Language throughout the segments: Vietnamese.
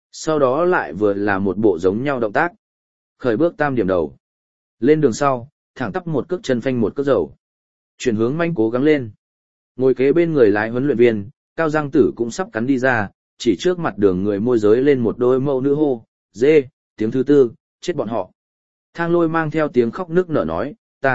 Sau đó lại vừa là một bộ giống nhau động tác. Khởi bước tam điểm đầu. Lên đường sau, thẳng tắp một cước chân phanh một cước dầu. Chuyển hướng manh cố gắng lên. Ngồi kế bên người lái huấn luyện viên, Cao Giang Tử cũng sắp cắn đi ra, chỉ trước mặt đường người môi giới lên một đôi mẫu nữ hô, dê, tiếng thứ tư, chết bọn họ. Thang Lôi mang theo tiếng khóc nức nở nói,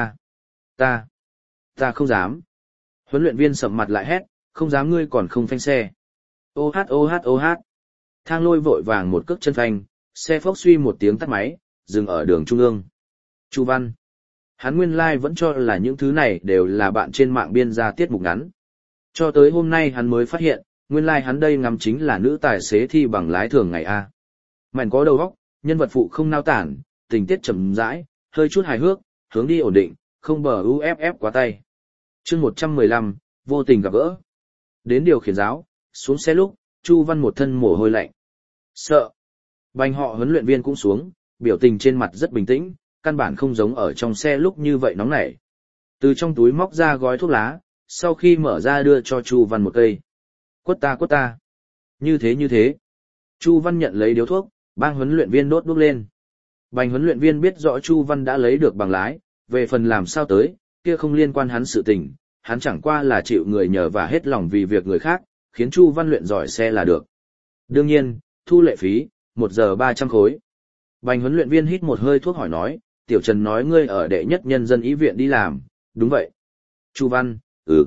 ta không dám. Huấn luyện viên sầm mặt lại hét, không dám ngươi còn không phanh xe. Ô hát. Thang Lôi vội vàng một cước chân phanh, xe phốc suy một tiếng tắt máy, dừng ở đường trung ương. Chu Văn. Hắn nguyên lai vẫn cho là những thứ này đều là bạn trên mạng biên ra tiết mục ngắn. Cho tới hôm nay hắn mới phát hiện, nguyên lai hắn đây ngắm chính là nữ tài xế thi bằng lái thường ngày A. Mảnh có đầu óc, nhân vật phụ không nao tản, tình tiết chậm rãi, hơi chút hài hước, hướng đi ổn định, không bờ UFF quá tay. Chương 115, vô tình gặp gỡ. Đến điều khiển giáo, xuống xe lúc, Chu Văn một thân mồ hôi lạnh. Sợ. Bành họ huấn luyện viên cũng xuống, biểu tình trên mặt rất bình tĩnh, căn bản không giống ở trong xe lúc như vậy nóng nảy. Từ trong túi móc ra gói thuốc lá, sau khi mở ra đưa cho Chu Văn một cây. Quất ta. Như thế. Chu Văn nhận lấy điếu thuốc, bang huấn luyện viên đốt đuốc lên. Bành huấn luyện viên biết rõ Chu Văn đã lấy được bằng lái, về phần làm sao tới, kia không liên quan hắn sự tình, hắn chẳng qua là chịu người nhờ và hết lòng vì việc người khác, khiến Chu Văn luyện giỏi xe là được. Đương nhiên, thu lệ phí, 1 giờ 300 khối. Bành huấn luyện viên hít một hơi thuốc hỏi nói, Tiểu Trần nói ngươi ở đệ nhất nhân dân ý viện đi làm, đúng vậy. Chu Văn,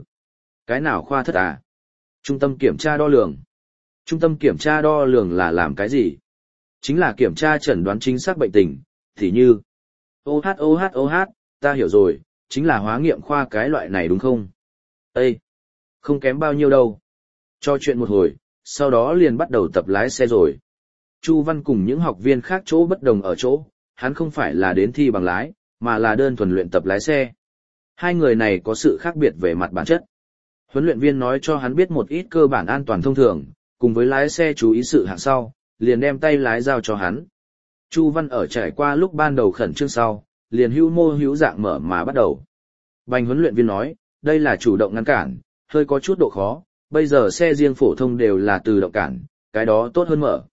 cái nào khoa thất à? Trung tâm kiểm tra đo lường. Trung tâm kiểm tra đo lường là làm cái gì? Chính là kiểm tra chẩn đoán chính xác bệnh tình, thì như. Ô hát, ta hiểu rồi, chính là hóa nghiệm khoa cái loại này đúng không? Ê! Không kém bao nhiêu đâu. Cho chuyện một hồi, sau đó liền bắt đầu tập lái xe rồi. Chu Văn cùng những học viên khác chỗ bất đồng ở chỗ, hắn không phải là đến thi bằng lái, mà là đơn thuần luyện tập lái xe. Hai người này có sự khác biệt về mặt bản chất. Huấn luyện viên nói cho hắn biết một ít cơ bản an toàn thông thường, cùng với lái xe chú ý sự hạng sau, liền đem tay lái giao cho hắn. Chu Văn ở trải qua lúc ban đầu khẩn trương sau, liền hữu mô hữu dạng mở mà bắt đầu. Bành huấn luyện viên nói, đây là chủ động ngăn cản, hơi có chút độ khó, bây giờ xe riêng phổ thông đều là tự động cản, cái đó tốt hơn mở.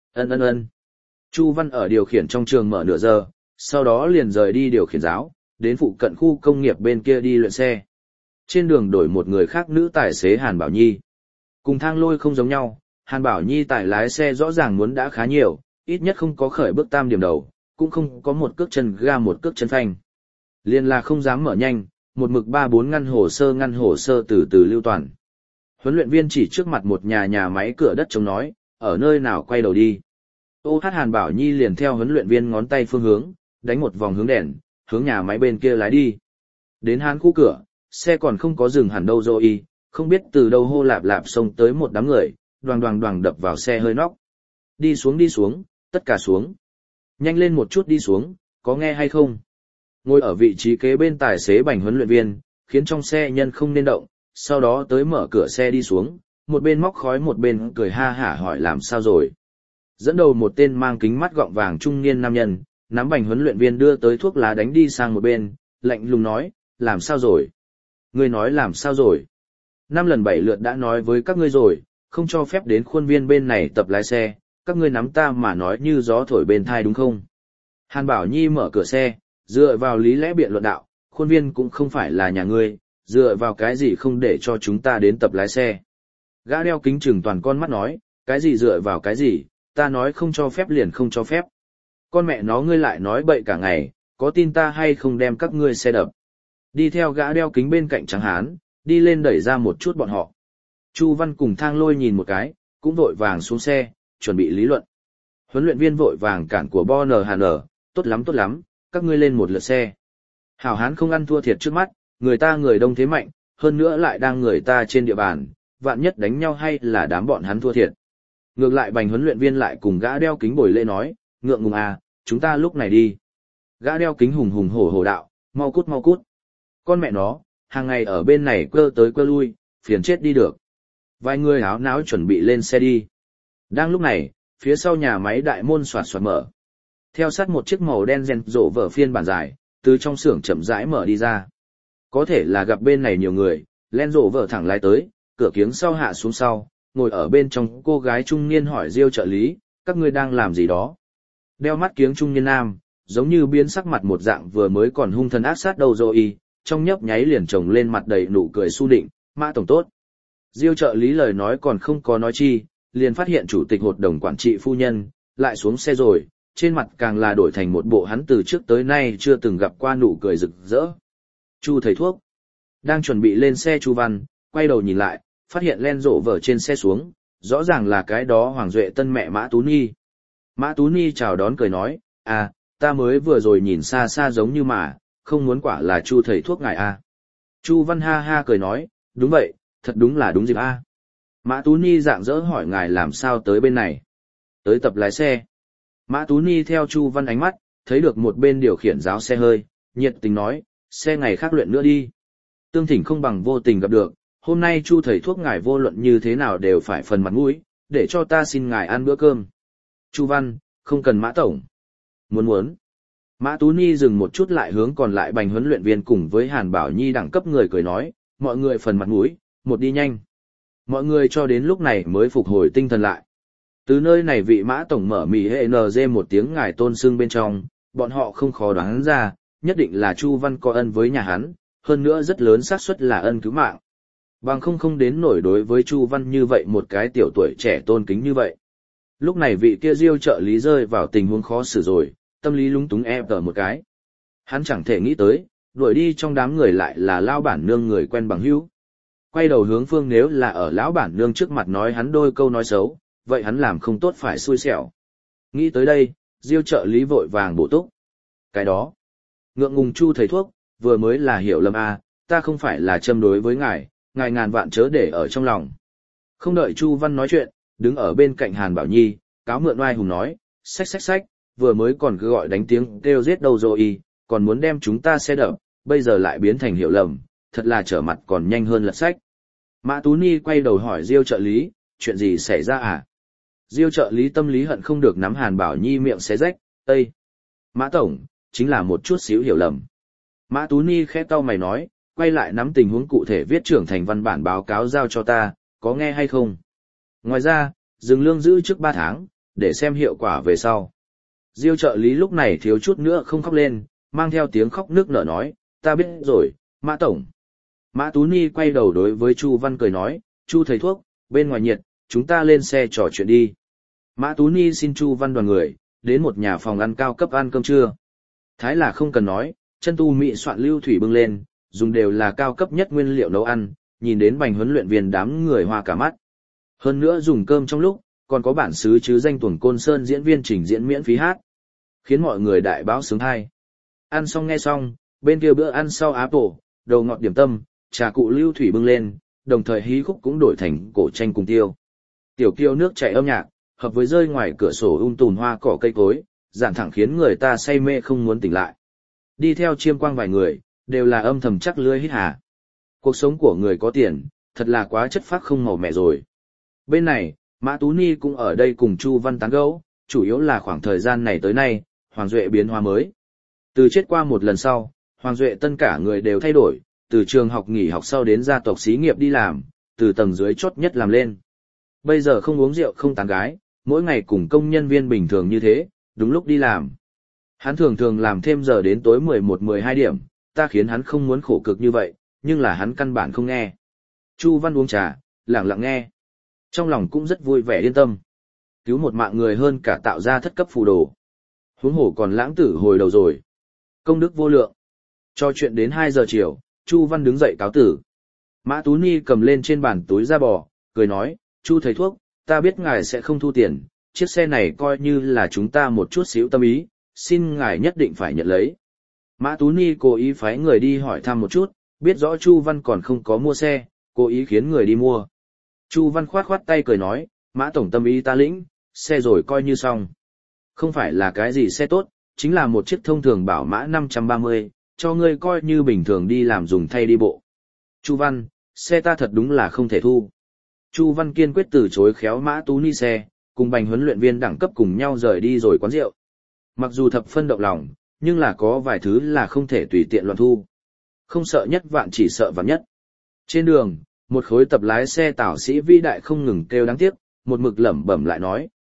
Ân. Chu Văn ở điều khiển trong trường mở nửa giờ, sau đó liền rời đi điều khiển giáo, đến phụ cận khu công nghiệp bên kia đi luyện xe. Trên đường đổi một người khác nữ tài xế Hàn Bảo Nhi. Cùng Thang Lôi không giống nhau, Hàn Bảo Nhi tài lái xe rõ ràng muốn đã khá nhiều, ít nhất không có khởi bước tam điểm đầu, cũng không có một cước chân ga một cước chân phanh. Liên là không dám mở nhanh, một mực 3-4 ngăn hồ sơ từ từ lưu toàn. Huấn luyện viên chỉ trước mặt một nhà máy cửa đất chống nói, ở nơi nào quay đầu đi. Ô hát Hàn Bảo Nhi liền theo huấn luyện viên ngón tay phương hướng, đánh một vòng hướng đèn, hướng nhà máy bên kia lái đi. Đến Hán khu cửa, xe còn không có dừng hẳn đâu rồi, không biết từ đâu hô lạp lạp xông tới một đám người, đoàng đập vào xe hơi nóc. Đi xuống, tất cả xuống. Nhanh lên một chút đi xuống, có nghe hay không? Ngồi ở vị trí kế bên tài xế Bành huấn luyện viên, khiến trong xe nhân không nên động, sau đó tới mở cửa xe đi xuống, một bên móc khói một bên cười ha hả hỏi làm sao rồi. Dẫn đầu một tên mang kính mắt gọng vàng trung niên nam nhân, nắm Bành huấn luyện viên đưa tới thuốc lá đánh đi sang một bên, lạnh lùng nói, làm sao rồi? Ngươi nói làm sao rồi? 5 lần 7 lượt đã nói với các ngươi rồi, không cho phép đến khuôn viên bên này tập lái xe, các ngươi nắm ta mà nói như gió thổi bên thai đúng không? Hàn Bảo Nhi mở cửa xe, dựa vào lý lẽ biện luận đạo, khuôn viên cũng không phải là nhà ngươi, dựa vào cái gì không để cho chúng ta đến tập lái xe. Gã đeo kính chừng toàn con mắt nói, cái gì dựa vào cái gì, ta nói không cho phép liền không cho phép. Con mẹ nó ngươi lại nói bậy cả ngày, có tin ta hay không đem các ngươi xe đập. Đi theo gã đeo kính bên cạnh trắng hán, đi lên đẩy ra một chút bọn họ. Chu Văn cùng Thang Lôi nhìn một cái, cũng vội vàng xuống xe, chuẩn bị lý luận. Huấn luyện viên vội vàng cản của Bo NHN, tốt lắm, các ngươi lên một lượt xe. Hảo hán không ăn thua thiệt trước mắt, người ta người đông thế mạnh, hơn nữa lại đang người ta trên địa bàn, vạn nhất đánh nhau hay là đám bọn hắn thua thiệt. Ngược lại Bành huấn luyện viên lại cùng gã đeo kính bồi lễ nói, ngượng ngùng à, chúng ta lúc này đi. Gã đeo kính hùng hổ đạo, mau cút. Con mẹ nó, hàng ngày ở bên này quơ tới quơ lui, phiền chết đi được. Vài người áo náo chuẩn bị lên xe đi. Đang lúc này, phía sau nhà máy đại môn xoạt mở. Theo sát một chiếc màu đen rèn rộ vở phiên bản dài, từ trong xưởng chậm rãi mở đi ra. Có thể là gặp bên này nhiều người, len rộ vở thẳng lái tới, cửa kiếng sau hạ xuống sau, ngồi ở bên trong cô gái trung niên hỏi Diêu trợ lý, các ngươi đang làm gì đó? Đeo mắt kiếng trung niên nam, giống như biến sắc mặt một dạng vừa mới còn hung thần ác sát đầu rồi, trong nhấp nháy liền trồng lên mặt đầy nụ cười su định, Mã tổng tốt. Diêu trợ lý lời nói còn không có nói chi, liền phát hiện chủ tịch hội đồng quản trị phu nhân, lại xuống xe rồi, trên mặt càng là đổi thành một bộ hắn từ trước tới nay chưa từng gặp qua nụ cười rực rỡ. Chu thầy thuốc, đang chuẩn bị lên xe Chu Văn, quay đầu nhìn lại, phát hiện Len rộ vở trên xe xuống, rõ ràng là cái đó Hoàng Duệ Tân mẹ Mã Tú Nhi. Mã Tú Nhi chào đón cười nói, à, ta mới vừa rồi nhìn xa xa giống như mà, không muốn quả là Chu thầy thuốc ngài à. Chu Văn ha ha cười nói, đúng vậy, thật đúng là đúng dịp a. Mã Tú Nhi rạng rỡ hỏi ngài làm sao tới bên này. Tới tập lái xe. Mã Tú Nhi theo Chu Văn ánh mắt, thấy được một bên điều khiển giáo xe hơi, nhiệt tình nói, xe ngày khác luyện nữa đi. Tương thỉnh không bằng vô tình gặp được, hôm nay Chu thầy thuốc ngài vô luận như thế nào đều phải phần mặt mũi, để cho ta xin ngài ăn bữa cơm. Chu Văn, không cần Mã tổng. Muốn. Mã Tú Nhi dừng một chút lại hướng còn lại bành huấn luyện viên cùng với Hàn Bảo Nhi đẳng cấp người cười nói, mọi người phần mặt mũi, một đi nhanh. Mọi người cho đến lúc này mới phục hồi tinh thần lại. Từ nơi này vị Mã tổng mở mì hệ NG một tiếng ngài tôn xưng bên trong, bọn họ không khó đoán ra, nhất định là Chu Văn có ân với nhà hắn, hơn nữa rất lớn xác suất là ân cứu mạng. Bằng không đến nổi đối với Chu Văn như vậy một cái tiểu tuổi trẻ tôn kính như vậy. Lúc này vị kia Diêu trợ lý rơi vào tình huống khó xử rồi, tâm lý lúng túng ép tờ một cái. Hắn chẳng thể nghĩ tới, đuổi đi trong đám người lại là lão bản nương người quen bằng hữu. Quay đầu hướng phương nếu là ở lão bản nương trước mặt nói hắn đôi câu nói xấu, vậy hắn làm không tốt phải xui xẻo. Nghĩ tới đây, Diêu trợ lý vội vàng bổ túc. Cái đó, ngượng ngùng Chu thầy thuốc, vừa mới là hiểu lầm à, ta không phải là châm đối với ngài ngàn vạn chớ để ở trong lòng. Không đợi Chu Văn nói chuyện, đứng ở bên cạnh Hàn Bảo Nhi, cáo mượn oai hùng nói, xách, vừa mới còn cứ gọi đánh tiếng kêu giết đâu rồi, còn muốn đem chúng ta xe đập, bây giờ lại biến thành hiểu lầm, thật là trở mặt còn nhanh hơn lật sách. Mã Tú Nhi quay đầu hỏi Diêu trợ lý, chuyện gì xảy ra à? Diêu trợ lý tâm lý hận không được nắm Hàn Bảo Nhi miệng xé rách, Ê! Mã tổng, chính là một chút xíu hiểu lầm. Mã Tú Nhi khẽ cau mày nói, quay lại nắm tình huống cụ thể viết trưởng thành văn bản báo cáo giao cho ta, có nghe hay không? Ngoài ra, dừng lương giữ trước 3 tháng, để xem hiệu quả về sau. Diêu trợ lý lúc này thiếu chút nữa không khóc lên, mang theo tiếng khóc nước nở nói, ta biết rồi, Mã tổng. Mã Tú Nhi quay đầu đối với Chu Văn cười nói, Chu thầy thuốc, bên ngoài nhiệt, chúng ta lên xe trò chuyện đi. Mã Tú Nhi xin Chu Văn đoàn người, đến một nhà phòng ăn cao cấp ăn cơm trưa. Thái là không cần nói, chân tu mỹ soạn lưu thủy bưng lên, dùng đều là cao cấp nhất nguyên liệu nấu ăn, nhìn đến bành huấn luyện viên đám người hoa cả mắt. Hơn nữa dùng cơm trong lúc, còn có bản xứ chứ danh tuần Côn Sơn diễn viên trình diễn miễn phí hát, khiến mọi người đại báo sướng hay. Ăn xong nghe xong, bên kia bữa ăn sau Apple, đầu ngọt điểm tâm, trà cụ lưu thủy bưng lên, đồng thời hí khúc cũng đổi thành cổ tranh cùng tiêu. Tiểu kiêu nước chảy âm nhạc, hợp với rơi ngoài cửa sổ tùn hoa cỏ cây cối, giản thẳng khiến người ta say mê không muốn tỉnh lại. Đi theo chiêm quang vài người, đều là âm thầm chắc lưỡi hít hà. Cuộc sống của người có tiền, thật là quá chất phác không màu mẹ rồi. Bên này, Mã Tú Nhi cũng ở đây cùng Chu Văn tán gẫu, chủ yếu là khoảng thời gian này tới nay, Hoàng Duệ biến hóa mới. Từ chết qua một lần sau, Hoàng Duệ Tân cả người đều thay đổi, từ trường học nghỉ học sau đến gia tộc xí nghiệp đi làm, từ tầng dưới chót nhất làm lên. Bây giờ không uống rượu không tán gái, mỗi ngày cùng công nhân viên bình thường như thế, đúng lúc đi làm. Hắn thường làm thêm giờ đến tối 11-12 điểm, ta khiến hắn không muốn khổ cực như vậy, nhưng là hắn căn bản không nghe. Chu Văn uống trà, lặng lặng nghe. Trong lòng cũng rất vui vẻ yên tâm. Cứu một mạng người hơn cả tạo ra thất cấp phù đồ. Huống hổ còn lãng tử hồi đầu rồi. Công đức vô lượng. Cho chuyện đến 2 giờ chiều, Chu Văn đứng dậy cáo tử. Mã Tú Nhi cầm lên trên bàn túi da bò, cười nói, Chu thầy thuốc, ta biết ngài sẽ không thu tiền, chiếc xe này coi như là chúng ta một chút xíu tâm ý, xin ngài nhất định phải nhận lấy. Mã Tú Nhi cố ý phái người đi hỏi thăm một chút, biết rõ Chu Văn còn không có mua xe, cố ý khiến người đi mua. Chu Văn khoát tay cười nói, Mã tổng tâm ý ta lĩnh, xe rồi coi như xong. Không phải là cái gì xe tốt, chính là một chiếc thông thường bảo mã 530, cho ngươi coi như bình thường đi làm dùng thay đi bộ. Chu Văn, xe ta thật đúng là không thể thu. Chu Văn kiên quyết từ chối khéo Mã Tú Nhi xe, cùng bành huấn luyện viên đẳng cấp cùng nhau rời đi rồi quán rượu. Mặc dù thập phân động lòng, nhưng là có vài thứ là không thể tùy tiện loạn thu. Không sợ nhất vạn chỉ sợ vạn nhất. Trên đường, một khối tập lái xe tảo sĩ vĩ đại không ngừng kêu đáng tiếc, một mực lẩm bẩm lại nói,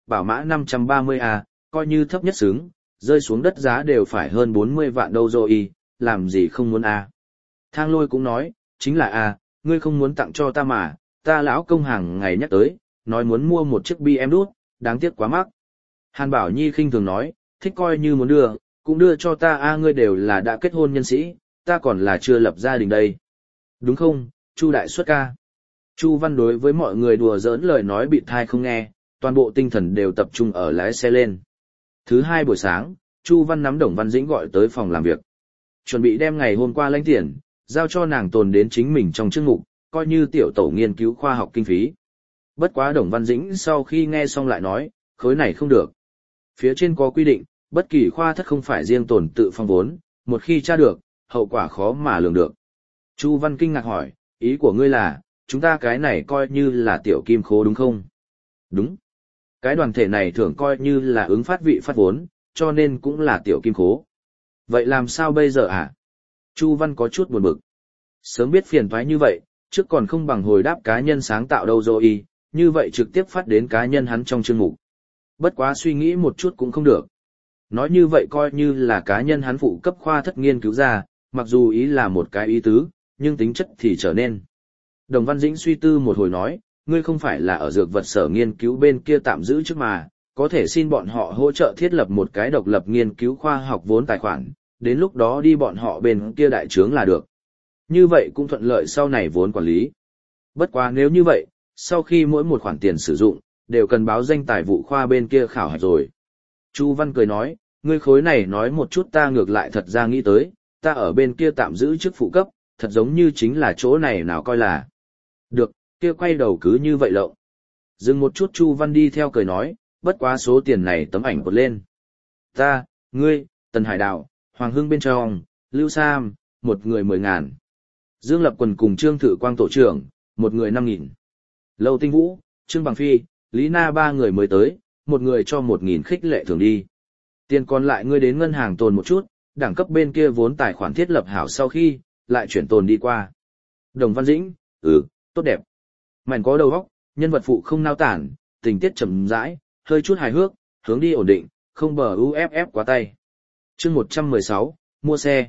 bảo mã 530A, coi như thấp nhất xứng, rơi xuống đất giá đều phải hơn 40 vạn đâu rồi, làm gì không muốn A. Thang Lôi cũng nói, chính là A, ngươi không muốn tặng cho ta mà, ta lão công hàng ngày nhắc tới, nói muốn mua một chiếc BM đút, đáng tiếc quá mắc. Hàn Bảo Nhi khinh thường nói, thích coi như muốn đưa, cũng đưa cho ta A, ngươi đều là đã kết hôn nhân sĩ, ta còn là chưa lập gia đình đây. Đúng không, Chu đại xuất ca. Chu Văn đối với mọi người đùa giỡn lời nói bị thai không nghe, toàn bộ tinh thần đều tập trung ở lái xe lên. Thứ hai buổi sáng, Chu Văn nắm Đồng Văn Dĩnh gọi tới phòng làm việc. Chuẩn bị đem ngày hôm qua lãnh tiền, giao cho nàng tồn đến chính mình trong chương mục, coi như tiểu tổ nghiên cứu khoa học kinh phí. Bất quá Đồng Văn Dĩnh sau khi nghe xong lại nói, khối này không được. Phía trên có quy định, bất kỳ khoa thất không phải riêng tồn tự phong vốn, một khi tra được, hậu quả khó mà lường được. Chu Văn kinh ngạc hỏi, ý của ngươi là, chúng ta cái này coi như là tiểu kim khố đúng không? Đúng. Cái đoàn thể này thường coi như là ứng phát vị phát vốn, cho nên cũng là tiểu kim khố. Vậy làm sao bây giờ à? Chu Văn có chút buồn bực. Sớm biết phiền toái như vậy, trước còn không bằng hồi đáp cá nhân sáng tạo đâu rồi, như vậy trực tiếp phát đến cá nhân hắn trong chương mục. Bất quá suy nghĩ một chút cũng không được. Nói như vậy coi như là cá nhân hắn phụ cấp khoa thất nghiên cứu ra, mặc dù ý là một cái ý tứ, nhưng tính chất thì trở nên. Đồng Văn Dĩnh suy tư một hồi nói, ngươi không phải là ở dược vật sở nghiên cứu bên kia tạm giữ trước mà, có thể xin bọn họ hỗ trợ thiết lập một cái độc lập nghiên cứu khoa học vốn tài khoản, đến lúc đó đi bọn họ bên kia đại trướng là được. Như vậy cũng thuận lợi sau này vốn quản lý. Bất quá nếu như vậy, sau khi mỗi một khoản tiền sử dụng, đều cần báo danh tài vụ khoa bên kia khảo hạch rồi. Chu Văn cười nói, ngươi khối này nói một chút ta ngược lại thật ra nghĩ tới, ta ở bên kia tạm giữ chức phụ cấp, thật giống như chính là chỗ này nào coi là. Được, kia quay đầu cứ như vậy lộng. Dừng một chút Chu Văn đi theo cười nói, bất quá số tiền này tấm ảnh bật lên. Ta, ngươi, Tần Hải Đạo, Hoàng Hưng bên trong, Lưu Sam, một người 10.000. Dương Lập Quần cùng Trương Thự Quang tổ trưởng, một người 5.000. Lâu Tinh Vũ, Trương Bằng Phi, Lý Na ba người mới tới, một người cho 1.000 khích lệ thường đi. Tiền còn lại ngươi đến ngân hàng tồn một chút, đẳng cấp bên kia vốn tài khoản thiết lập hảo sau khi, lại chuyển tồn đi qua. Đồng Văn Dĩnh, tốt đẹp. Mảnh có đầu óc, nhân vật phụ không nao tản, tình tiết chậm rãi, hơi chút hài hước, hướng đi ổn định, không bờ UFF quá tay. Chương 116, mua xe.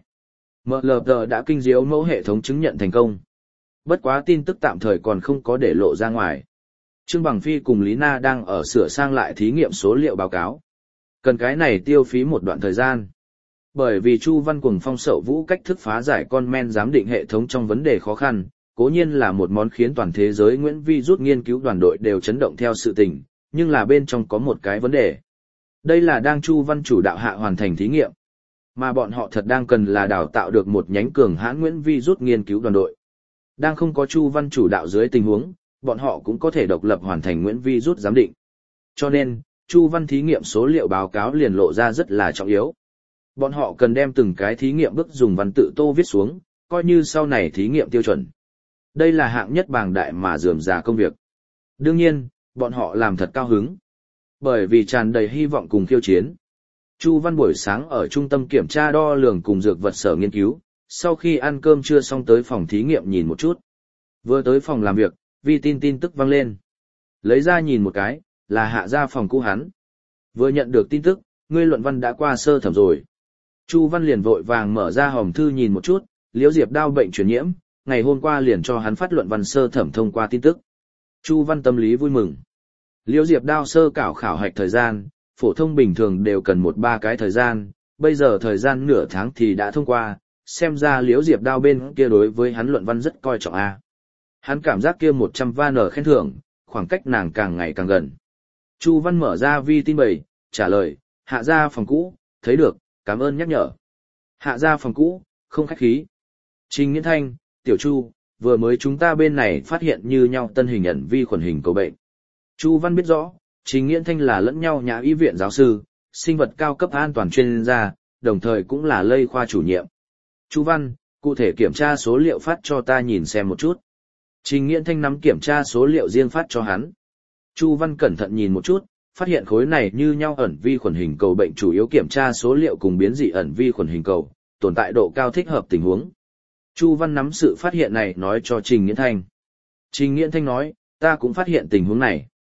MLG đã kinh diếu mẫu hệ thống chứng nhận thành công. Bất quá tin tức tạm thời còn không có để lộ ra ngoài. Trương Bằng Phi cùng Lý Na đang ở sửa sang lại thí nghiệm số liệu báo cáo. Cần cái này tiêu phí một đoạn thời gian. Bởi vì Chu Văn Cuồng Phong Sậu Vũ cách thức phá giải con men giám định hệ thống trong vấn đề khó khăn, cố nhiên là một món khiến toàn thế giới Nguyễn Vi rút nghiên cứu đoàn đội đều chấn động theo sự tình, nhưng là bên trong có một cái vấn đề. Đây là đang Chu Văn chủ đạo hạ hoàn thành thí nghiệm, mà bọn họ thật đang cần là đào tạo được một nhánh cường hãn Nguyễn Vi rút nghiên cứu đoàn đội. Đang không có Chu Văn chủ đạo dưới tình huống, bọn họ cũng có thể độc lập hoàn thành Nguyễn Vi rút giám định. Cho nên, Chu Văn thí nghiệm số liệu báo cáo liền lộ ra rất là trọng yếu. Bọn họ cần đem từng cái thí nghiệm bước dùng văn tự tô viết xuống, coi như sau này thí nghiệm tiêu chuẩn. Đây là hạng nhất bàng đại mà rườm rà công việc. Đương nhiên, bọn họ làm thật cao hứng. Bởi vì tràn đầy hy vọng cùng khiêu chiến. Chu Văn buổi sáng ở trung tâm kiểm tra đo lường cùng dược vật sở nghiên cứu, sau khi ăn cơm trưa xong tới phòng thí nghiệm nhìn một chút. Vừa tới phòng làm việc, vi tin tức vang lên. Lấy ra nhìn một cái, là hạ ra phòng cũ hắn. Vừa nhận được tin tức, ngươi luận văn đã qua sơ thẩm rồi. Chu Văn liền vội vàng mở ra hòm thư nhìn một chút, Liễu Diệp Đao bệnh truyền nhiễm, ngày hôm qua liền cho hắn phát luận văn sơ thẩm thông qua tin tức. Chu Văn tâm lý vui mừng. Liễu Diệp Đao sơ khảo hạch thời gian, phổ thông bình thường đều cần 1-3 cái thời gian, bây giờ thời gian nửa tháng thì đã thông qua, xem ra Liễu Diệp Đao bên kia đối với hắn luận văn rất coi trọng a. Hắn cảm giác kia 100 van khen thưởng, khoảng cách nàng càng ngày càng gần. Chu Văn mở ra vi tin bày, trả lời, hạ ra phòng cũ, thấy được, cảm ơn nhắc nhở. Hạ ra phòng cũ, không khách khí. Trình Nghiễn Thanh, Tiểu Chu, vừa mới chúng ta bên này phát hiện như nhau tân hình ẩn vi khuẩn hình cầu bệnh. Chu Văn biết rõ, Trình Nghiễn Thanh là lẫn nhau nhà y viện giáo sư, sinh vật cao cấp an toàn chuyên gia, đồng thời cũng là lây khoa chủ nhiệm. Chu Văn, cụ thể kiểm tra số liệu phát cho ta nhìn xem một chút. Trình Nghiễn Thanh nắm kiểm tra số liệu riêng phát cho hắn. Chu Văn cẩn thận nhìn một chút, phát hiện khối này như nhau ẩn vi khuẩn hình cầu bệnh chủ yếu kiểm tra số liệu cùng biến dị ẩn vi khuẩn hình cầu, tồn tại độ cao thích hợp tình huống. Chu Văn nắm sự phát hiện này nói cho Trình Nghiễn Thanh. Trình Nghiễn Thanh nói, ta cũng phát hiện tình huống này.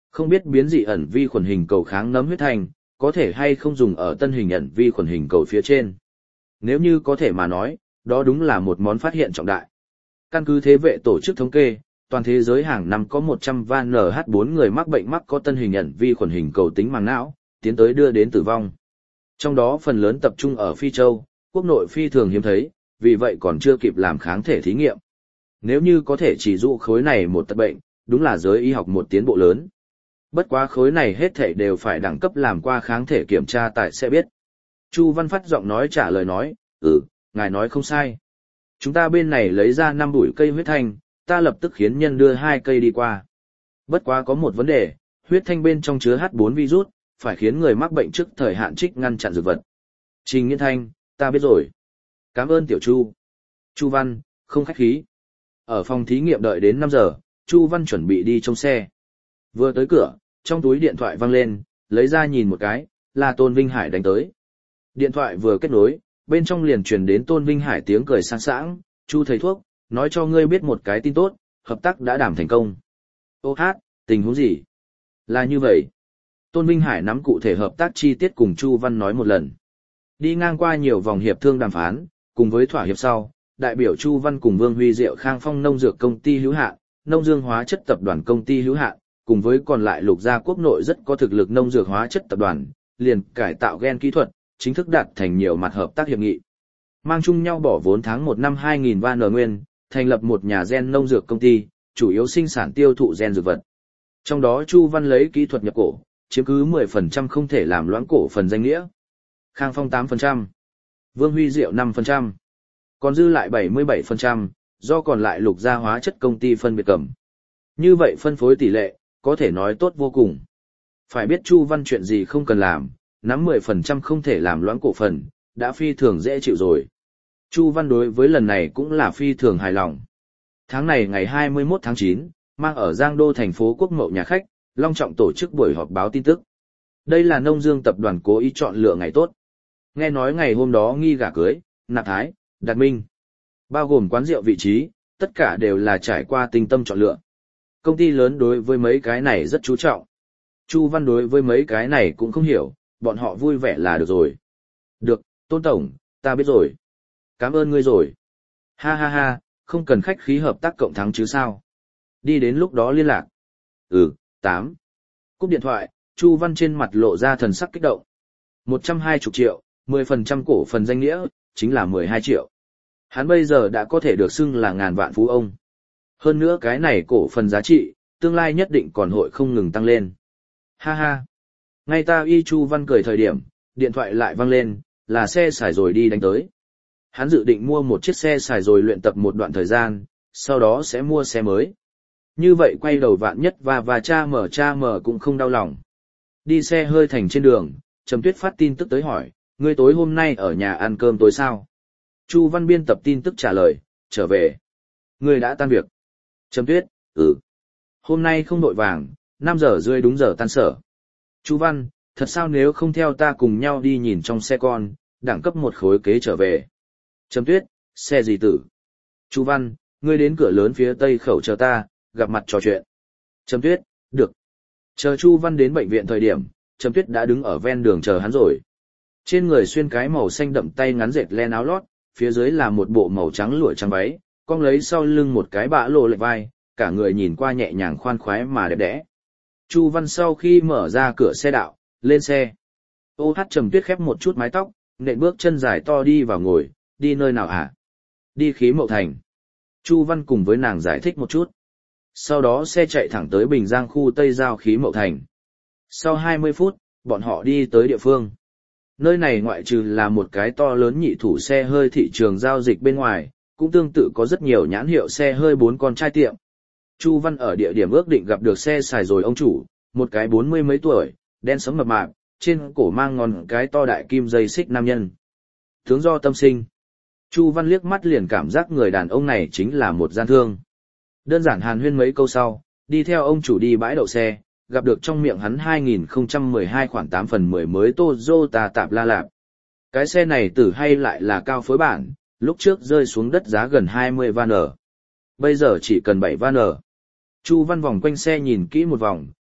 Không biết biến dị ẩn vi khuẩn hình cầu kháng nấm huyết thanh, có thể hay không dùng ở tân hình ẩn vi khuẩn hình cầu phía trên. Nếu như có thể mà nói, đó đúng là một món phát hiện trọng đại. Căn cứ thế vệ tổ chức thống kê, toàn thế giới hàng năm có 100 van NH4 người mắc bệnh mắc có tân hình ẩn vi khuẩn hình cầu tính màng não, tiến tới đưa đến tử vong. Trong đó phần lớn tập trung ở Phi Châu, quốc nội phi thường hiếm thấy, vì vậy còn chưa kịp làm kháng thể thí nghiệm. Nếu như có thể chỉ dụ khối này một tật bệnh, đúng là giới y học một tiến bộ lớn. Bất quá khối này hết thể đều phải đẳng cấp làm qua kháng thể kiểm tra tại sẽ biết. Chu Văn Phát giọng nói trả lời nói, ngài nói không sai. Chúng ta bên này lấy ra 5 bụi cây huyết thanh, ta lập tức khiến nhân đưa 2 cây đi qua. Bất quá có một vấn đề, huyết thanh bên trong chứa H4 virus, phải khiến người mắc bệnh trước thời hạn trích ngăn chặn dược vật. Trình Nghiên Thanh, ta biết rồi. Cảm ơn Tiểu Chu. Chu Văn, không khách khí. Ở phòng thí nghiệm đợi đến 5 giờ, Chu Văn chuẩn bị đi trong xe. Vừa tới cửa, trong túi điện thoại vang lên, lấy ra nhìn một cái, là Tôn Vinh Hải đánh tới. Điện thoại vừa kết nối, bên trong liền truyền đến Tôn Vinh Hải tiếng cười sáng sảng, Chu thầy thuốc, nói cho ngươi biết một cái tin tốt, hợp tác đã đảm thành công. Ô hát, tình huống gì? Là như vậy. Tôn Vinh Hải nắm cụ thể hợp tác chi tiết cùng Chu Văn nói một lần. Đi ngang qua nhiều vòng hiệp thương đàm phán, cùng với thỏa hiệp sau, đại biểu Chu Văn cùng Vương Huy Diệu Khang Phong nông dược công ty hữu hạn, nông dương hóa chất tập đoàn công ty hữu hạn, cùng với còn lại lục gia quốc nội rất có thực lực nông dược hóa chất tập đoàn, liền cải tạo gen kỹ thuật, chính thức đạt thành nhiều mặt hợp tác hiệp nghị. Mang chung nhau bỏ vốn tháng 1 năm 2000 van nguyên, thành lập một nhà gen nông dược công ty, chủ yếu sinh sản tiêu thụ gen dược vật. Trong đó Chu Văn lấy kỹ thuật nhập cổ, chiếm cứ 10% không thể làm loãng cổ phần danh nghĩa. Khang Phong 8%, Vương Huy Diệu 5%, còn dư lại 77%, do còn lại lục gia hóa chất công ty phân biệt cầm. Như vậy phân phối tỷ lệ, có thể nói tốt vô cùng. Phải biết Chu Văn chuyện gì không cần làm, nắm 10% không thể làm loãng cổ phần, đã phi thường dễ chịu rồi. Chu Văn đối với lần này cũng là phi thường hài lòng. Tháng này ngày 21 tháng 9, mang ở Giang Đô thành phố Quốc Mậu nhà khách, long trọng tổ chức buổi họp báo tin tức. Đây là nông dương tập đoàn cố ý chọn lựa ngày tốt. Nghe nói ngày hôm đó nghi gả cưới, nạp thái, đạt minh, bao gồm quán rượu vị trí, tất cả đều là trải qua tinh tâm chọn lựa. Công ty lớn đối với mấy cái này rất chú trọng. Chu Văn đối với mấy cái này cũng không hiểu, bọn họ vui vẻ là được rồi. Được, Tôn Tổng, ta biết rồi. Cảm ơn ngươi rồi. Ha ha ha, không cần khách khí hợp tác cộng thắng chứ sao. Đi đến lúc đó liên lạc. 8. Cúp điện thoại, Chu Văn trên mặt lộ ra thần sắc kích động. 120 triệu, 10% cổ phần danh nghĩa, chính là 12 triệu. Hắn bây giờ đã có thể được xưng là ngàn vạn phú ông. Hơn nữa cái này cổ phần giá trị, tương lai nhất định còn hội không ngừng tăng lên. Ha ha. Ngay ta y Chu Văn cười thời điểm, điện thoại lại vang lên, là xe xài rồi đi đánh tới. Hắn dự định mua một chiếc xe xài rồi luyện tập một đoạn thời gian, sau đó sẽ mua xe mới. Như vậy quay đầu vạn nhất và cha mở cũng không đau lòng. Đi xe hơi thành trên đường, Trầm Tuyết phát tin tức tới hỏi, ngươi tối hôm nay ở nhà ăn cơm tối sao? Chu Văn biên tập tin tức trả lời, trở về. Ngươi đã tan việc. Trầm Tuyết, Hôm nay không đội vàng, 5 giờ rưỡi đúng giờ tan sở. Chu Văn, thật sao nếu không theo ta cùng nhau đi nhìn trong xe con, đẳng cấp một khối kế trở về. Trầm Tuyết, xe gì tử? Chu Văn, ngươi đến cửa lớn phía tây khẩu chờ ta, gặp mặt trò chuyện. Trầm Tuyết, được. Chờ Chu Văn đến bệnh viện thời điểm, Trầm Tuyết đã đứng ở ven đường chờ hắn rồi. Trên người xuyên cái màu xanh đậm tay ngắn dệt len áo lót, phía dưới là một bộ màu trắng lụa trắng váy, cong lấy sau lưng một cái bã lô lệch vai, cả người nhìn qua nhẹ nhàng khoan khoái mà đẹp đẽ. Chu Văn sau khi mở ra cửa xe đạo, lên xe. Ô hát Trầm Tuyết khép một chút mái tóc, nện bước chân dài to đi vào ngồi, đi nơi nào hả? Đi Khí Mậu Thành. Chu Văn cùng với nàng giải thích một chút. Sau đó xe chạy thẳng tới Bình Giang khu Tây Giao Khí Mậu Thành. Sau 20 phút, bọn họ đi tới địa phương. Nơi này ngoại trừ là một cái to lớn nhị thủ xe hơi thị trường giao dịch bên ngoài, cũng tương tự có rất nhiều nhãn hiệu xe hơi 4 con trai tiệm. Chu Văn ở địa điểm ước định gặp được xe xài rồi ông chủ, một cái 40 mấy tuổi, đen sẫm mập mạp, trên cổ mang ngón cái to đại kim dây xích nam nhân. Tướng do tâm sinh. Chu Văn liếc mắt liền cảm giác người đàn ông này chính là một gian thương. Đơn giản hàn huyên mấy câu sau, đi theo ông chủ đi bãi đậu xe, gặp được trong miệng hắn 2012 khoảng 8 phần 10 mới Toyota tạp la lạp. Cái xe này tử hay lại là cao phối bản, lúc trước rơi xuống đất giá gần 20 van ở. Bây giờ chỉ cần 7 van ở. Chu Văn vòng quanh xe nhìn kỹ một vòng,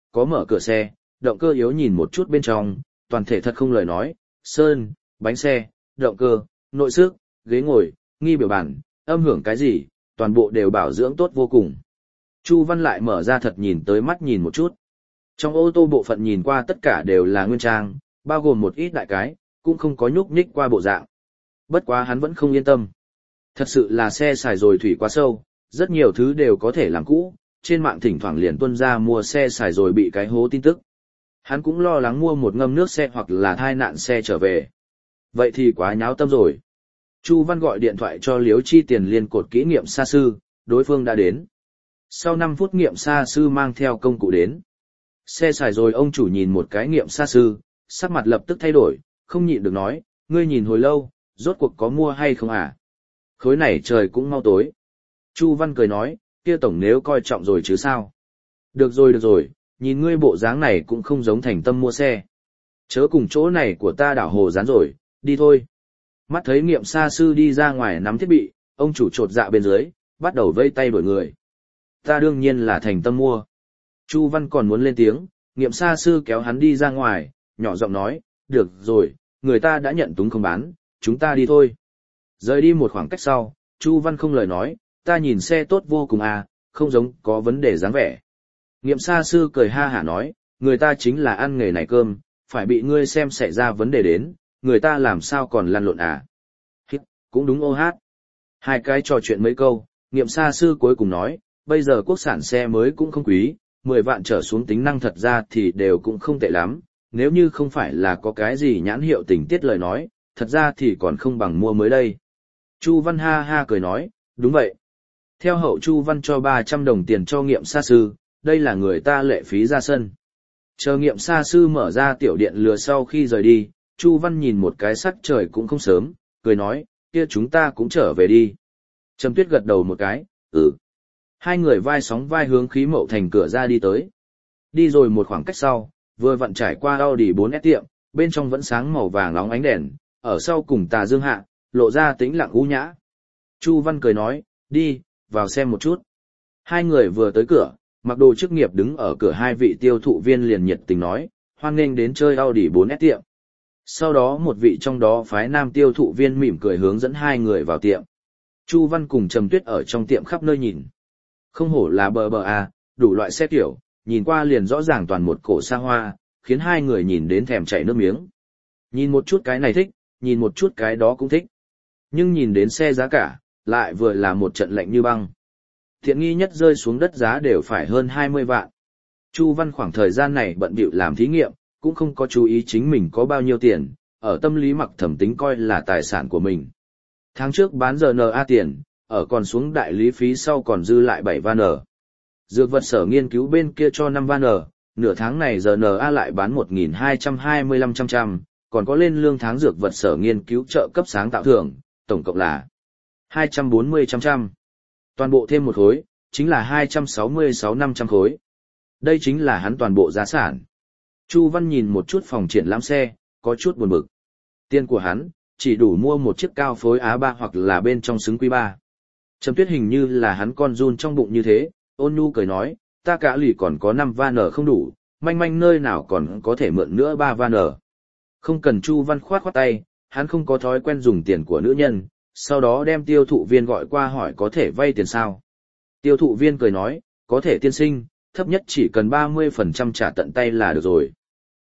có mở cửa xe, động cơ yếu nhìn một chút bên trong, toàn thể thật không lời nói, sơn, bánh xe, động cơ, nội xước, ghế ngồi, nghi biểu bản, âm hưởng cái gì, toàn bộ đều bảo dưỡng tốt vô cùng. Chu Văn lại mở ra thật nhìn tới mắt nhìn một chút. Trong ô tô bộ phận nhìn qua tất cả đều là nguyên trang, bao gồm một ít đại cái, cũng không có nhúc nhích qua bộ dạng. Bất quá hắn vẫn không yên tâm. Thật sự là xe xài rồi thủy quá sâu, rất nhiều thứ đều có thể làm cũ, trên mạng thỉnh thoảng liền tuân ra mua xe xài rồi bị cái hố tin tức. Hắn cũng lo lắng mua một ngâm nước xe hoặc là thai nạn xe trở về. Vậy thì quá nháo tâm rồi. Chu Văn gọi điện thoại cho Liếu Chi Tiền liên cột kỹ nghiệm xa sư, đối phương đã đến. Sau 5 phút nghiệm xa sư mang theo công cụ đến. Xe xài rồi ông chủ nhìn một cái nghiệm xa sư, sắc mặt lập tức thay đổi, không nhịn được nói, ngươi nhìn hồi lâu, rốt cuộc có mua hay không à? Khối này trời cũng mau tối. Chu Văn cười nói, kia tổng nếu coi trọng rồi chứ sao? Được rồi, nhìn ngươi bộ dáng này cũng không giống thành tâm mua xe. Chớ cùng chỗ này của ta đảo hồ dán rồi, đi thôi. Mắt thấy nghiệm xa sư đi ra ngoài nắm thiết bị, ông chủ trột dạ bên dưới, bắt đầu vây tay đuổi người. Ta đương nhiên là thành tâm mua. Chu Văn còn muốn lên tiếng, nghiệm xa sư kéo hắn đi ra ngoài, nhỏ giọng nói, được rồi, người ta đã nhận túng không bán, chúng ta đi thôi. Rời đi một khoảng cách sau, Chu Văn không lời nói, ta nhìn xe tốt vô cùng à, không giống có vấn đề dáng vẻ. Nghiệm xa sư cười ha hả nói, người ta chính là ăn nghề này cơm, phải bị ngươi xem xảy ra vấn đề đến, người ta làm sao còn lăn lộn à. Hít, cũng đúng ô hát. Hai cái trò chuyện mấy câu, nghiệm xa sư cuối cùng nói, bây giờ quốc sản xe mới cũng không quý, 10 vạn trở xuống tính năng thật ra thì đều cũng không tệ lắm, nếu như không phải là có cái gì nhãn hiệu tình tiết lời nói, thật ra thì còn không bằng mua mới đây. Chu Văn ha ha cười nói, đúng vậy. Theo hậu Chu Văn cho 300 đồng tiền cho nghiệm xa sư, đây là người ta lệ phí ra sân. Chờ nghiệm xa sư mở ra tiểu điện lừa sau khi rời đi, Chu Văn nhìn một cái sắc trời cũng không sớm, cười nói, kia chúng ta cũng trở về đi. Trầm Tuyết gật đầu một cái, Hai người vai sóng vai hướng khí mậu thành cửa ra đi tới. Đi rồi một khoảng cách sau, vừa vặn trải qua Audi 4S tiệm, bên trong vẫn sáng màu vàng nóng ánh đèn, ở sau cùng tà dương hạ, lộ ra tĩnh lặng u nhã. Chu Văn cười nói, đi, vào xem một chút. Hai người vừa tới cửa, mặc đồ chức nghiệp đứng ở cửa hai vị tiêu thụ viên liền nhiệt tình nói, hoan nghênh đến chơi Audi 4S tiệm. Sau đó một vị trong đó phái nam tiêu thụ viên mỉm cười hướng dẫn hai người vào tiệm. Chu Văn cùng Trầm Tuyết ở trong tiệm khắp nơi nhìn. Không hổ là bờ à, đủ loại xe kiểu, nhìn qua liền rõ ràng toàn một cổ xa hoa, khiến hai người nhìn đến thèm chảy nước miếng. Nhìn một chút cái này thích, nhìn một chút cái đó cũng thích. Nhưng nhìn đến xe giá cả, lại vừa là một trận lạnh như băng. Thiện nghi nhất rơi xuống đất giá đều phải hơn 20 vạn. Chu Văn khoảng thời gian này bận bịu làm thí nghiệm, cũng không có chú ý chính mình có bao nhiêu tiền, ở tâm lý mặc thẩm tính coi là tài sản của mình. Tháng trước bán RNA tiền, ở còn xuống đại lý phí sau còn dư lại 7 van. Dược vật sở nghiên cứu bên kia cho 5 van, nửa tháng này RNA lại bán 1.225 trăm, còn có lên lương tháng dược vật sở nghiên cứu trợ cấp sáng tạo thưởng, tổng cộng là 240 trăm. Toàn bộ thêm một khối, chính là 266.500 khối. Đây chính là hắn toàn bộ giá sản. Chu Văn nhìn một chút phòng triển lãm xe, có chút buồn bực. Tiền của hắn, chỉ đủ mua một chiếc cao phối A3 hoặc là bên trong xứng Q3. Trầm Tuyết hình như là hắn con run trong bụng như thế, ôn nhu cười nói, ta cả lì còn có 5 van không đủ, manh manh nơi nào còn có thể mượn nữa 3 van. Không cần Chu Văn khoát tay, hắn không có thói quen dùng tiền của nữ nhân, sau đó đem tiêu thụ viên gọi qua hỏi có thể vay tiền sao. Tiêu thụ viên cười nói, có thể tiên sinh, thấp nhất chỉ cần 30% trả tận tay là được rồi.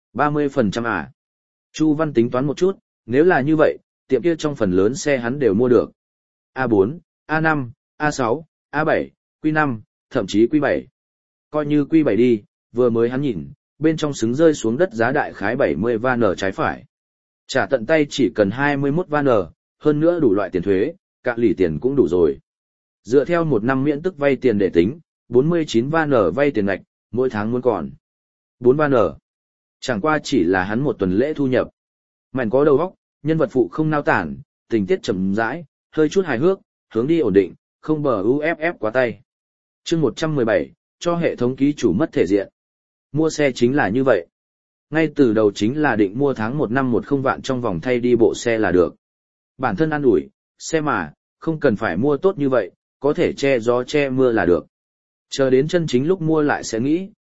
30% à? Chu Văn tính toán một chút, nếu là như vậy, tiệm kia trong phần lớn xe hắn đều mua được. A4, A5, A6, A7, Q5, thậm chí Q7. Coi như Q7 đi, vừa mới hắn nhìn, bên trong xứng rơi xuống đất giá đại khái 70 van trái phải. Trả tận tay chỉ cần 21 van, hơn nữa đủ loại tiền thuế, cả lì tiền cũng đủ rồi. Dựa theo một năm miễn tức vay tiền để tính, 49 van vay tiền ngạch, mỗi tháng muốn còn 4 van. Chẳng qua chỉ là hắn một tuần lễ thu nhập. Mảnh có đầu óc, nhân vật phụ không nao tản, tình tiết chậm rãi, hơi chút hài hước, hướng đi ổn định, không bờ UFF quá tay. Chương 117, cho hệ thống ký chủ mất thể diện. Mua xe chính là như vậy. Ngay từ đầu chính là định mua tháng 1 năm 10 vạn trong vòng thay đi bộ xe là được. Bản thân ăn ủi, xe mà, không cần phải mua tốt như vậy, có thể che gió che mưa là được. Chờ đến chân chính lúc mua lại sẽ nghĩ,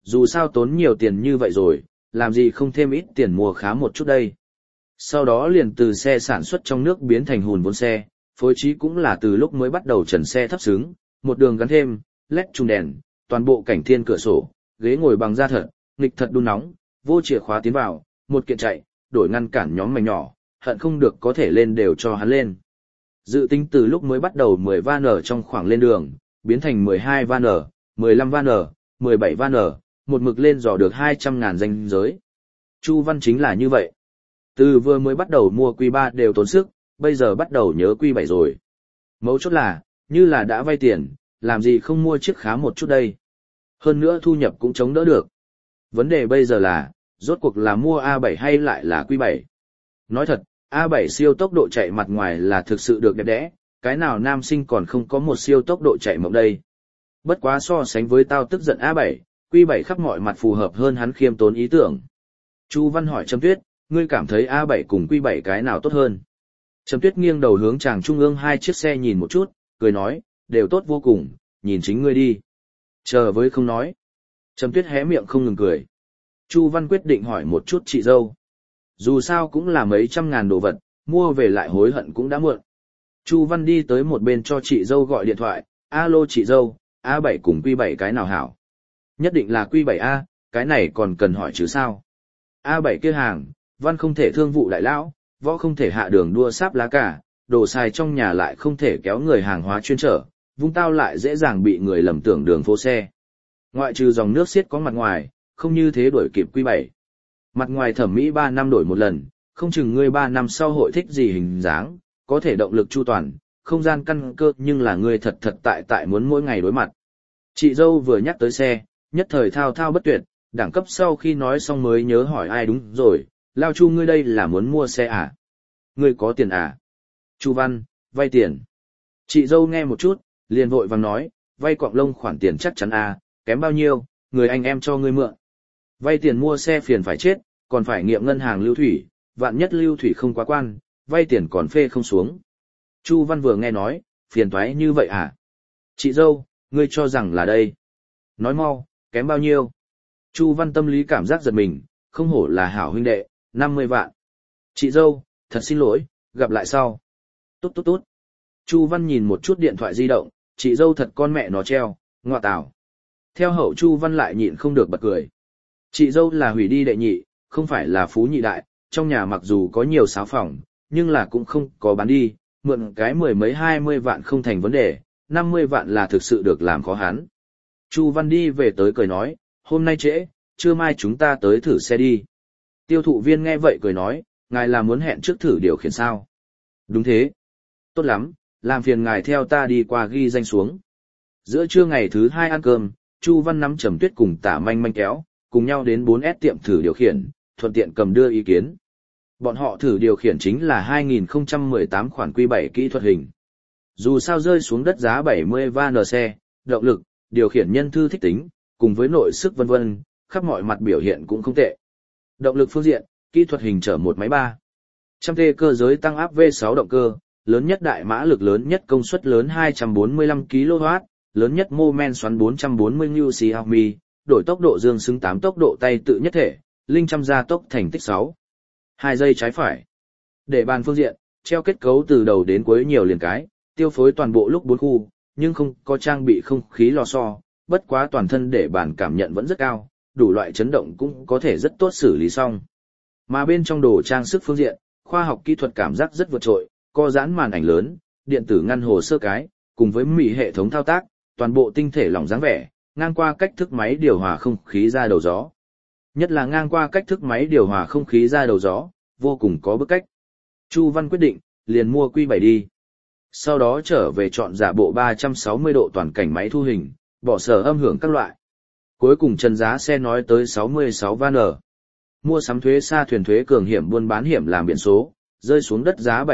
dù sao tốn nhiều tiền như vậy rồi, làm gì không thêm ít tiền mua khá một chút đây. Sau đó liền từ xe sản xuất trong nước biến thành hùn vốn xe, phối trí cũng là từ lúc mới bắt đầu trần xe thấp xứng, một đường gắn thêm, led chùm đèn, toàn bộ cảnh thiên cửa sổ, ghế ngồi bằng da thật, nghịch thật đun nóng, vô chìa khóa tiến vào, một kiện chạy, đổi ngăn cản nhóm mảnh nhỏ, hận không được có thể lên đều cho hắn lên. Dự tính từ lúc mới bắt đầu 10 van ở trong khoảng lên đường, biến thành 12 van ở, 15 van ở, 17 van ở, một mực lên dò được 200.000 danh giới. Chu Văn chính là như vậy. Từ vừa mới bắt đầu mua Q3 đều tốn sức, bây giờ bắt đầu nhớ Q7 rồi. Mấu chốt là, như là đã vay tiền, làm gì không mua chiếc khá một chút đây. Hơn nữa thu nhập cũng chống đỡ được. Vấn đề bây giờ là, rốt cuộc là mua A7 hay lại là Q7. Nói thật, A7 siêu tốc độ chạy mặt ngoài là thực sự được đẹp đẽ, cái nào nam sinh còn không có một siêu tốc độ chạy mộng đây. Bất quá so sánh với tao tức giận A7, Q7 khắp mọi mặt phù hợp hơn hắn khiêm tốn ý tưởng. Chu Văn hỏi Trầm Tuyết, ngươi cảm thấy A7 cùng Q7 cái nào tốt hơn? Trầm Tuyết nghiêng đầu hướng chàng trung ương hai chiếc xe nhìn một chút, cười nói, đều tốt vô cùng, nhìn chính ngươi đi. Chờ với không nói. Trầm Tuyết hé miệng không ngừng cười. Chu Văn quyết định hỏi một chút chị dâu. Dù sao cũng là mấy trăm ngàn đồ vật, mua về lại hối hận cũng đã muộn. Chu Văn đi tới một bên cho chị dâu gọi điện thoại, alo chị dâu, A7 cùng Q7 cái nào hảo? Nhất định là Q7A, cái này còn cần hỏi chứ sao? A7 kia hàng, Văn không thể thương vụ đại lão, võ không thể hạ đường đua sáp lá cả, đồ xài trong nhà lại không thể kéo người hàng hóa chuyên trở, vung tao lại dễ dàng bị người lầm tưởng đường phố xe. Ngoại trừ dòng nước xiết có mặt ngoài, không như thế đuổi kịp Q7. Mặt ngoài thẩm mỹ 3 năm đổi một lần, không chừng ngươi 3 năm sau hội thích gì hình dáng, có thể động lực chu toàn, không gian căn cơ nhưng là ngươi thật tại muốn mỗi ngày đối mặt. Chị dâu vừa nhắc tới xe, nhất thời thao thao bất tuyệt, đẳng cấp sau khi nói xong mới nhớ hỏi ai đúng rồi, Lao Chu ngươi đây là muốn mua xe à? Ngươi có tiền à? Chu Văn, vay tiền. Chị dâu nghe một chút, liền vội vàng nói, vay quạng lông khoản tiền chắc chắn à, kém bao nhiêu, người anh em cho ngươi mượn. Vay tiền mua xe phiền phải chết, còn phải nghiệm ngân hàng lưu thủy, vạn nhất lưu thủy không quá quan, vay tiền còn phê không xuống. Chu Văn vừa nghe nói, phiền toái như vậy à? Chị dâu, ngươi cho rằng là đây. Nói mau, kém bao nhiêu? Chu Văn tâm lý cảm giác giật mình, không hổ là hảo huynh đệ, 50 vạn. Chị dâu, thật xin lỗi, gặp lại sau. Tốt tốt tốt. Chu Văn nhìn một chút điện thoại di động, chị dâu thật con mẹ nó treo, ngọa tảo. Theo hậu Chu Văn lại nhịn không được bật cười. Chị dâu là hủy đi đệ nhị, không phải là phú nhị đại, trong nhà mặc dù có nhiều xáo phòng, nhưng là cũng không có bán đi, mượn cái 10 mấy 20 vạn không thành vấn đề, 50 vạn là thực sự được làm khó hắn. Chu Văn đi về tới cười nói, hôm nay trễ, trưa mai chúng ta tới thử xe đi. Tiêu thụ viên nghe vậy cười nói, ngài là muốn hẹn trước thử điều khiển sao? Đúng thế. Tốt lắm, làm phiền ngài theo ta đi qua ghi danh xuống. Giữa trưa ngày thứ 2 ăn cơm, Chu Văn nắm Trầm Tuyết cùng Tả Manh Manh kéo, cùng nhau đến 4S tiệm thử điều khiển, thuận tiện cầm đưa ý kiến. Bọn họ thử điều khiển chính là 2018 khoản Q7 kỹ thuật hình. Dù sao rơi xuống đất giá 70 van xe, động lực, điều khiển nhân thư thích tính, cùng với nội sức vân vân, khắp mọi mặt biểu hiện cũng không tệ. Động lực phương diện, kỹ thuật hình chở một máy 300T cơ giới tăng áp V6 động cơ, lớn nhất đại mã lực lớn nhất công suất lớn 245 kW, lớn nhất mô men xoắn 440 Nm, đổi tốc độ dương xứng 8 tốc độ tay tự nhất thể, linh trăm gia tốc thành tích 6. 2 giây trái phải. Để bàn phương diện, treo kết cấu từ đầu đến cuối nhiều liền cái, tiêu phối toàn bộ lúc 4 khu, nhưng không có trang bị không khí lò xo, bất quá toàn thân để bàn cảm nhận vẫn rất cao, đủ loại chấn động cũng có thể rất tốt xử lý xong. Mà bên trong đồ trang sức phương diện, khoa học kỹ thuật cảm giác rất vượt trội, co giãn màn ảnh lớn, điện tử ngăn hồ sơ cái, cùng với mỹ hệ thống thao tác, toàn bộ tinh thể lỏng dáng vẻ, ngang qua cách thức máy điều hòa không khí ra đầu gió. Nhất là ngang qua cách thức máy điều hòa không khí ra đầu gió, vô cùng có bức cách. Chu Văn quyết định, liền mua Q7 đi. Sau đó trở về chọn giả bộ 360 độ toàn cảnh máy thu hình, bỏ sở âm hưởng các loại. Cuối cùng trần giá xe nói tới 66 van. Mua sắm thuế xa thuyền thuế cường hiểm buôn bán hiểm làm biển số, rơi xuống đất giá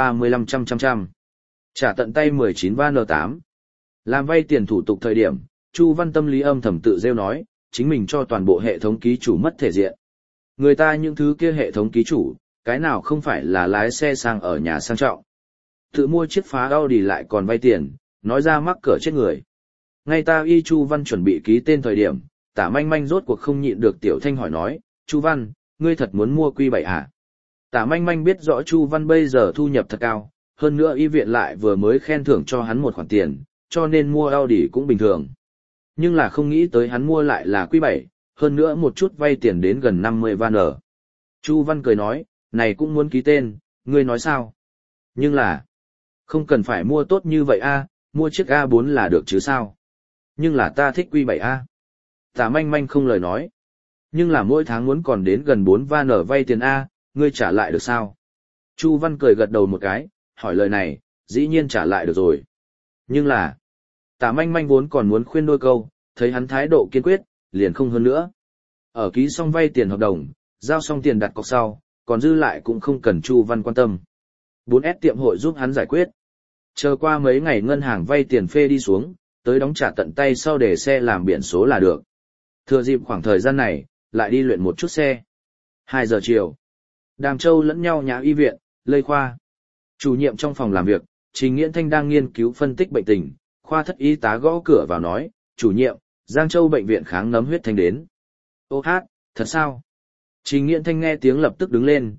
735 trả tận tay 19 van 8. Làm vay tiền thủ tục thời điểm, Chu Văn tâm lý âm thầm tự rêu nói, chính mình cho toàn bộ hệ thống ký chủ mất thể diện. Người ta những thứ kia hệ thống ký chủ, cái nào không phải là lái xe sang ở nhà sang trọng. Tự mua chiếc phá Audi lại còn vay tiền, nói ra mắc cỡ chết người. Ngay ta y Chu Văn chuẩn bị ký tên thời điểm, Tả Manh Manh rốt cuộc không nhịn được Tiểu Thanh hỏi nói, Chu Văn, ngươi thật muốn mua Q7 à? Tả Manh Manh biết rõ Chu Văn bây giờ thu nhập thật cao, hơn nữa y viện lại vừa mới khen thưởng cho hắn một khoản tiền, cho nên mua Audi cũng bình thường. Nhưng là không nghĩ tới hắn mua lại là Q7, hơn nữa một chút vay tiền đến gần 50 van ở. Chu Văn cười nói, này cũng muốn ký tên, ngươi nói sao? Nhưng là, không cần phải mua tốt như vậy a, mua chiếc A4 là được chứ sao? Nhưng là ta thích Q7A. Tả Manh Manh không lời nói. Nhưng là mỗi tháng muốn còn đến gần 4 van ở vay tiền A, ngươi trả lại được sao? Chu Văn cười gật đầu một cái, hỏi lời này, dĩ nhiên trả lại được rồi. Nhưng là, Tả Manh Manh vốn còn muốn khuyên đôi câu, thấy hắn thái độ kiên quyết, liền không hơn nữa. Ở ký xong vay tiền hợp đồng, giao xong tiền đặt cọc sau, còn dư lại cũng không cần Chu Văn quan tâm. 4S tiệm hội giúp hắn giải quyết. Chờ qua mấy ngày ngân hàng vay tiền phê đi xuống, tới đóng trả tận tay sau để xe làm biển số là được. Thừa dịp khoảng thời gian này, lại đi luyện một chút xe. 2 giờ chiều. Đàm Châu lẫn nhau nhã y viện, lây khoa. Chủ nhiệm trong phòng làm việc, Trình Nghiễn Thanh đang nghiên cứu phân tích bệnh tình, khoa thất y tá gõ cửa vào nói, chủ nhiệm, Giang Châu bệnh viện kháng nấm huyết thanh đến. Ô hát, thật sao? Trình Nghiễn Thanh nghe tiếng lập tức đứng lên,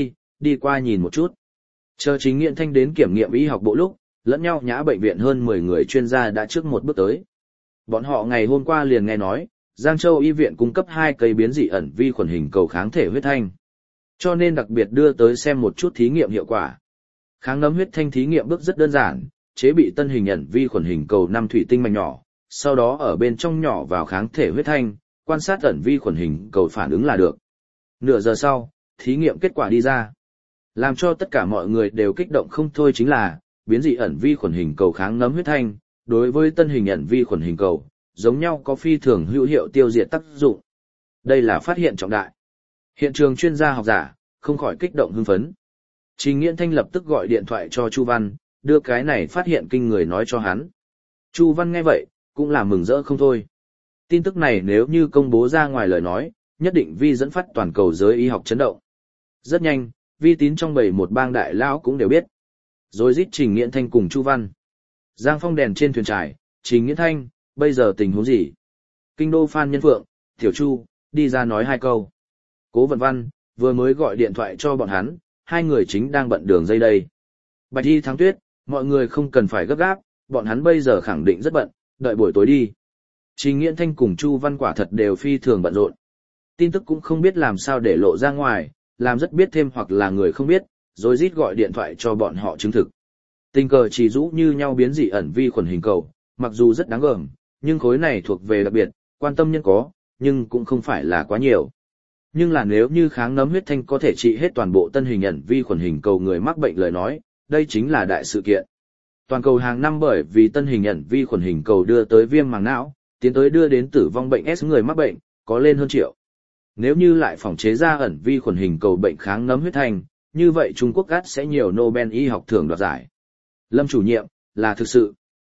đi qua nhìn một chút. Chờ Trình Nghiễn Thanh đến kiểm nghiệm y học bộ lúc, lẫn nhau nhã bệnh viện hơn 10 người chuyên gia đã trước một bước tới. Bọn họ ngày hôm qua liền nghe nói, Giang Châu y viện cung cấp 2 cây biến dị ẩn vi khuẩn hình cầu kháng thể huyết thanh. Cho nên đặc biệt đưa tới xem một chút thí nghiệm hiệu quả. Kháng nấm huyết thanh thí nghiệm bước rất đơn giản, chế bị tân hình ẩn vi khuẩn hình cầu 5 thủy tinh mảnh nhỏ, sau đó ở bên trong nhỏ vào kháng thể huyết thanh, quan sát ẩn vi khuẩn hình cầu phản ứng là được. Nửa giờ sau, thí nghiệm kết quả đi ra. Làm cho tất cả mọi người đều kích động không thôi chính là, biến dị ẩn vi khuẩn hình cầu kháng nấm huyết thanh, đối với tân hình ẩn vi khuẩn hình cầu, giống nhau có phi thường hữu hiệu tiêu diệt tác dụng. Đây là phát hiện trọng đại. Hiện trường chuyên gia học giả, không khỏi kích động hưng phấn. Trình Nghiễn Thanh lập tức gọi điện thoại cho Chu Văn, đưa cái này phát hiện kinh người nói cho hắn. Chu Văn nghe vậy, cũng là mừng rỡ không thôi. Tin tức này nếu như công bố ra ngoài lời nói, nhất định vi dẫn phát toàn cầu giới y học chấn động. Rất nhanh, vi tín trong bầy một bang đại lão cũng đều biết. Rồi rít Trình Nghiễn Thanh cùng Chu Văn. Giang Phong đèn trên thuyền trải, Trình Nghiễn Thanh, bây giờ tình huống gì? Kinh đô Phan Nhân Phượng, Tiểu Chu, đi ra nói 2 câu. Cố Vận Văn, vừa mới gọi điện thoại cho bọn hắn, 2 người chính đang bận đường dây đây. Bạch Y Thắng Tuyết, mọi người không cần phải gấp gáp, bọn hắn bây giờ khẳng định rất bận, đợi buổi tối đi. Trình Nghiễn Thanh cùng Chu Văn quả thật đều phi thường bận rộn. Tin tức cũng không biết làm sao để lộ ra ngoài, làm rất biết thêm hoặc là người không biết, rồi rít gọi điện thoại cho bọn họ chứng thực. Tình cờ chỉ rũ như nhau biến dị ẩn vi khuẩn hình cầu, mặc dù rất đáng gờm, nhưng khối này thuộc về đặc biệt, quan tâm nhân có, nhưng cũng không phải là quá nhiều. Nhưng là nếu như kháng nấm huyết thanh có thể trị hết toàn bộ tân hình ẩn vi khuẩn hình cầu người mắc bệnh lời nói, đây chính là đại sự kiện. Toàn cầu hàng năm bởi vì tân hình ẩn vi khuẩn hình cầu đưa tới viêm màng não, tiến tới đưa đến tử vong bệnh S người mắc bệnh, có lên hơn triệu. Nếu như lại phòng chế ra ẩn vi khuẩn hình cầu bệnh kháng nấm huyết thanh, như vậy Trung Quốc gắt sẽ nhiều Nobel y học thưởng đoạt giải. Lâm chủ nhiệm, là thực sự.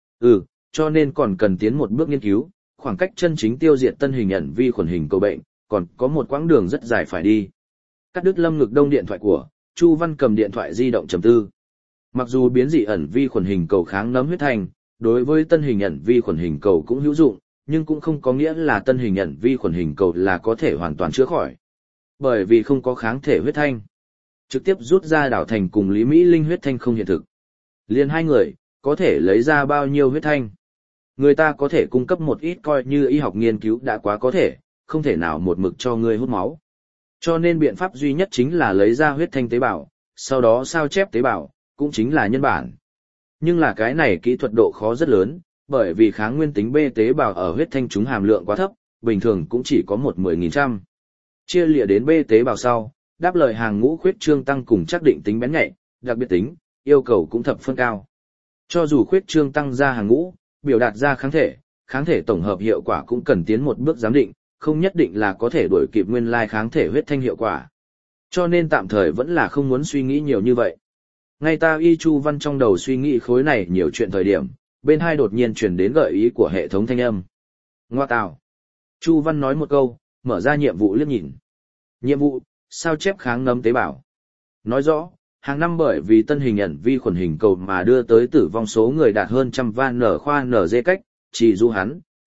Cho nên còn cần tiến một bước nghiên cứu, khoảng cách chân chính tiêu diệt tân hình ẩn vi khuẩn hình cầu bệnh, còn có một quãng đường rất dài phải đi. Cắt đứt Lâm Ngực Đông điện thoại của, Chu Văn cầm điện thoại di động trầm tư. Mặc dù biến dị ẩn vi khuẩn hình cầu kháng nấm huyết thanh, đối với tân hình ẩn vi khuẩn hình cầu cũng hữu dụng, nhưng cũng không có nghĩa là tân hình ẩn vi khuẩn hình cầu là có thể hoàn toàn chữa khỏi. Bởi vì không có kháng thể huyết thanh. Trực tiếp rút ra đảo thành cùng Lý Mỹ Linh huyết thanh không hiện thực. Liên 2 người, có thể lấy ra bao nhiêu huyết thanh. Người ta có thể cung cấp một ít coi như y học nghiên cứu đã quá có thể, không thể nào một mực cho ngươi hút máu. Cho nên biện pháp duy nhất chính là lấy ra huyết thanh tế bào, sau đó sao chép tế bào, cũng chính là nhân bản. Nhưng là cái này kỹ thuật độ khó rất lớn, bởi vì kháng nguyên tính B tế bào ở huyết thanh chúng hàm lượng quá thấp, bình thường cũng chỉ có 1/10.000. Chia lịa đến B tế bào sau, đáp lời hàng ngũ khuyết trương tăng cùng chắc định tính bén nhạy, đặc biệt tính, yêu cầu cũng thập phân cao. Cho dù khuyết trương tăng ra hàng ngũ, biểu đạt ra kháng thể tổng hợp hiệu quả cũng cần tiến một bước giám định, không nhất định là có thể đuổi kịp nguyên lai kháng thể huyết thanh hiệu quả. Cho nên tạm thời vẫn là không muốn suy nghĩ nhiều như vậy. Ngay ta y Chu Văn trong đầu suy nghĩ khối này nhiều chuyện thời điểm, bên hai đột nhiên truyền đến gợi ý của hệ thống thanh âm. Ngoa tào. Chu Văn nói một câu, mở ra nhiệm vụ liếc nhìn. Nhiệm vụ, sao chép kháng nấm tế bào. Nói rõ, hàng năm bởi vì tân hình ẩn vi khuẩn hình cầu mà đưa tới tử vong số người đạt hơn 100 van nở khoa nở dê cách, chỉ du hắn,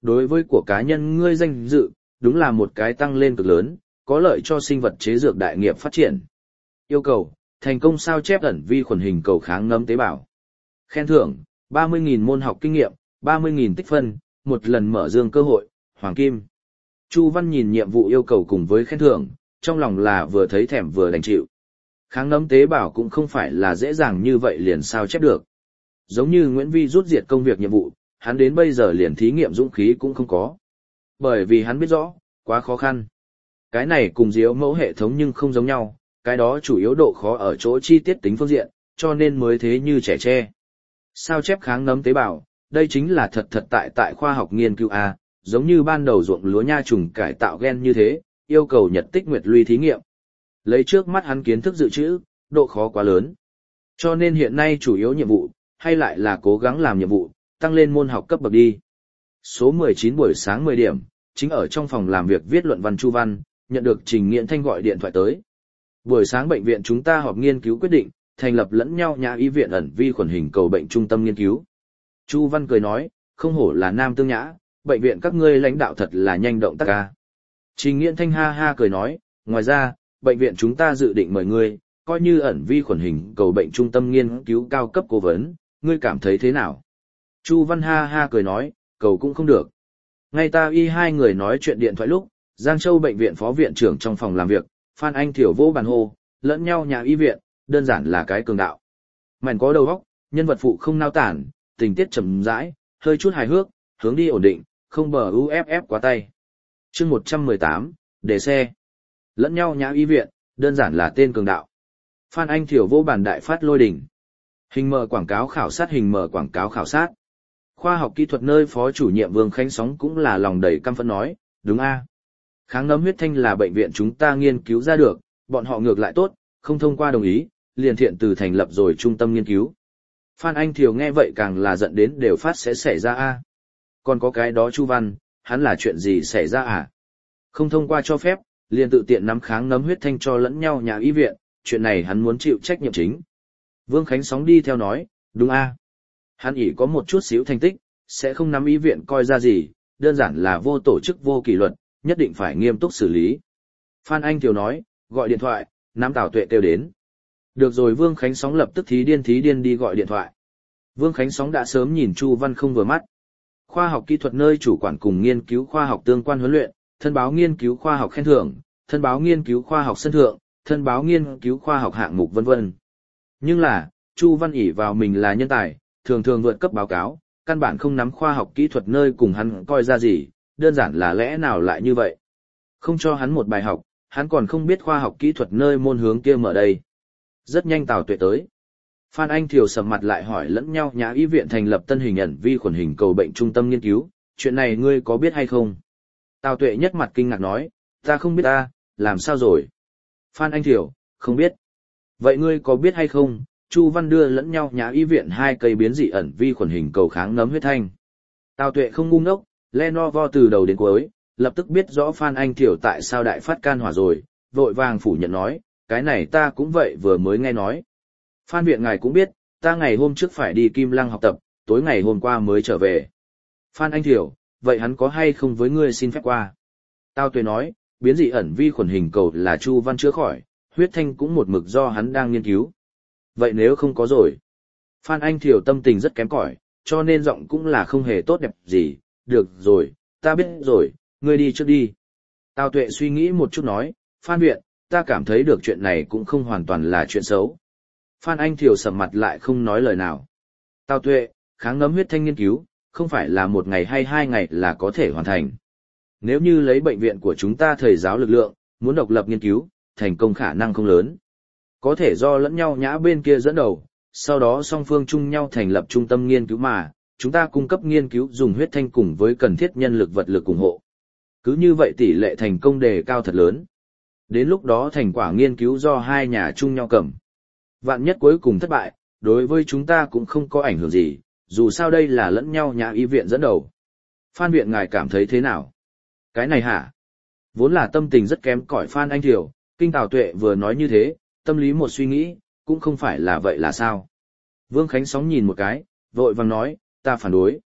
đối với của cá nhân ngươi danh dự, đúng là một cái tăng lên cực lớn, có lợi cho sinh vật chế dược đại nghiệp phát triển. Yêu cầu, thành công sao chép ẩn vi khuẩn hình cầu kháng nấm tế bào. Khen thưởng, 30.000 môn học kinh nghiệm, 30.000 tích phân, một lần mở dương cơ hội, hoàng kim. Chu Văn nhìn nhiệm vụ yêu cầu cùng với khen thưởng, trong lòng là vừa thấy thèm vừa đành chịu. Kháng nấm tế bào cũng không phải là dễ dàng như vậy liền sao chép được. Giống như Nguyễn Vi rút diệt công việc nhiệm vụ, hắn đến bây giờ liền thí nghiệm dũng khí cũng không có. Bởi vì hắn biết rõ, quá khó khăn. Cái này cùng diếu mẫu hệ thống nhưng không giống nhau, cái đó chủ yếu độ khó ở chỗ chi tiết tính phương diện, cho nên mới thế như trẻ tre. Sao chép kháng nấm tế bào, đây chính là thật tại khoa học nghiên cứu A, giống như ban đầu ruộng lúa nha trùng cải tạo gen như thế, yêu cầu nhật tích nguyệt luy thí nghiệm. Lấy trước mắt hắn kiến thức dự trữ, độ khó quá lớn. Cho nên hiện nay chủ yếu nhiệm vụ, hay lại là cố gắng làm nhiệm vụ, tăng lên môn học cấp bậc đi. Số 19 buổi sáng 10 điểm, chính ở trong phòng làm việc viết luận văn Chu Văn, nhận được Trình Nghiễn Thanh gọi điện thoại tới. Buổi sáng bệnh viện chúng ta họp nghiên cứu quyết định, thành lập lẫn nhau nhà y viện ẩn vi khuẩn hình cầu bệnh trung tâm nghiên cứu. Chu Văn cười nói, không hổ là nam tương nhã, bệnh viện các ngươi lãnh đạo thật là nhanh động tác ca. Trình Nghiễn Thanh ha ha cười nói, ngoài ra, bệnh viện chúng ta dự định mời ngươi, coi như ẩn vi khuẩn hình cầu bệnh trung tâm nghiên cứu cao cấp cố vấn, ngươi cảm thấy thế nào? Chu Văn ha ha cười nói, cầu cũng không được. Ngay ta y hai người nói chuyện điện thoại lúc, Giang Châu bệnh viện phó viện trưởng trong phòng làm việc, Phan Anh Thiểu vô bàn hô, lẫn nhau nhà y viện, đơn giản là cái cường đạo. Mảnh có đầu óc, nhân vật phụ không nao tản, tình tiết chậm rãi, hơi chút hài hước, hướng đi ổn định, không bờ UFF quá tay. Chương 118, đề xe. Lẫn nhau nhà y viện, đơn giản là tên cường đạo. Phan Anh Thiểu vô bản đại phát lôi đỉnh. Hình mở quảng cáo khảo sát, hình mở quảng cáo khảo sát. Khoa học kỹ thuật nơi phó chủ nhiệm Vương Khánh Sóng cũng là lòng đầy căm phẫn nói, đúng a. Kháng nấm huyết thanh là bệnh viện chúng ta nghiên cứu ra được, bọn họ ngược lại tốt, không thông qua đồng ý, liền thiện từ thành lập rồi trung tâm nghiên cứu. Phan Anh Thiều nghe vậy càng là giận đến đều phát sẽ xảy ra a. Còn có cái đó Chu Văn, hắn là chuyện gì xảy ra à? Không thông qua cho phép, liền tự tiện nắm kháng nấm huyết thanh cho lẫn nhau nhà y viện, chuyện này hắn muốn chịu trách nhiệm chính. Vương Khánh Sóng đi theo nói, đúng a. Hắn ỷ có một chút xíu thành tích, sẽ không nắm y viện coi ra gì, đơn giản là vô tổ chức vô kỷ luật, nhất định phải nghiêm túc xử lý. Phan Anh Thiều nói, gọi điện thoại, nắm Tào Tuệ kêu đến. Được rồi, Vương Khánh Sóng lập tức thí điên đi gọi điện thoại. Vương Khánh Sóng đã sớm nhìn Chu Văn không vừa mắt. Khoa học kỹ thuật nơi chủ quản cùng nghiên cứu khoa học tương quan huấn luyện, thân báo nghiên cứu khoa học khen thưởng, thân báo nghiên cứu khoa học sân thượng, thân báo nghiên cứu khoa học hạng mục vân vân. Nhưng là, Chu Văn ỷ vào mình là nhân tài, thường thường vượt cấp báo cáo, căn bản không nắm khoa học kỹ thuật nơi cùng hắn coi ra gì, đơn giản là lẽ nào lại như vậy. Không cho hắn một bài học, hắn còn không biết khoa học kỹ thuật nơi môn hướng kia mở đây. Rất nhanh Tào Tuệ tới. Phan Anh Thiều sầm mặt lại hỏi lẫn nhau nhà y viện thành lập tân hình ẩn vi khuẩn hình cầu bệnh trung tâm nghiên cứu, chuyện này ngươi có biết hay không? Tào Tuệ nhất mặt kinh ngạc nói, ta không biết ta, làm sao rồi? Phan Anh Thiều, không biết. Vậy ngươi có biết hay không, Chu Văn đưa lẫn nhau nhà y viện 2 cây biến dị ẩn vi khuẩn hình cầu kháng nấm huyết thanh. Tào Tuệ không ngu ngốc, Lenovo từ đầu đến cuối, lập tức biết rõ Phan Anh Thiểu tại sao đại phát can hỏa rồi, vội vàng phủ nhận nói, cái này ta cũng vậy vừa mới nghe nói. Phan viện ngài cũng biết, ta ngày hôm trước phải đi Kim Lăng học tập, tối ngày hôm qua mới trở về. Phan Anh Thiểu, vậy hắn có hay không với ngươi xin phép qua? Tào Tuệ nói, biến dị ẩn vi khuẩn hình cầu là Chu Văn chữa khỏi, huyết thanh cũng một mực do hắn đang nghiên cứu. Vậy nếu không có rồi? Phan Anh Thiểu tâm tình rất kém cỏi, cho nên giọng cũng là không hề tốt đẹp gì, được rồi, ta biết rồi, ngươi đi trước đi. Tào Tuệ suy nghĩ một chút nói, Phan viện, ta cảm thấy được chuyện này cũng không hoàn toàn là chuyện xấu. Phan Anh Thiều sầm mặt lại không nói lời nào. Tào Tuệ, kháng nấm huyết thanh nghiên cứu, không phải là 1 ngày hay 2 ngày là có thể hoàn thành. Nếu như lấy bệnh viện của chúng ta thầy giáo lực lượng, muốn độc lập nghiên cứu, thành công khả năng không lớn. Có thể do lẫn nhau nhã bên kia dẫn đầu, sau đó song phương chung nhau thành lập trung tâm nghiên cứu mà, chúng ta cung cấp nghiên cứu dùng huyết thanh cùng với cần thiết nhân lực vật lực ủng hộ. Cứ như vậy tỷ lệ thành công đề cao thật lớn. Đến lúc đó thành quả nghiên cứu do 2 nhà chung nhau cầm. Vạn nhất cuối cùng thất bại, đối với chúng ta cũng không có ảnh hưởng gì, dù sao đây là lẫn nhau nhà y viện dẫn đầu. Phan viện ngài cảm thấy thế nào? Cái này hả? Vốn là tâm tình rất kém cỏi Phan Anh Thiểu, kinh Tào Tuệ vừa nói như thế, tâm lý một suy nghĩ, cũng không phải là vậy là sao? Vương Khánh Sóng nhìn một cái, vội vàng nói, ta phản đối.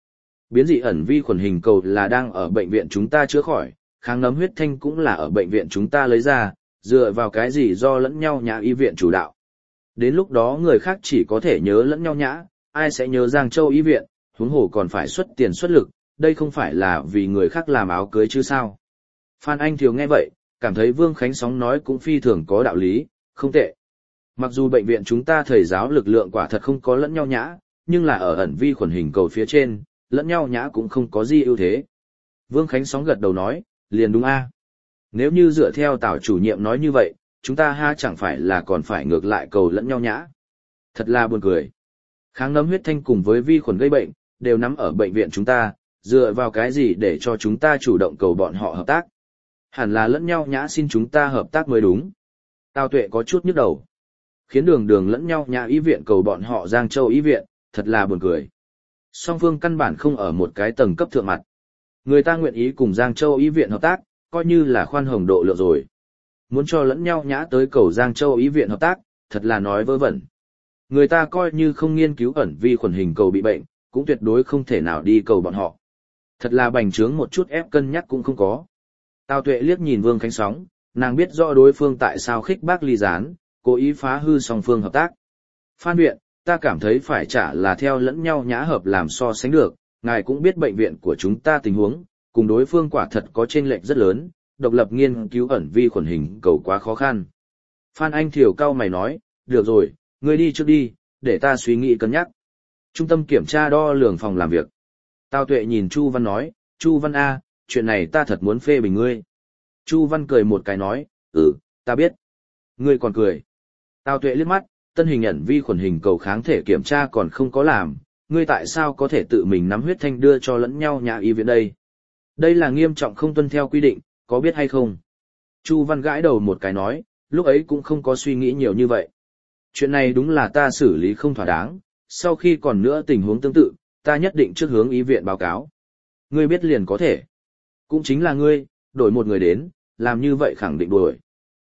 Biến dị ẩn vi khuẩn hình cầu là đang ở bệnh viện chúng ta chữa khỏi, kháng nấm huyết thanh cũng là ở bệnh viện chúng ta lấy ra, dựa vào cái gì do lẫn nhau nhã y viện chủ đạo. Đến lúc đó người khác chỉ có thể nhớ lẫn nhau nhã, ai sẽ nhớ Giang Châu y viện, huống hồ còn phải xuất tiền xuất lực, đây không phải là vì người khác làm áo cưới chứ sao. Phan Anh Thiều nghe vậy, cảm thấy Vương Khánh Sóng nói cũng phi thường có đạo lý, không tệ. Mặc dù bệnh viện chúng ta thầy giáo lực lượng quả thật không có lẫn nhau nhã, nhưng là ở ẩn vi khuẩn hình cầu phía trên, lẫn nhau nhã cũng không có gì ưu thế. Vương Khánh Sóng gật đầu nói, liền đúng a. Nếu như dựa theo Tào chủ nhiệm nói như vậy, chúng ta ha chẳng phải là còn phải ngược lại cầu lẫn nhau nhã. Thật là buồn cười. Kháng nấm huyết thanh cùng với vi khuẩn gây bệnh, đều nắm ở bệnh viện chúng ta, dựa vào cái gì để cho chúng ta chủ động cầu bọn họ hợp tác. Hẳn là lẫn nhau nhã xin chúng ta hợp tác mới đúng. Tào Tuệ có chút nhức đầu. Khiến đường đường lẫn nhau nhã y viện cầu bọn họ Giang Châu y viện, thật là buồn cười. Song phương căn bản không ở một cái tầng cấp thượng mặt. Người ta nguyện ý cùng Giang Châu y viện hợp tác, coi như là khoan hồng độ lượng rồi. Muốn cho lẫn nhau nhã tới cầu Giang Châu y viện hợp tác, thật là nói vớ vẩn. Người ta coi như không nghiên cứu ẩn vi khuẩn hình cầu bị bệnh, cũng tuyệt đối không thể nào đi cầu bọn họ. Thật là bành trướng một chút ép cân nhắc cũng không có. Tào Tuệ liếc nhìn Vương Khánh Sóng, nàng biết rõ đối phương tại sao khích bác ly gián, cố ý phá hư song phương hợp tác. Phan viện, ta cảm thấy phải trả là theo lẫn nhau nhã hợp làm so sánh được, ngài cũng biết bệnh viện của chúng ta tình huống, cùng đối phương quả thật có chênh lệch rất lớn, độc lập nghiên cứu ẩn vi khuẩn hình cầu quá khó khăn. Phan Anh Thiều cau mày nói, được rồi, ngươi đi trước đi, để ta suy nghĩ cân nhắc. Trung tâm kiểm tra đo lường phòng làm việc. Tào Tuệ nhìn Chu Văn nói, Chu Văn A, chuyện này ta thật muốn phê bình ngươi. Chu Văn cười một cái nói, ta biết. Ngươi còn cười. Tào Tuệ liếc mắt, tân hình ẩn vi khuẩn hình cầu kháng thể kiểm tra còn không có làm, ngươi tại sao có thể tự mình nắm huyết thanh đưa cho lẫn nhau nhà y viện đây? Đây là nghiêm trọng không tuân theo quy định, có biết hay không? Chu Văn gãi đầu một cái nói, lúc ấy cũng không có suy nghĩ nhiều như vậy. Chuyện này đúng là ta xử lý không thỏa đáng, sau khi còn nữa tình huống tương tự, ta nhất định trước hướng y viện báo cáo. Ngươi biết liền có thể. Cũng chính là ngươi, đổi một người đến, làm như vậy khẳng định đuổi.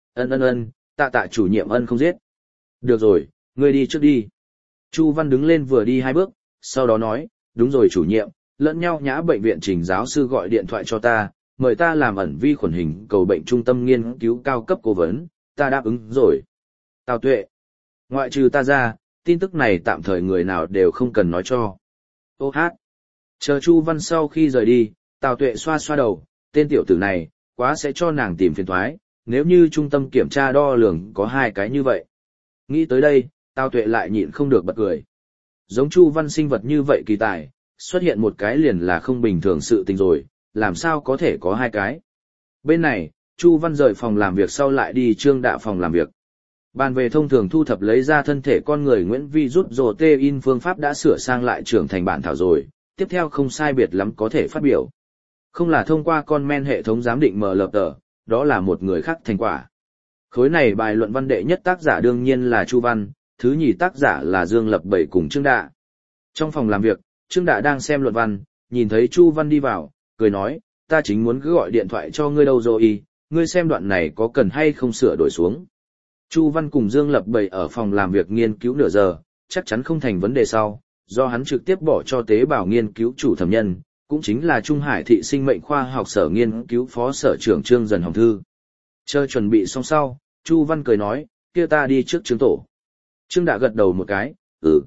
Ân, tạ chủ nhiệm ân không giết. Được rồi, ngươi đi trước đi. Chu Văn đứng lên vừa đi 2 bước, sau đó nói, đúng rồi chủ nhiệm, lẫn nhau nhã bệnh viện Trình giáo sư gọi điện thoại cho ta, mời ta làm ẩn vi khuẩn hình cầu bệnh trung tâm nghiên cứu cao cấp cố vấn, ta đáp ứng rồi. Tào Tuệ, ngoại trừ ta ra, tin tức này tạm thời người nào đều không cần nói cho. Ô hát. Chờ Chu Văn sau khi rời đi, Tào Tuệ xoa xoa đầu, tên tiểu tử này, quá sẽ cho nàng tìm phiền toái, nếu như trung tâm kiểm tra đo lường có 2 cái như vậy. Nghĩ tới đây, Tào Tuệ lại nhịn không được bật cười. Giống Chu Văn sinh vật như vậy kỳ tài, xuất hiện một cái liền là không bình thường sự tình rồi, làm sao có thể có 2 cái. Bên này, Chu Văn rời phòng làm việc sau lại đi Trương Đạ phòng làm việc. Bàn về thông thường thu thập lấy ra thân thể con người Nguyễn Vi rút protein phương pháp đã sửa sang lại trưởng thành bản thảo rồi, tiếp theo không sai biệt lắm có thể phát biểu. Không là thông qua con men hệ thống giám định MLT, đó là một người khác thành quả. Khối này bài luận văn đệ nhất tác giả đương nhiên là Chu Văn, thứ nhì tác giả là Dương Lập Bảy cùng Trương Đạ. Trong phòng làm việc, Trương Đạ đang xem luận văn, nhìn thấy Chu Văn đi vào, cười nói, ta chính muốn cứ gọi điện thoại cho ngươi đâu rồi, ngươi xem đoạn này có cần hay không sửa đổi xuống. Chu Văn cùng Dương Lập Bảy ở phòng làm việc nghiên cứu nửa giờ, chắc chắn không thành vấn đề sau, do hắn trực tiếp bỏ cho tế bào nghiên cứu chủ thẩm nhân, cũng chính là Trung Hải thị sinh mệnh khoa học sở nghiên cứu phó sở trưởng Trương Dần Hồng Thư. Chờ chuẩn bị xong sau, Chu Văn cười nói, kia ta đi trước Trương tổ. Trương Đạ gật đầu một cái,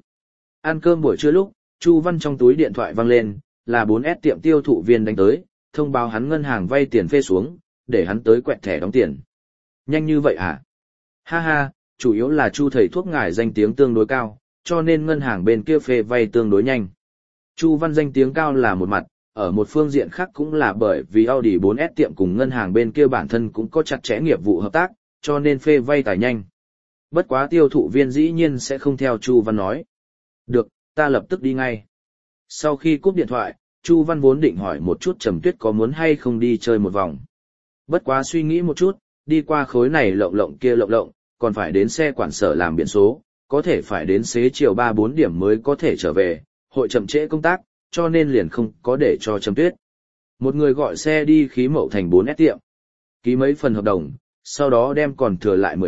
Ăn cơm buổi trưa lúc, Chu Văn trong túi điện thoại vang lên, là 4S tiệm tiêu thụ viên đánh tới, thông báo hắn ngân hàng vay tiền phê xuống, để hắn tới quẹt thẻ đóng tiền. Nhanh như vậy hả? Ha ha, chủ yếu là Chu thầy thuốc ngài danh tiếng tương đối cao, cho nên ngân hàng bên kia phê vay tương đối nhanh. Chu Văn danh tiếng cao là một mặt, ở một phương diện khác cũng là bởi vì Audi 4S tiệm cùng ngân hàng bên kia bản thân cũng có chặt chẽ nghiệp vụ hợp tác, cho nên phê vay tài nhanh. Bất quá tiêu thụ viên dĩ nhiên sẽ không theo Chu Văn nói. Được, ta lập tức đi ngay. Sau khi cúp điện thoại, Chu Văn vốn định hỏi một chút Trầm Tuyết có muốn hay không đi chơi một vòng. Bất quá suy nghĩ một chút, đi qua khối này lộng lộng kia lộng lộng, còn phải đến xe quản sở làm biển số, có thể phải đến xế chiều 3-4 điểm mới có thể trở về, hội chậm trễ công tác, cho nên liền không có để cho Trầm Tuyết. Một người gọi xe đi khí Mậu Thành 4S tiệm, ký mấy phần hợp đồng, sau đó đem còn thừa lại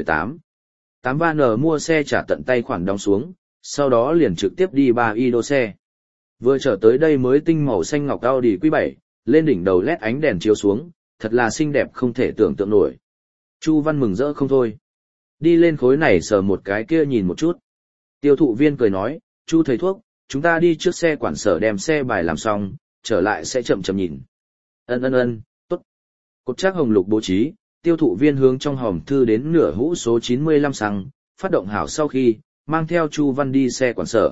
8 van mua xe trả tận tay khoản đóng xuống, sau đó liền trực tiếp đi 3 y đô xe. Vừa trở tới đây mới tinh màu xanh ngọc Audi Q7, lên đỉnh đầu led ánh đèn chiếu xuống, thật là xinh đẹp không thể tưởng tượng nổi. Chu Văn mừng rỡ không thôi. Đi lên khối này sờ một cái kia nhìn một chút. Tiêu thụ viên cười nói, Chu thầy thuốc, chúng ta đi trước xe quản sở đem xe bài làm xong, trở lại sẽ chậm chậm nhìn. Ân, tốt. Cột trác hồng lục bố trí, tiêu thụ viên hướng trong hòm thư đến nửa hũ số 95 xăng, phát động hảo sau khi, mang theo Chu Văn đi xe quản sở.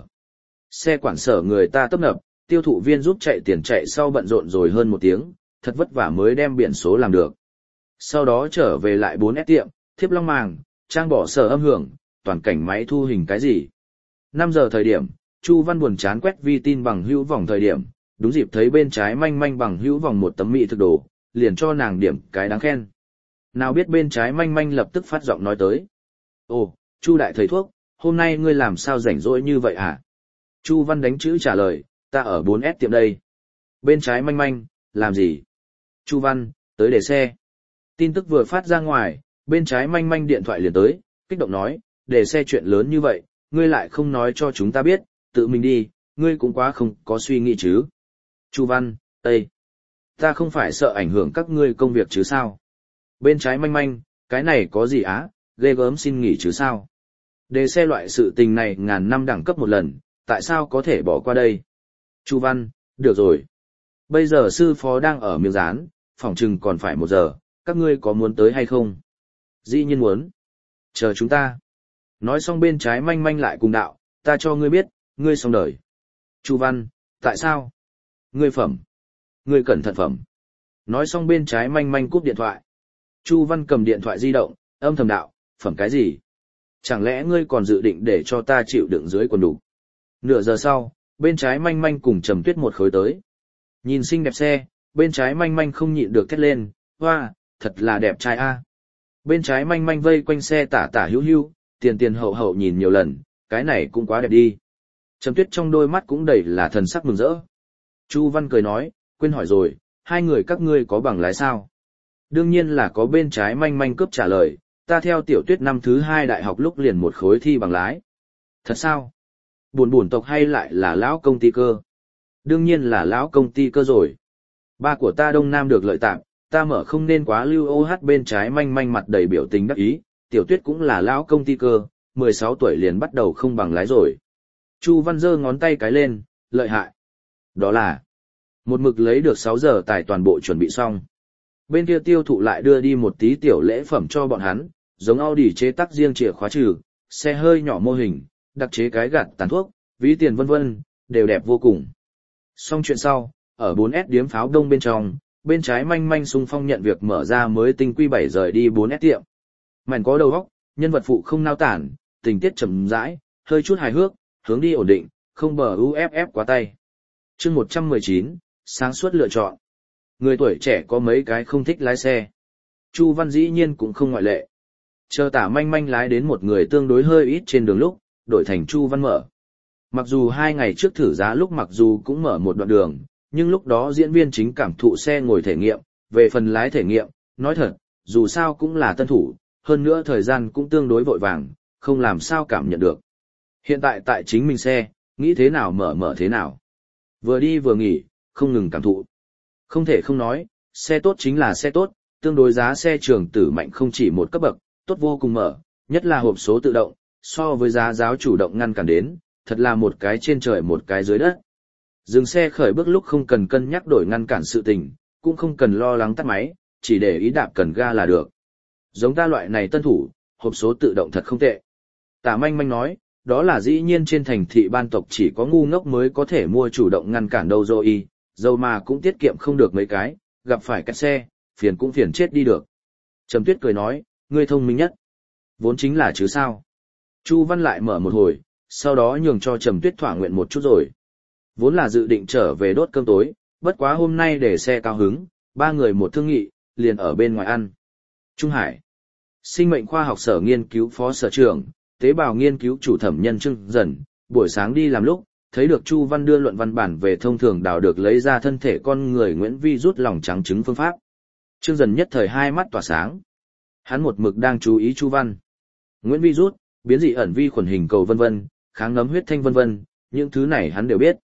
Xe quản sở người ta tấp nập, tiêu thụ viên giúp chạy tiền chạy sau bận rộn rồi hơn 1 tiếng, thật vất vả mới đem biển số làm được. Sau đó trở về lại 4S tiệm, thiếp long màng, trang bỏ sở âm hưởng, toàn cảnh máy thu hình cái gì. 5 giờ thời điểm, Chu Văn buồn chán quét vi tin bằng hữu vòng thời điểm, đúng dịp thấy bên trái manh manh bằng hữu vòng một tấm mỹ thực đồ, liền cho nàng điểm cái đáng khen. Nào biết bên trái manh manh lập tức phát giọng nói tới. Ồ, Chu đại thầy thuốc, hôm nay ngươi làm sao rảnh rỗi như vậy hả? Chu Văn đánh chữ trả lời, ta ở 4S tiệm đây. Bên trái manh manh, làm gì? Chu Văn, tới để xe. Tin tức vừa phát ra ngoài, bên trái manh manh điện thoại liền tới, kích động nói, để xe chuyện lớn như vậy, ngươi lại không nói cho chúng ta biết, tự mình đi, ngươi cũng quá không có suy nghĩ chứ. Chu Văn, Tây. Ta không phải sợ ảnh hưởng các ngươi công việc chứ sao? Bên trái manh manh, cái này có gì á, ghê gớm xin nghỉ chứ sao? Đề xe loại sự tình này ngàn năm đẳng cấp một lần, tại sao có thể bỏ qua đây? Chu Văn, được rồi. Bây giờ sư phó đang ở miếng rán, phỏng chừng còn phải 1 giờ, các ngươi có muốn tới hay không? Dĩ nhiên muốn. Chờ chúng ta. Nói xong bên trái manh manh lại cùng đạo, ta cho ngươi biết, ngươi xong đời. Chu Văn, tại sao? Ngươi phẩm. Ngươi cẩn thận phẩm. Nói xong bên trái manh manh cúp điện thoại. Chu Văn cầm điện thoại di động, âm thầm đạo, phẩm cái gì? Chẳng lẽ ngươi còn dự định để cho ta chịu đựng dưới quần đủ? Nửa giờ sau, bên trái manh manh cùng Trầm Tuyết một khối tới. Nhìn xinh đẹp xe, bên trái manh manh không nhịn được thét lên, hoa, thật là đẹp trai a. Bên trái manh manh vây quanh xe tả tả hữu hữu, tiền hậu hậu nhìn nhiều lần, cái này cũng quá đẹp đi. Trầm Tuyết trong đôi mắt cũng đầy là thần sắc mừng rỡ. Chu Văn cười nói, quên hỏi rồi, hai người các ngươi có bằng lái sao? Đương nhiên là có. Bên trái manh manh cướp trả lời, ta theo Tiểu Tuyết năm thứ 2 đại học lúc liền một khối thi bằng lái. Thật sao? Buồn tộc hay lại là lão công ty cơ? Đương nhiên là lão công ty cơ rồi. Ba của ta Đông Nam được lợi tạm, ta mở không nên quá lưu OH. Bên trái manh manh mặt đầy biểu tình đắc ý, Tiểu Tuyết cũng là lão công ty cơ, 16 tuổi liền bắt đầu không bằng lái rồi. Chu Văn giơ ngón tay cái lên, lợi hại. Đó là một mực lấy được 6 giờ tài toàn bộ chuẩn bị xong. Bên kia tiêu thụ lại đưa đi một tí tiểu lễ phẩm cho bọn hắn, giống Audi chế tác riêng chìa khóa trừ, xe hơi nhỏ mô hình, đặc chế cái gạt tàn thuốc, ví tiền vân vân, đều đẹp vô cùng. Xong chuyện sau, ở 4S điếm pháo đông bên trong, bên trái manh manh xung phong nhận việc mở ra mới tinh Q7 rời đi 4S tiệm. Mảnh có đầu óc, nhân vật phụ không nao tản, tình tiết chậm rãi, hơi chút hài hước, hướng đi ổn định, không bờ UFF quá tay. Chương 119, sáng suốt lựa chọn. Người tuổi trẻ có mấy cái không thích lái xe. Chu Văn dĩ nhiên cũng không ngoại lệ. Chờ tả manh manh lái đến một người tương đối hơi ít trên đường lúc, đổi thành Chu Văn mở. Mặc dù 2 ngày trước thử giá lúc mặc dù cũng mở một đoạn đường, nhưng lúc đó diễn viên chính cảm thụ xe ngồi thể nghiệm, về phần lái thể nghiệm, nói thật, dù sao cũng là tân thủ, hơn nữa thời gian cũng tương đối vội vàng, không làm sao cảm nhận được. Hiện tại tại chính mình xe, nghĩ thế nào mở thế nào. Vừa đi vừa nghỉ, không ngừng cảm thụ. Không thể không nói, xe tốt chính là xe tốt, tương đối giá xe trường tử mạnh không chỉ một cấp bậc, tốt vô cùng mở, nhất là hộp số tự động, so với giá giáo chủ động ngăn cản đến, thật là một cái trên trời một cái dưới đất. Dừng xe khởi bước lúc không cần cân nhắc đổi ngăn cản sự tình, cũng không cần lo lắng tắt máy, chỉ để ý đạp cần ga là được. Giống ta loại này tân thủ, hộp số tự động thật không tệ. Tả manh manh nói, đó là dĩ nhiên trên thành thị ban tộc chỉ có ngu ngốc mới có thể mua chủ động ngăn cản đâu rồi, dầu mà cũng tiết kiệm không được mấy cái, gặp phải kẹt xe, phiền cũng phiền chết đi được. Trầm Tuyết cười nói, ngươi thông minh nhất. Vốn chính là chứ sao. Chu Văn lại mở một hồi, sau đó nhường cho Trầm Tuyết thỏa nguyện một chút rồi. Vốn là dự định trở về đốt cơm tối, bất quá hôm nay để xe cao hứng, 3 người một thương nghị, liền ở bên ngoài ăn. Trung Hải, sinh mệnh khoa học sở nghiên cứu phó sở trưởng, tế bào nghiên cứu chủ thẩm nhân Trương Dần, buổi sáng đi làm lúc, thấy được Chu Văn đưa luận văn bản về thông thường đào được lấy ra thân thể con người Nguyễn Vi rút lòng trắng trứng phương pháp. Trương Dần nhất thời hai mắt tỏa sáng. Hắn một mực đang chú ý Chu Văn. Nguyễn Vi rút, biến dị ẩn vi khuẩn hình cầu vân vân, kháng nấm huyết thanh vân vân, những thứ này hắn đều biết.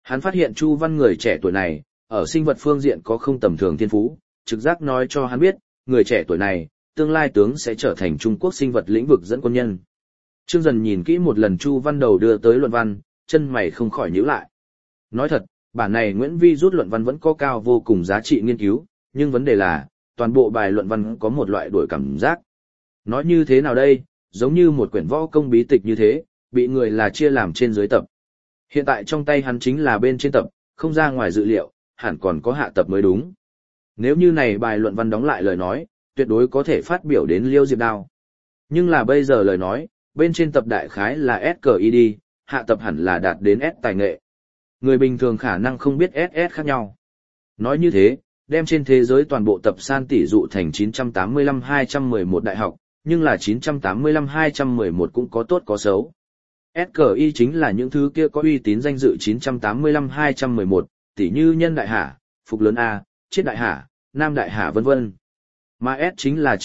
Hắn phát hiện Chu Văn người trẻ tuổi này, ở sinh vật phương diện có không tầm thường thiên phú, trực giác nói cho hắn biết, người trẻ tuổi này, tương lai tướng sẽ trở thành Trung Quốc sinh vật lĩnh vực dẫn quân nhân. Trương Dần nhìn kỹ một lần Chu Văn đầu đưa tới luận văn, chân mày không khỏi nhíu lại. Nói thật, bản này Nguyễn Vi rút luận văn vẫn có cao vô cùng giá trị nghiên cứu, nhưng vấn đề là, toàn bộ bài luận văn có một loại đổi cảm giác. Nói như thế nào đây, giống như một quyển võ công bí tịch như thế, bị người là chia làm trên dưới tập. Hiện tại trong tay hắn chính là bên trên tập, không ra ngoài dự liệu, hẳn còn có hạ tập mới đúng. Nếu như này bài luận văn đóng lại lời nói, tuyệt đối có thể phát biểu đến Liêu Diệp Đao. Nhưng là bây giờ lời nói, bên trên tập đại khái là SKID, hạ tập hẳn là đạt đến S tài nghệ. Người bình thường khả năng không biết SS khác nhau. Nói như thế, đem trên thế giới toàn bộ tập san tỷ dụ thành 985-211 đại học, nhưng là 985-211 cũng có tốt có xấu. SKI chính là những thứ kia có uy tín danh dự 985-211, tỷ như Nhân Đại Hà, Phục Lớn A, Chiết Đại Hà, Nam Đại Hà vân vân. Mà S chính là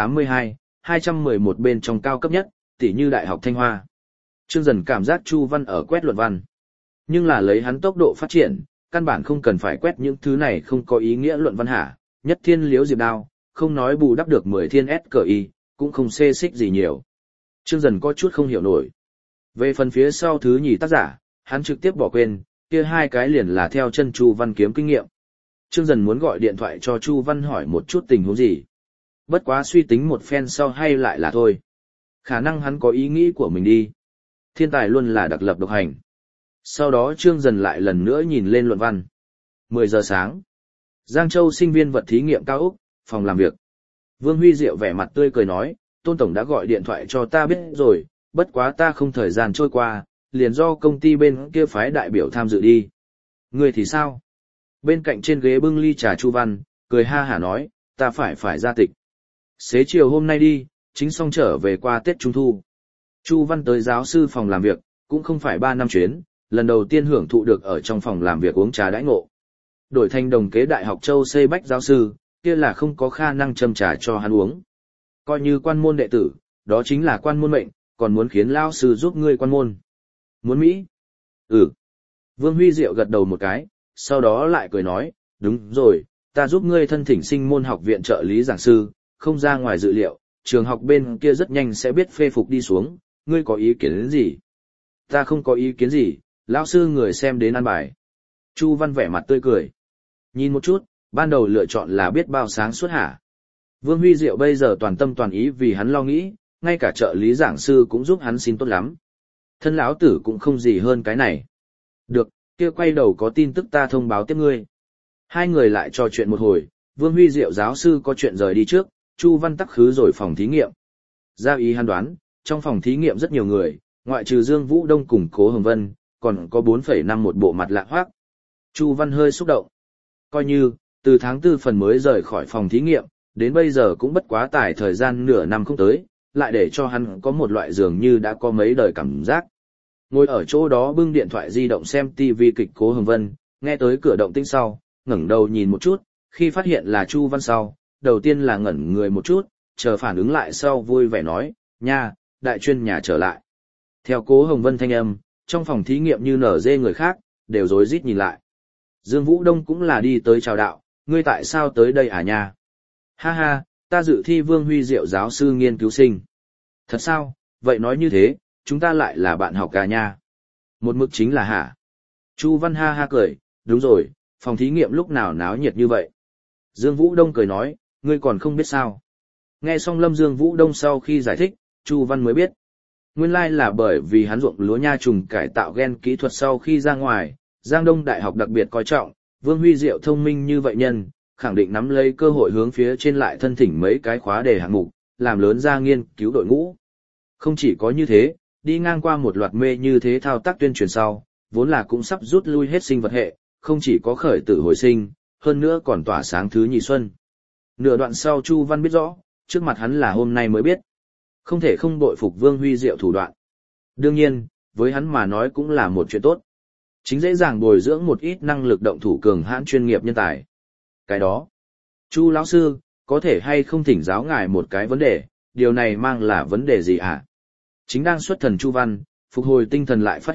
982-211 bên trong cao cấp nhất, tỷ như Đại học Thanh Hoa. Trương Dần cảm giác Chu Văn ở quét luận văn. Nhưng là lấy hắn tốc độ phát triển, căn bản không cần phải quét những thứ này không có ý nghĩa luận văn hả, nhất thiên liếu diệp đao, không nói bù đắp được 10 thiên SKI, cũng không xê xích gì nhiều. Trương Dần có chút không hiểu nổi. Về phần phía sau thứ nhì tác giả, hắn trực tiếp bỏ quên, kia hai cái liền là theo chân Chu Văn kiếm kinh nghiệm. Trương Dần muốn gọi điện thoại cho Chu Văn hỏi một chút tình huống gì. Bất quá suy tính một phen sau hay lại là thôi. Khả năng hắn có ý nghĩ của mình đi. Thiên tài luôn là đặc lập độc hành. Sau đó Trương Dần lại lần nữa nhìn lên luận văn. 10 giờ sáng. Giang Châu sinh viên vật thí nghiệm cao Úc, phòng làm việc. Vương Huy Diệu vẻ mặt tươi cười nói, Tôn Tổng đã gọi điện thoại cho ta biết rồi, bất quá ta không thời gian trôi qua, liền do công ty bên kia phái đại biểu tham dự đi. Người thì sao? Bên cạnh trên ghế bưng ly trà Chu Văn, cười ha hả nói, ta phải ra tịch. Xế chiều hôm nay đi, chính xong trở về qua Tết Trung Thu. Chu Văn tới giáo sư phòng làm việc, cũng không phải 3 năm chuyến, lần đầu tiên hưởng thụ được ở trong phòng làm việc uống trà đãi ngộ. Đổi thành đồng kế Đại học Châu Xây Bách giáo sư, kia là không có khả năng châm trà cho hắn uống. Coi như quan môn đệ tử, đó chính là quan môn mệnh, còn muốn khiến lao sư giúp ngươi quan môn. Muốn Mỹ? Ừ. Vương Huy Diệu gật đầu một cái, sau đó lại cười nói, đúng rồi, ta giúp ngươi thân thỉnh sinh môn học viện trợ lý giảng sư, không ra ngoài dự liệu, trường học bên kia rất nhanh sẽ biết phê phục đi xuống, ngươi có ý kiến gì? Ta không có ý kiến gì, lão sư người xem đến ăn bài. Chu Văn vẻ mặt tươi cười. Nhìn một chút, ban đầu lựa chọn là biết bao sáng suốt hả. Vương Huy Diệu bây giờ toàn tâm toàn ý vì hắn lo nghĩ, ngay cả trợ lý giảng sư cũng giúp hắn xin tốt lắm. Thân lão tử cũng không gì hơn cái này. Được, kia quay đầu có tin tức ta thông báo tiếp ngươi. Hai người lại trò chuyện một hồi, Vương Huy Diệu giáo sư có chuyện rời đi trước, Chu Văn tắc khứ rồi phòng thí nghiệm. Giao ý hắn đoán, trong phòng thí nghiệm rất nhiều người, ngoại trừ Dương Vũ Đông cùng Cố Hồng Vân, còn có 4,5 một bộ mặt lạ hoác. Chu Văn hơi xúc động. Coi như, từ tháng 4 phần mới rời khỏi phòng thí nghiệm, đến bây giờ cũng bất quá tải thời gian nửa năm không tới, lại để cho hắn có một loại dường như đã có mấy đời cảm giác. Ngồi ở chỗ đó bưng điện thoại di động xem TV kịch Cố Hồng Vân, nghe tới cửa động tĩnh sau, ngẩng đầu nhìn một chút, khi phát hiện là Chu Văn sau, đầu tiên là ngẩn người một chút, chờ phản ứng lại sau vui vẻ nói, nha, đại chuyên nhà trở lại. Theo Cố Hồng Vân thanh âm, trong phòng thí nghiệm như nở dê người khác, đều rối rít nhìn lại. Dương Vũ Đông cũng là đi tới chào đạo, ngươi tại sao tới đây à nha? Ha ha, ta dự thi Vương Huy Diệu giáo sư nghiên cứu sinh. Thật sao, vậy nói như thế, chúng ta lại là bạn học cả nha. Một mực chính là hả? Chu Văn ha ha cười, đúng rồi, phòng thí nghiệm lúc nào náo nhiệt như vậy. Dương Vũ Đông cười nói, ngươi còn không biết sao. Nghe xong Lâm Dương Vũ Đông sau khi giải thích, Chu Văn mới biết. Nguyên lai là bởi vì hắn ruộng lúa nha trùng cải tạo gen kỹ thuật sau khi ra ngoài, Giang Đông Đại học đặc biệt coi trọng, Vương Huy Diệu thông minh như vậy nhân, khẳng định nắm lấy cơ hội hướng phía trên lại thân thỉnh mấy cái khóa đề hạng mục, làm lớn ra nghiên cứu đội ngũ. Không chỉ có như thế, đi ngang qua một loạt mê như thế thao tác tuyên truyền sau, vốn là cũng sắp rút lui hết sinh vật hệ, không chỉ có khởi tử hồi sinh, hơn nữa còn tỏa sáng thứ nhị xuân. Nửa đoạn sau Chu Văn biết rõ, trước mặt hắn là hôm nay mới biết. Không thể không bội phục Vương Huy Diệu thủ đoạn. Đương nhiên, với hắn mà nói cũng là một chuyện tốt. Chính dễ dàng bồi dưỡng một ít năng lực động thủ cường hãn chuyên nghiệp nhân tài. Cái đó, Chu lão sư, có thể hay không thỉnh giáo ngài một cái vấn đề, điều này mang là vấn đề gì ạ? Chính đang xuất thần Chu Văn, phục hồi tinh thần lại phát hiện,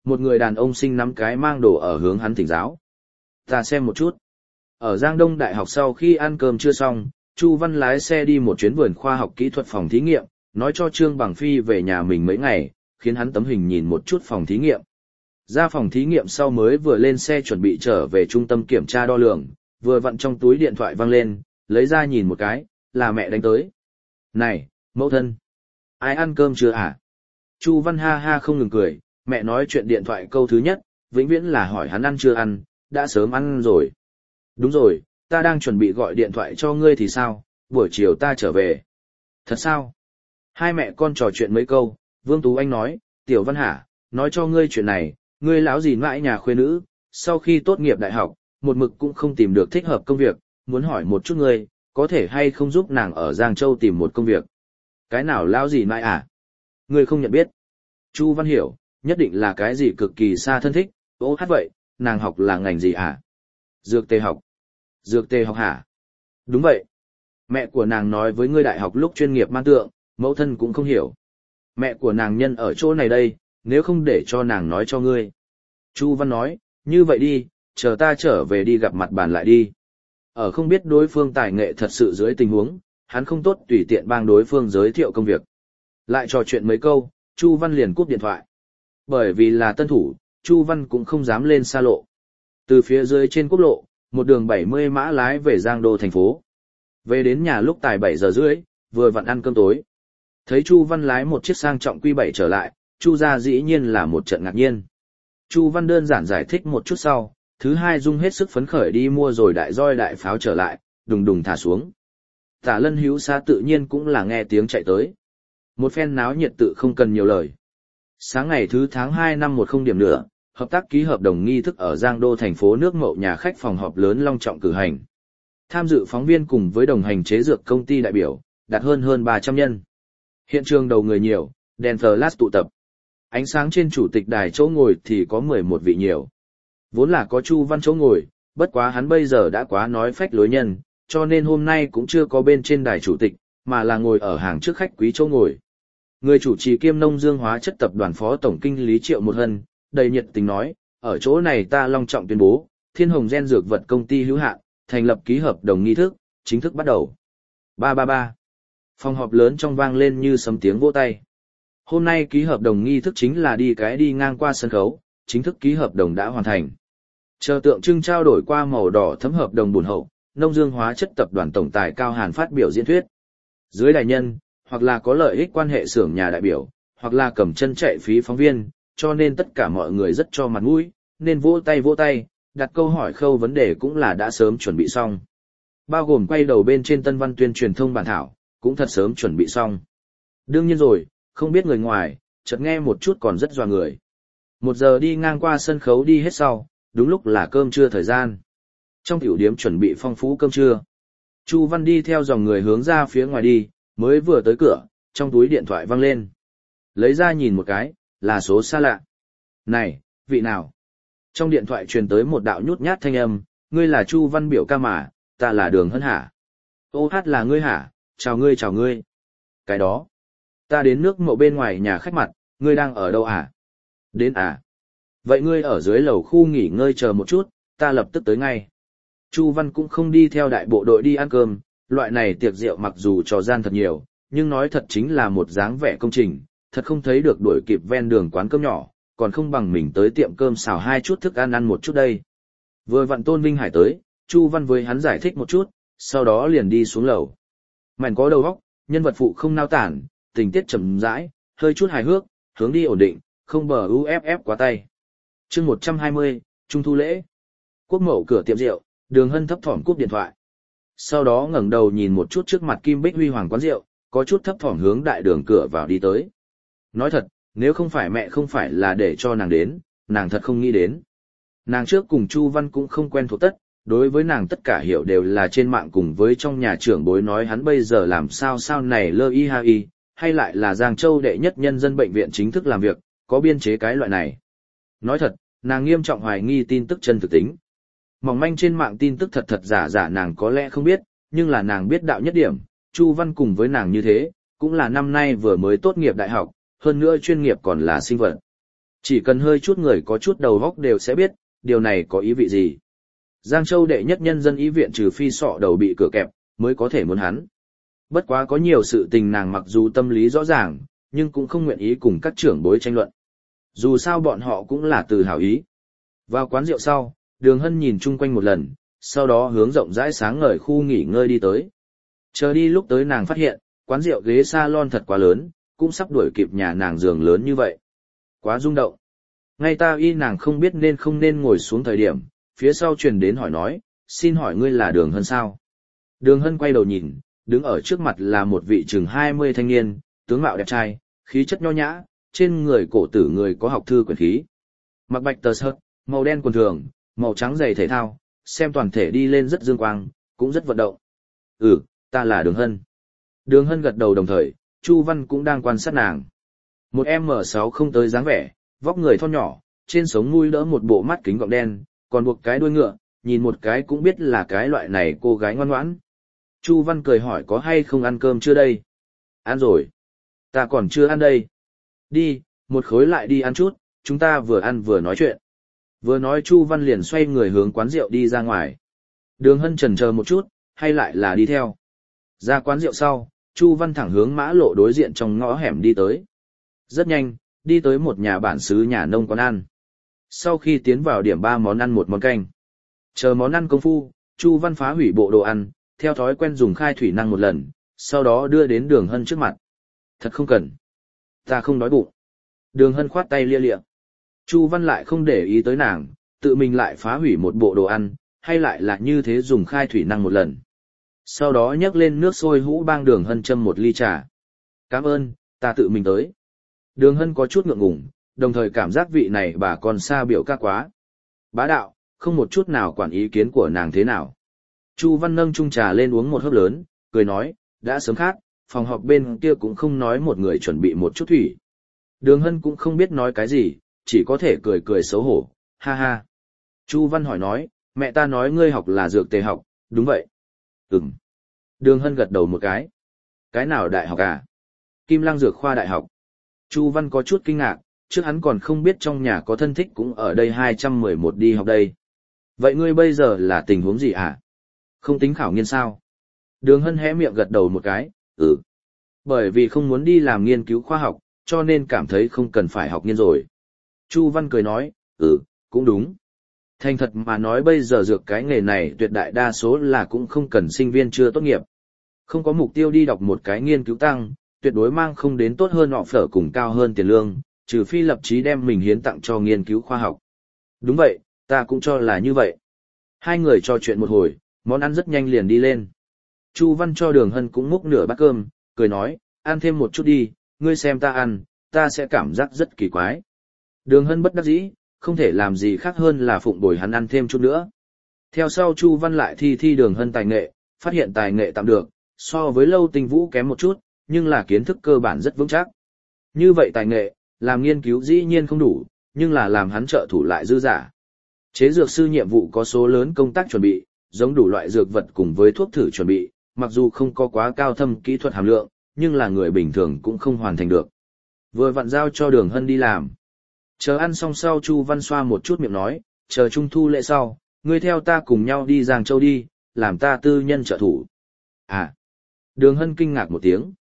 một người đàn ông xinh nắm cái mang đồ ở hướng hắn thỉnh giáo. Ta xem một chút. Ở Giang Đông Đại học sau khi ăn cơm chưa xong, Chu Văn lái xe đi một chuyến vườn khoa học kỹ thuật phòng thí nghiệm, nói cho Trương Bằng Phi về nhà mình mấy ngày, khiến hắn tấm hình nhìn một chút phòng thí nghiệm. Ra phòng thí nghiệm sau mới vừa lên xe chuẩn bị trở về trung tâm kiểm tra đo lường, vừa vặn trong túi điện thoại vang lên, lấy ra nhìn một cái, là mẹ đánh tới. Này, mẫu thân, ai ăn cơm chưa hả? Chu Văn ha ha không ngừng cười, mẹ nói chuyện điện thoại câu thứ nhất, vĩnh viễn là hỏi hắn ăn chưa ăn, đã sớm ăn rồi. Đúng rồi, ta đang chuẩn bị gọi điện thoại cho ngươi thì sao, buổi chiều ta trở về. Thật sao? Hai mẹ con trò chuyện mấy câu, Vương Tú Anh nói, Tiểu Văn hả, nói cho ngươi chuyện này, ngươi lão gì mãi nhà khuê nữ, sau khi tốt nghiệp đại học, một mực cũng không tìm được thích hợp công việc, muốn hỏi một chút ngươi, có thể hay không giúp nàng ở Giang Châu tìm một công việc. Cái nào lão gì mãi à? Ngươi không nhận biết. Chu Văn hiểu, nhất định là cái gì cực kỳ xa thân thích, ô hát vậy, nàng học là ngành gì hả? Dược tề học. Dược tề học hả? Đúng vậy. Mẹ của nàng nói với ngươi đại học lúc chuyên nghiệp man tượng, mẫu thân cũng không hiểu. Mẹ của nàng nhân ở chỗ này đây, nếu không để cho nàng nói cho ngươi. Chu Văn nói, như vậy đi, chờ ta trở về đi gặp mặt bàn lại đi. Ở không biết đối phương tài nghệ thật sự dưới tình huống, hắn không tốt tùy tiện bang đối phương giới thiệu công việc. Lại trò chuyện mấy câu, Chu Văn liền cúp điện thoại. Bởi vì là tân thủ, Chu Văn cũng không dám lên xa lộ. Từ phía dưới trên quốc lộ, một đường 70 mã lái về Giang Đô thành phố. Về đến nhà lúc tài 7 giờ rưỡi, vừa vặn ăn cơm tối. Thấy Chu Văn lái một chiếc sang trọng Q7 trở lại, Chu gia dĩ nhiên là một trận ngạc nhiên. Chu Văn đơn giản giải thích một chút sau, thứ hai Dung hết sức phấn khởi đi mua rồi đại roi đại pháo trở lại, đùng đùng thả xuống. Tả Lân Hữu Sa tự nhiên cũng là nghe tiếng chạy tới. Một phen náo nhiệt tự không cần nhiều lời. Sáng ngày thứ tháng 2 năm 10 điểm nữa, hợp tác ký hợp đồng nghi thức ở Giang Đô thành phố nước Mậu nhà khách phòng họp lớn long trọng cử hành. Tham dự phóng viên cùng với đồng hành chế dược công ty đại biểu, đạt hơn 300 nhân. Hiện trường đầu người nhiều, đèn flash tụ tập. Ánh sáng trên chủ tịch đài chỗ ngồi thì có 11 vị nhiều. Vốn là có Chu Văn chỗ ngồi, bất quá hắn bây giờ đã quá nói phách lối nhân, cho nên hôm nay cũng chưa có bên trên đài chủ tịch, mà là ngồi ở hàng trước khách quý chỗ ngồi. Người chủ trì kiêm Nông Dương Hóa chất tập đoàn phó tổng kinh lý Triệu Một Hân, đầy nhiệt tình nói, ở chỗ này ta long trọng tuyên bố, Thiên Hồng Gen Dược Vật Công ty hữu hạn, thành lập ký hợp đồng nghi thức, chính thức bắt đầu. 333. Phòng họp lớn trong vang lên như sấm tiếng vỗ tay. Hôm nay ký hợp đồng nghi thức chính là đi ngang qua sân khấu, chính thức ký hợp đồng đã hoàn thành. Chờ tượng trưng trao đổi qua màu đỏ thấm hợp đồng bổn hậu, Nông Dương Hóa chất tập đoàn tổng tài Cao Hàn phát biểu diễn thuyết. Dưới đại nhân, hoặc là có lợi ích quan hệ xưởng nhà đại biểu, hoặc là cầm chân chạy phí phóng viên, cho nên tất cả mọi người rất cho mặt mũi, nên vỗ tay, đặt câu hỏi khâu vấn đề cũng là đã sớm chuẩn bị xong. Bao gồm quay đầu bên trên Tân Văn tuyên truyền thông bản thảo, cũng thật sớm chuẩn bị xong. Đương nhiên rồi, không biết người ngoài, chợt nghe một chút còn rất dọa người. 1 giờ đi ngang qua sân khấu đi hết sau, đúng lúc là cơm trưa thời gian. Trong tiểu điếm chuẩn bị phong phú cơm trưa. Chu Văn đi theo dòng người hướng ra phía ngoài đi, mới vừa tới cửa, trong túi điện thoại vang lên. Lấy ra nhìn một cái, là số xa lạ. Này, vị nào? Trong điện thoại truyền tới một đạo nhút nhát thanh âm, ngươi là Chu Văn biểu ca mà, ta là Đường Hân hả? Ô hát là ngươi hả? Chào ngươi. Cái đó. Ta đến nước Mậu bên ngoài nhà khách mặt, ngươi đang ở đâu hả? Đến à? Vậy ngươi ở dưới lầu khu nghỉ ngơi chờ một chút, ta lập tức tới ngay. Chu Văn cũng không đi theo đại bộ đội đi ăn cơm, loại này tiệc rượu mặc dù trò gian thật nhiều, nhưng nói thật chính là một dáng vẻ công trình, thật không thấy được đuổi kịp ven đường quán cơm nhỏ, còn không bằng mình tới tiệm cơm xào 2 chút thức ăn một chút đây. Vừa vặn Tôn Vinh Hải tới, Chu Văn với hắn giải thích một chút, sau đó liền đi xuống lầu. Mảnh có đầu óc, nhân vật phụ không nao tản, tình tiết chậm rãi, hơi chút hài hước, hướng đi ổn định, không bờ UFF quá tay. Chương 120, Trung thu lễ. Quốc Mậu cửa tiệm rượu, Đường Hân thấp thỏm cúp điện thoại. Sau đó ngẩng đầu nhìn một chút trước mặt Kim Bích Huy Hoàng quán rượu, có chút thấp thỏm hướng đại đường cửa vào đi tới. Nói thật, nếu không phải mẹ không phải là để cho nàng đến, nàng thật không nghĩ đến. Nàng trước cùng Chu Văn cũng không quen thuộc tất, đối với nàng tất cả hiểu đều là trên mạng cùng với trong nhà trưởng bối nói hắn bây giờ làm sao này lơ y ha y, hay lại là Giang Châu đệ nhất nhân dân bệnh viện chính thức làm việc, có biên chế cái loại này. Nói thật, nàng nghiêm trọng hoài nghi tin tức chân thực tính. Mỏng manh trên mạng tin tức thật giả nàng có lẽ không biết, nhưng là nàng biết đạo nhất điểm, Chu Văn cùng với nàng như thế, cũng là năm nay vừa mới tốt nghiệp đại học, hơn nữa chuyên nghiệp còn là sinh vật. Chỉ cần hơi chút người có chút đầu óc đều sẽ biết, điều này có ý vị gì. Giang Châu đệ nhất nhân dân ý viện trừ phi sọ đầu bị cửa kẹp, mới có thể muốn hắn. Bất quá có nhiều sự tình nàng mặc dù tâm lý rõ ràng, nhưng cũng không nguyện ý cùng các trưởng bối tranh luận. Dù sao bọn họ cũng là từ hảo ý. Vào quán rượu sau, Đường Hân nhìn chung quanh một lần, sau đó hướng rộng rãi sáng ngời khu nghỉ ngơi đi tới. Chờ đi lúc tới nàng phát hiện, quán rượu ghế salon thật quá lớn, cũng sắp đuổi kịp nhà nàng giường lớn như vậy. Quá rung động. Ngay ta y nàng không biết nên không nên ngồi xuống thời điểm, phía sau truyền đến hỏi nói, xin hỏi ngươi là Đường Hân sao? Đường Hân quay đầu nhìn, đứng ở trước mặt là một vị chừng 20 thanh niên, tướng mạo đẹp trai, khí chất nho nhã, trên người cổ tử người có học thư quyền khí. Mặc bạch tờ sợt, màu đen quần thường, màu trắng giày thể thao, xem toàn thể đi lên rất dương quang, cũng rất vận động. Ta là Đường Hân. Đường Hân gật đầu đồng thời, Chu Văn cũng đang quan sát nàng. Một M6 không tới dáng vẻ, vóc người thon nhỏ, trên sống mũi đỡ một bộ mắt kính gọng đen, còn buộc cái đuôi ngựa, nhìn một cái cũng biết là cái loại này cô gái ngoan ngoãn. Chu Văn cười hỏi có hay không ăn cơm chưa đây? Ăn rồi. Ta còn chưa ăn đây. Đi, một khối lại đi ăn chút, chúng ta vừa ăn vừa nói chuyện. Vừa nói Chu Văn liền xoay người hướng quán rượu đi ra ngoài. Đường Hân chần chờ một chút, hay lại là đi theo. Ra quán rượu sau, Chu Văn thẳng hướng mã lộ đối diện trong ngõ hẻm đi tới. Rất nhanh, đi tới một nhà bản xứ nhà nông quán ăn. Sau khi tiến vào điểm 3 món ăn một món canh. Chờ món ăn công phu, Chu Văn phá hủy bộ đồ ăn, theo thói quen dùng khai thủy năng một lần, sau đó đưa đến Đường Hân trước mặt. Thật không cần. Ta không đói bụng. Đường Hân khoát tay lia lịa. Chu Văn lại không để ý tới nàng, tự mình lại phá hủy một bộ đồ ăn, hay lại là như thế dùng khai thủy năng một lần. Sau đó nhấc lên nước sôi hũ bang Đường Hân châm một ly trà. Cảm ơn, ta tự mình tới. Đường Hân có chút ngượng ngùng, đồng thời cảm giác vị này bà còn xa biểu ca quá. Bá đạo, không một chút nào quản ý kiến của nàng thế nào. Chu Văn nâng chung trà lên uống một hớp lớn, cười nói, đã sớm khát, phòng họp bên kia cũng không nói một người chuẩn bị một chút thủy. Đường Hân cũng không biết nói cái gì, chỉ có thể cười cười xấu hổ, ha ha. Chu Văn hỏi nói, mẹ ta nói ngươi học là dược tề học, đúng vậy. Ừm. Đường Hân gật đầu một cái. Cái nào đại học à? Kim Lăng Dược Khoa Đại học. Chu Văn có chút kinh ngạc, trước hắn còn không biết trong nhà có thân thích cũng ở đây 211 đi học đây. Vậy ngươi bây giờ là tình huống gì hả? Không tính khảo nghiên sao? Đường Hân hé miệng gật đầu một cái, Bởi vì không muốn đi làm nghiên cứu khoa học, cho nên cảm thấy không cần phải học nghiên rồi. Chu Văn cười nói, cũng đúng. Thành thật mà nói bây giờ dược cái nghề này tuyệt đại đa số là cũng không cần sinh viên chưa tốt nghiệp. Không có mục tiêu đi đọc một cái nghiên cứu tăng, tuyệt đối mang không đến tốt hơn họ phở cùng cao hơn tiền lương, trừ phi lập chí đem mình hiến tặng cho nghiên cứu khoa học. Đúng vậy, ta cũng cho là như vậy. Hai người trò chuyện một hồi, món ăn rất nhanh liền đi lên. Chu Văn cho Đường Hân cũng múc nửa bát cơm, cười nói, ăn thêm một chút đi, ngươi xem ta ăn, ta sẽ cảm giác rất kỳ quái. Đường Hân bất đắc dĩ, không thể làm gì khác hơn là phụng bồi hắn ăn thêm chút nữa. Theo sau Chu Văn lại thi Đường Hân tài nghệ, phát hiện tài nghệ tạm được, so với Lâu Tinh Vũ kém một chút, nhưng là kiến thức cơ bản rất vững chắc. Như vậy tài nghệ, làm nghiên cứu dĩ nhiên không đủ, nhưng là làm hắn trợ thủ lại dư giả. Chế dược sư nhiệm vụ có số lớn công tác chuẩn bị, giống đủ loại dược vật cùng với thuốc thử chuẩn bị, mặc dù không có quá cao thâm kỹ thuật hàm lượng, nhưng là người bình thường cũng không hoàn thành được. Vừa vặn giao cho Đường Hân đi làm. Chờ ăn xong sau Chu Văn xoa một chút miệng nói, chờ Trung thu lễ sau, ngươi theo ta cùng nhau đi Giang Châu đi, làm ta tư nhân trợ thủ. À. Đường Hân kinh ngạc một tiếng,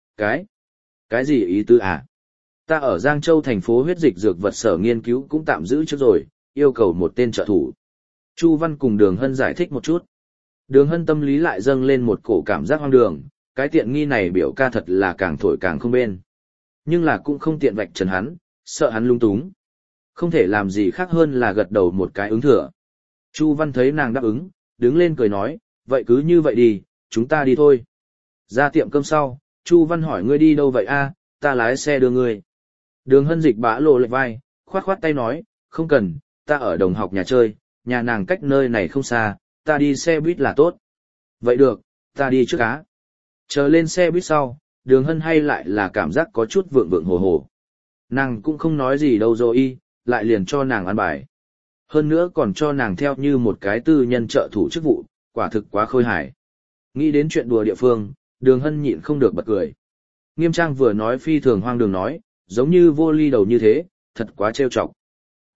cái gì ý tứ à? Ta ở Giang Châu thành phố huyết dịch dược vật sở nghiên cứu cũng tạm giữ trước rồi, yêu cầu một tên trợ thủ. Chu Văn cùng Đường Hân giải thích một chút. Đường Hân tâm lý lại dâng lên một cổ cảm giác hoang đường, cái tiện nghi này biểu ca thật là càng thổi càng không bên. Nhưng là cũng không tiện vạch trần hắn, sợ hắn lung túng. Không thể làm gì khác hơn là gật đầu một cái ứng thừa. Chu Văn thấy nàng đáp ứng, đứng lên cười nói, vậy cứ như vậy đi, chúng ta đi thôi. Ra tiệm cơm sau, Chu Văn hỏi ngươi đi đâu vậy a? Ta lái xe đưa ngươi. Đường Hân dịch bã lộ lệch vai, khoát khoát tay nói, không cần, ta ở đồng học nhà chơi, nhà nàng cách nơi này không xa, ta đi xe buýt là tốt. Vậy được, ta đi trước á. Chờ lên xe buýt sau, Đường Hân hay lại là cảm giác có chút vượng vượng hồ hồ. Nàng cũng không nói gì đâu rồi lại liền cho nàng ăn bài. Hơn nữa còn cho nàng theo như một cái tư nhân trợ thủ chức vụ, quả thực quá khôi hài. Nghĩ đến chuyện đùa địa phương, Đường Hân nhịn không được bật cười. Nghiêm Trang vừa nói phi thường hoang đường nói, giống như vô ly đầu như thế, thật quá trêu chọc.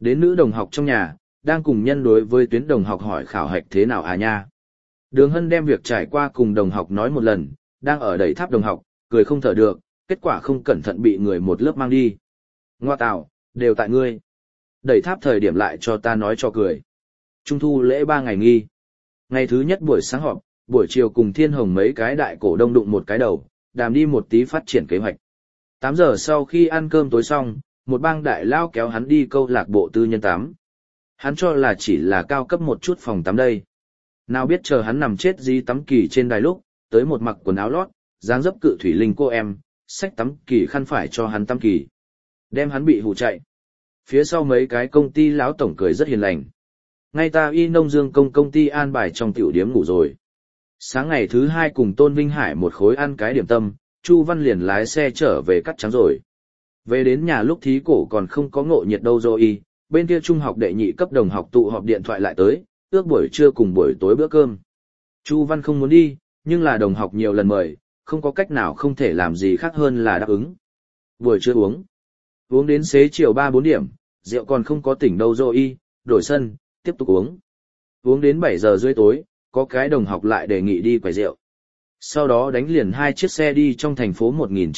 Đến nữ đồng học trong nhà, đang cùng nhân đối với tuyến đồng học hỏi khảo hạch thế nào à nha. Đường Hân đem việc trải qua cùng đồng học nói một lần, đang ở đẩy tháp đồng học, cười không thở được, kết quả không cẩn thận bị người một lớp mang đi. Ngoa tạo, đều tại ngươi. Đẩy tháp thời điểm lại cho ta nói cho cười. Trung thu lễ 3 ngày nghi. Ngày thứ nhất buổi sáng họp, buổi chiều cùng Thiên Hồng mấy cái đại cổ đông đụng một cái đầu, đàm đi một tí phát triển kế hoạch. 8 giờ sau khi ăn cơm tối xong, một bang đại lao kéo hắn đi câu lạc bộ tư nhân tắm. Hắn cho là chỉ là cao cấp một chút phòng tắm đây. Nào biết chờ hắn nằm chết dí tắm kỳ trên đài lúc, tới một mặc quần áo lót, dáng dấp cự thủy linh cô em, xách tắm kỳ khăn phải cho hắn tắm kỳ. Đem hắn bị hù chạy. Phía sau mấy cái công ty lão tổng cười rất hiền lành. Ngay ta Y Nông Dương công ty an bài trong tiểu điếm ngủ rồi. Sáng ngày thứ 2 cùng Tôn Vinh Hải một khối ăn cái điểm tâm, Chu Văn liền lái xe trở về cắt trắng rồi. Về đến nhà lúc thí cổ còn không có ngộ nhiệt đâu rồi, bên kia trung học đệ nhị cấp đồng học tụ họp điện thoại lại tới, ước buổi trưa cùng buổi tối bữa cơm. Chu Văn không muốn đi, nhưng là đồng học nhiều lần mời, không có cách nào không thể làm gì khác hơn là đáp ứng. Buổi trưa uống đến xế chiều 3-4 điểm, rượu còn không có tỉnh đâu rồi, đổi sân, tiếp tục uống. Uống đến 7 giờ rưỡi tối, có cái đồng học lại đề nghị đi quầy rượu. Sau đó đánh liền 2 chiếc xe đi trong thành phố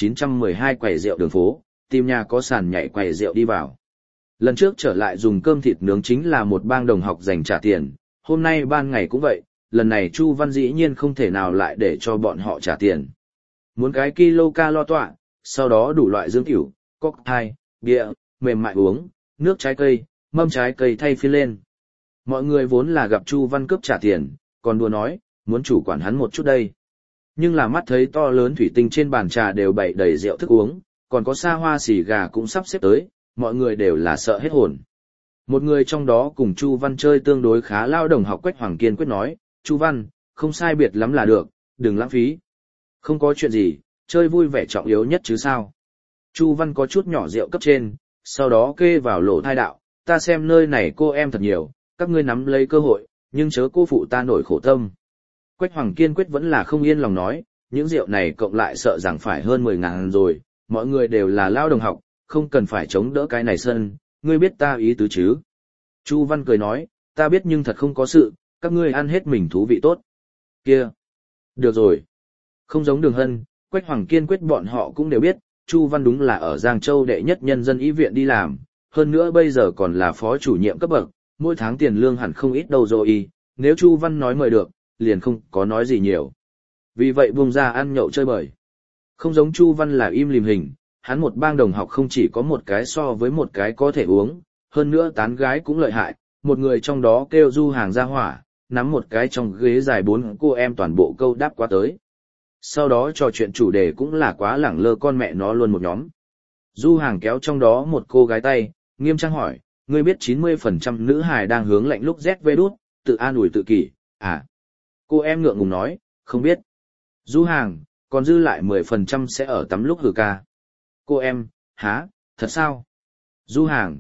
1912 quầy rượu đường phố, tìm nhà có sàn nhảy quầy rượu đi vào. Lần trước trở lại dùng cơm thịt nướng chính là một bang đồng học dành trả tiền, hôm nay ban ngày cũng vậy, lần này Chu Văn dĩ nhiên không thể nào lại để cho bọn họ trả tiền. Muốn cái kilo lo tọa, sau đó đủ loại dương tiểu, cocktail, bia, mềm mại uống, nước trái cây, mâm trái cây thay phiên lên. Mọi người vốn là gặp Chu Văn cướp trả tiền, còn đùa nói, muốn chủ quản hắn một chút đây. Nhưng là mắt thấy to lớn thủy tinh trên bàn trà đều bày đầy rượu thức uống, còn có xa hoa xì gà cũng sắp xếp tới, mọi người đều là sợ hết hồn. Một người trong đó cùng Chu Văn chơi tương đối khá lao đồng học Quách Hoàng kiên quyết nói, Chu Văn, không sai biệt lắm là được, đừng lãng phí. Không có chuyện gì, chơi vui vẻ trọng yếu nhất chứ sao. Chu Văn có chút nhỏ rượu cấp trên, sau đó kê vào lỗ thai đạo, ta xem nơi này cô em thật nhiều, các ngươi nắm lấy cơ hội, nhưng chớ cô phụ ta nổi khổ tâm. Quách Hoàng kiên quyết vẫn là không yên lòng nói, những rượu này cộng lại sợ rằng phải hơn 10.000 rồi, mọi người đều là lao đồng học, không cần phải chống đỡ cái này sân, ngươi biết ta ý tứ chứ. Chu Văn cười nói, ta biết nhưng thật không có sự, các ngươi ăn hết mình thú vị tốt. Kia, được rồi. Không giống Đường Hân, Quách Hoàng kiên quyết bọn họ cũng đều biết, Chu Văn đúng là ở Giang Châu đệ nhất nhân dân y viện đi làm, hơn nữa bây giờ còn là phó chủ nhiệm cấp bậc, mỗi tháng tiền lương hẳn không ít đâu rồi, nếu Chu Văn nói mời được, liền không có nói gì nhiều. Vì vậy buông ra ăn nhậu chơi bời. Không giống Chu Văn là im lìm hình, hắn một bang đồng học không chỉ có một cái so với một cái có thể uống, hơn nữa tán gái cũng lợi hại, một người trong đó kêu Du Hàng ra hỏa, nắm một cái trong ghế dài 4 cô em toàn bộ câu đáp qua tới. Sau đó trò chuyện chủ đề cũng là quá lẳng lơ con mẹ nó luôn một nhóm. Du Hàng kéo trong đó một cô gái tay, nghiêm trang hỏi, ngươi biết 90% nữ hài đang hướng lạnh lúc ZV đút, tự an ủi tự kỷ, à? Cô em ngượng ngùng nói, không biết. Du Hàng, còn dư lại 10% sẽ ở tắm lúc hử ca. Cô em, hả, thật sao? Du Hàng,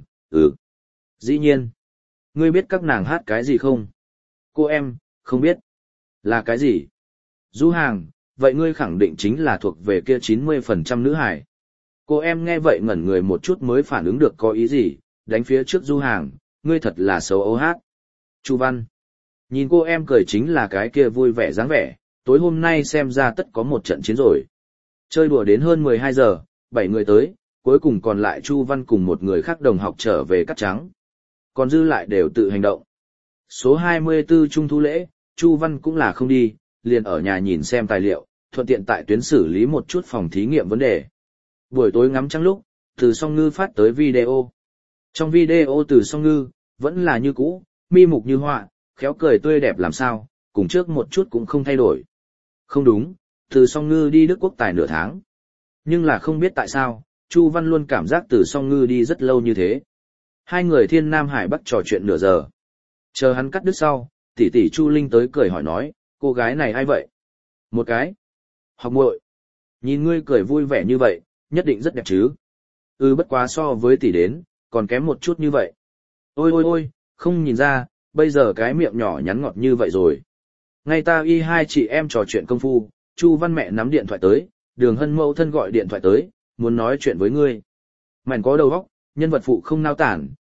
dĩ nhiên. Ngươi biết các nàng hát cái gì không? Cô em, không biết. Là cái gì? Du Hàng, vậy ngươi khẳng định chính là thuộc về kia 90% nữ hải. Cô em nghe vậy ngẩn người một chút mới phản ứng được có ý gì, đánh phía trước Du Hàng, ngươi thật là xấu ấu hát. Chu Văn, nhìn cô em cười chính là cái kia vui vẻ dáng vẻ, tối hôm nay xem ra tất có một trận chiến rồi. Chơi đùa đến hơn 12 giờ, 7 người tới, cuối cùng còn lại Chu Văn cùng một người khác đồng học trở về cắt trắng. Còn dư lại đều tự hành động. Số 24 trung thu lễ, Chu Văn cũng là không đi, liền ở nhà nhìn xem tài liệu, thuận tiện tại tuyến xử lý một chút phòng thí nghiệm vấn đề. Buổi tối ngắm trăng lúc, Từ Song Ngư phát tới video. Trong video Từ Song Ngư, vẫn là như cũ, mi mục như họa, khéo cười tươi đẹp làm sao, cùng trước một chút cũng không thay đổi. Không đúng, Từ Song Ngư đi Đức Quốc tài nửa tháng. Nhưng là không biết tại sao, Chu Văn luôn cảm giác Từ Song Ngư đi rất lâu như thế. Hai người thiên nam hải bắc trò chuyện nửa giờ. Chờ hắn cắt đứt sau, tỷ tỷ Chu Linh tới cười hỏi nói, cô gái này ai vậy? Một cái. Học muội. Nhìn ngươi cười vui vẻ như vậy, nhất định rất đẹp chứ. Bất quá so với tỷ đến, còn kém một chút như vậy. Ôi ôi ôi, không nhìn ra, bây giờ cái miệng nhỏ nhắn ngọt như vậy rồi. Ngay ta y hai chị em trò chuyện công phu, Chu Văn mẹ nắm điện thoại tới, Đường Hân mẫu thân gọi điện thoại tới, muốn nói chuyện với ngươi. Mảnh có đầu óc, nhân vật phụ không nao tản,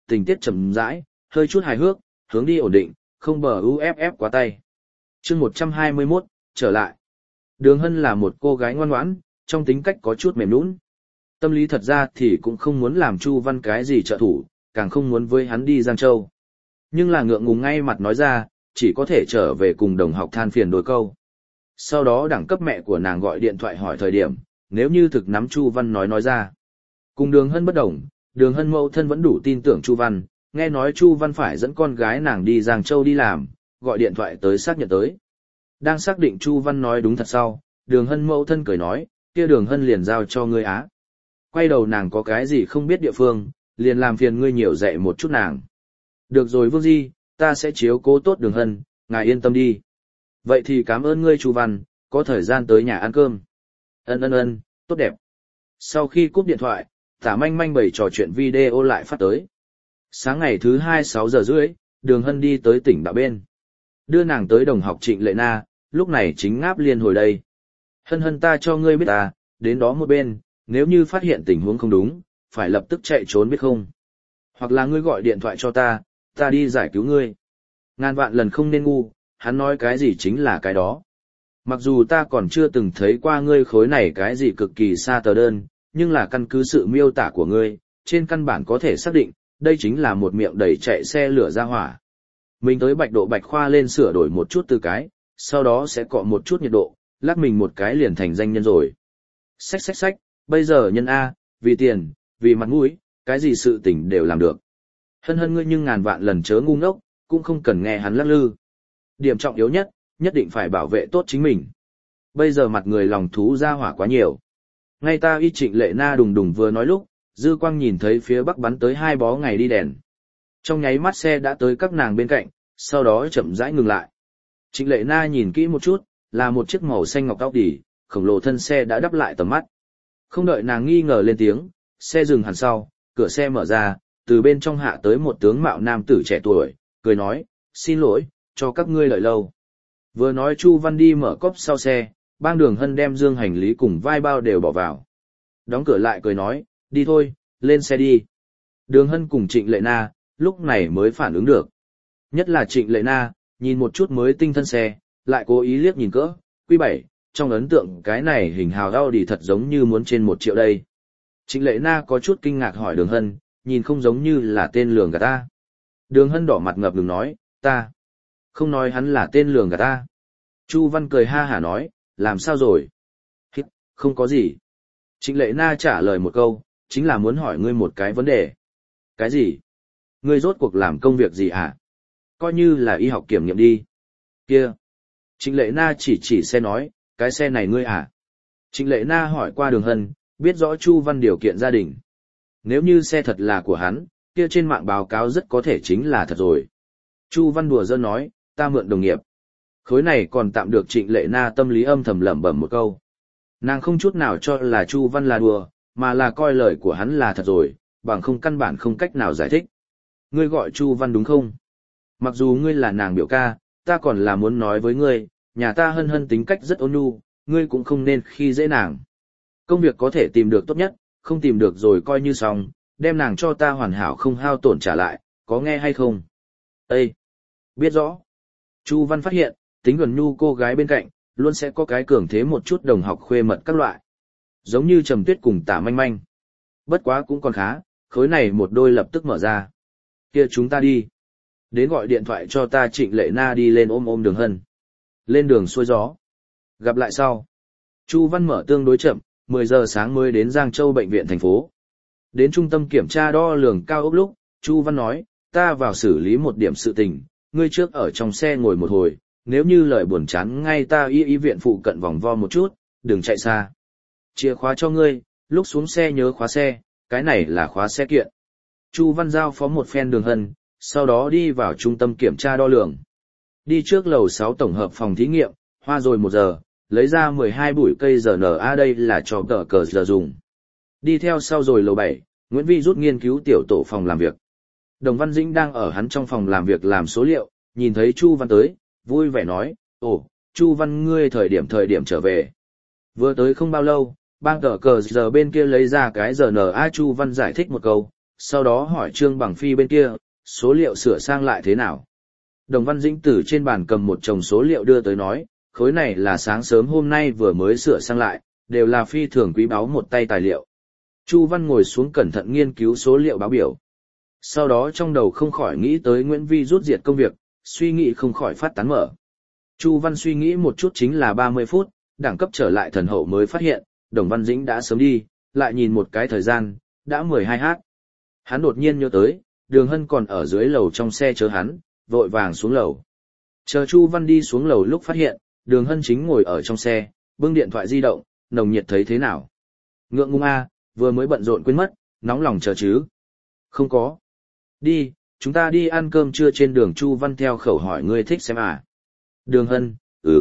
tình tiết chậm rãi, hơi chút hài hước, hướng đi ổn định, không bờ UFF quá tay. Chương 121, trở lại. Đường Hân là một cô gái ngoan ngoãn, trong tính cách có chút mềm nhũn. Tâm lý thật ra thì cũng không muốn làm Chu Văn cái gì trợ thủ, càng không muốn với hắn đi Giang Châu. Nhưng là ngượng ngùng ngay mặt nói ra, chỉ có thể trở về cùng đồng học than phiền đôi câu. Sau đó đẳng cấp mẹ của nàng gọi điện thoại hỏi thời điểm, nếu như thực nắm Chu Văn nói ra. Cùng Đường Hân bất đồng, Đường Hân mẫu thân vẫn đủ tin tưởng Chu Văn, nghe nói Chu Văn phải dẫn con gái nàng đi Giang Châu đi làm, gọi điện thoại tới xác nhận tới. Đang xác định Chu Văn nói đúng thật sau, Đường Hân mẫu thân cười nói, kia Đường Hân liền giao cho ngươi á. Quay đầu nàng có cái gì không biết địa phương, liền làm phiền ngươi nhiều dạy một chút nàng. Được rồi Vương Di, ta sẽ chiếu cố tốt Đường Hân, ngài yên tâm đi. Vậy thì cảm ơn ngươi Chu Văn, có thời gian tới nhà ăn cơm. Ân, tốt đẹp. Sau khi cúp điện thoại, Tả Manh Manh bày trò chuyện video lại phát tới. Sáng ngày thứ 2 6 giờ rưỡi, Đường Hân đi tới tỉnh Đạo Bên. Đưa nàng tới đồng học Trịnh Lệ Na, lúc này chính ngáp liên hồi đây. Hân ta cho ngươi biết ta, đến đó một bên, nếu như phát hiện tình huống không đúng, phải lập tức chạy trốn biết không. Hoặc là ngươi gọi điện thoại cho ta đi giải cứu ngươi. Ngàn vạn lần không nên ngu, hắn nói cái gì chính là cái đó. Mặc dù ta còn chưa từng thấy qua ngươi khối này cái gì cực kỳ xa tờ đơn, nhưng là căn cứ sự miêu tả của ngươi, trên căn bản có thể xác định, đây chính là một miệng đầy chạy xe lửa ra hỏa. Mình tới Bạch Độ Bạch Khoa lên sửa đổi một chút từ cái, sau đó sẽ cọ một chút nhiệt độ, lắc mình một cái liền thành danh nhân rồi. Xách, bây giờ nhân A, vì tiền, vì mặt mũi, cái gì sự tình đều làm được. Hân ngươi nhưng ngàn vạn lần chớ ngu ngốc, cũng không cần nghe hắn lắc lư. Điểm trọng yếu nhất định phải bảo vệ tốt chính mình. Bây giờ mặt người lòng thú ra hỏa quá nhiều. Ngay ta y Trịnh Lệ Na đùng đùng vừa nói lúc, dư quang nhìn thấy phía bắc bắn tới 2 bó ngày đi đèn. Trong nháy mắt xe đã tới các nàng bên cạnh, sau đó chậm rãi ngừng lại. Trịnh Lệ Na nhìn kỹ một chút, là một chiếc màu xanh ngọc tóc đỉ, khổng lồ thân xe đã đắp lại tầm mắt. Không đợi nàng nghi ngờ lên tiếng, xe dừng hẳn sau, cửa xe mở ra, từ bên trong hạ tới một tướng mạo nam tử trẻ tuổi, cười nói, xin lỗi, cho các ngươi đợi lâu. Vừa nói Chu Văn đi mở cốp sau xe, bang Đường Hân đem dương hành lý cùng vai bao đều bỏ vào. Đóng cửa lại cười nói, đi thôi, lên xe đi. Đường Hân cùng Trịnh Lệ Na, lúc này mới phản ứng được. Nhất là Trịnh Lệ Na, nhìn một chút mới tinh thân xe, lại cố ý liếc nhìn cỡ, Q7, trong ấn tượng cái này hình hào Audi thật giống như muốn trên 1 triệu đây. Trịnh Lệ Na có chút kinh ngạc hỏi Đường Hân, nhìn không giống như là tên lường gạt ta. Đường Hân đỏ mặt ngập ngừng nói, ta không nói hắn là tên lường gạt ta. Chu Văn cười ha hả nói, làm sao rồi? Hít, không có gì. Trịnh Lệ Na trả lời một câu, chính là muốn hỏi ngươi một cái vấn đề. Cái gì? Ngươi rốt cuộc làm công việc gì hả? Coi như là y học kiểm nghiệm đi. Kia. Trịnh Lệ Na chỉ xe nói, cái xe này ngươi hả? Trịnh Lệ Na hỏi qua Đường Hân, biết rõ Chu Văn điều kiện gia đình. Nếu như xe thật là của hắn, kia trên mạng báo cáo rất có thể chính là thật rồi. Chu Văn đùa giỡn nói, ta mượn đồng nghiệp. Khối này còn tạm được Trịnh Lệ Na tâm lý âm thầm lẩm bẩm một câu. Nàng không chút nào cho là Chu Văn là đùa, mà là coi lời của hắn là thật rồi, bằng không căn bản không cách nào giải thích. Ngươi gọi Chu Văn đúng không? Mặc dù ngươi là nàng biểu ca, ta còn là muốn nói với ngươi, nhà ta Hân tính cách rất ôn nhu, ngươi cũng không nên khi dễ nàng. Công việc có thể tìm được tốt nhất, không tìm được rồi coi như xong, đem nàng cho ta hoàn hảo không hao tổn trả lại, có nghe hay không? Ê! Biết rõ. Chu Văn phát hiện, tính gần nhu cô gái bên cạnh, luôn sẽ có cái cường thế một chút đồng học khuê mật các loại. Giống như Trầm Tuyết cùng Tả Manh Manh. Bất quá cũng còn khá, khối này một đôi lập tức mở ra. Kia chúng ta đi. Đến gọi điện thoại cho ta Trịnh Lệ Na đi lên ôm Đường Hân. Lên đường xuôi gió. Gặp lại sau. Chu Văn mở tương đối chậm, 10 giờ sáng mới đến Giang Châu bệnh viện thành phố. Đến trung tâm kiểm tra đo lường cao ốc lúc, Chu Văn nói, ta vào xử lý một điểm sự tình, ngươi trước ở trong xe ngồi một hồi, nếu như lời buồn chán ngay ta y viện phụ cận vòng vo một chút, đừng chạy xa. Chìa khóa cho ngươi, lúc xuống xe nhớ khóa xe, cái này là khóa xe kiện. Chu Văn giao phó một phen Đường Hân, sau đó đi vào trung tâm kiểm tra đo lường. Đi trước lầu 6 tổng hợp phòng thí nghiệm, hoa rồi 1 giờ, lấy ra 12 bụi cây RNA đây là cho tờ cờ giờ dùng. Đi theo sau rồi lầu 7, Nguyễn Vi rút nghiên cứu tiểu tổ phòng làm việc. Đồng Văn Dĩnh đang ở hắn trong phòng làm việc làm số liệu, nhìn thấy Chu Văn tới, vui vẻ nói, ồ, Chu Văn ngươi thời điểm trở về. Vừa tới không bao lâu, bang tờ cờ giờ bên kia lấy ra cái RNA Chu Văn giải thích một câu, sau đó hỏi Trương Bằng Phi bên kia, số liệu sửa sang lại thế nào. Đồng Văn Dĩnh từ trên bàn cầm một chồng số liệu đưa tới nói, khối này là sáng sớm hôm nay vừa mới sửa sang lại, đều là phi thường quý báu một tay tài liệu. Chu Văn ngồi xuống cẩn thận nghiên cứu số liệu báo biểu. Sau đó trong đầu không khỏi nghĩ tới Nguyễn Vi rút diệt công việc, suy nghĩ không khỏi phát tán mở. Chu Văn suy nghĩ một chút chính là 30 phút, đẳng cấp trở lại thần hậu mới phát hiện, Đồng Văn Dĩnh đã sớm đi, lại nhìn một cái thời gian, đã 12h. Hắn đột nhiên nhớ tới, Đường Hân còn ở dưới lầu trong xe chờ hắn, vội vàng xuống lầu. Chờ Chu Văn đi xuống lầu lúc phát hiện, Đường Hân chính ngồi ở trong xe, bưng điện thoại di động, nồng nhiệt thấy thế nào. Ngượng ngùng a, vừa mới bận rộn quên mất, nóng lòng chờ chứ. Không có. Đi, chúng ta đi ăn cơm trưa trên đường. Chu Văn theo khẩu hỏi ngươi thích xem à. Đường Hân,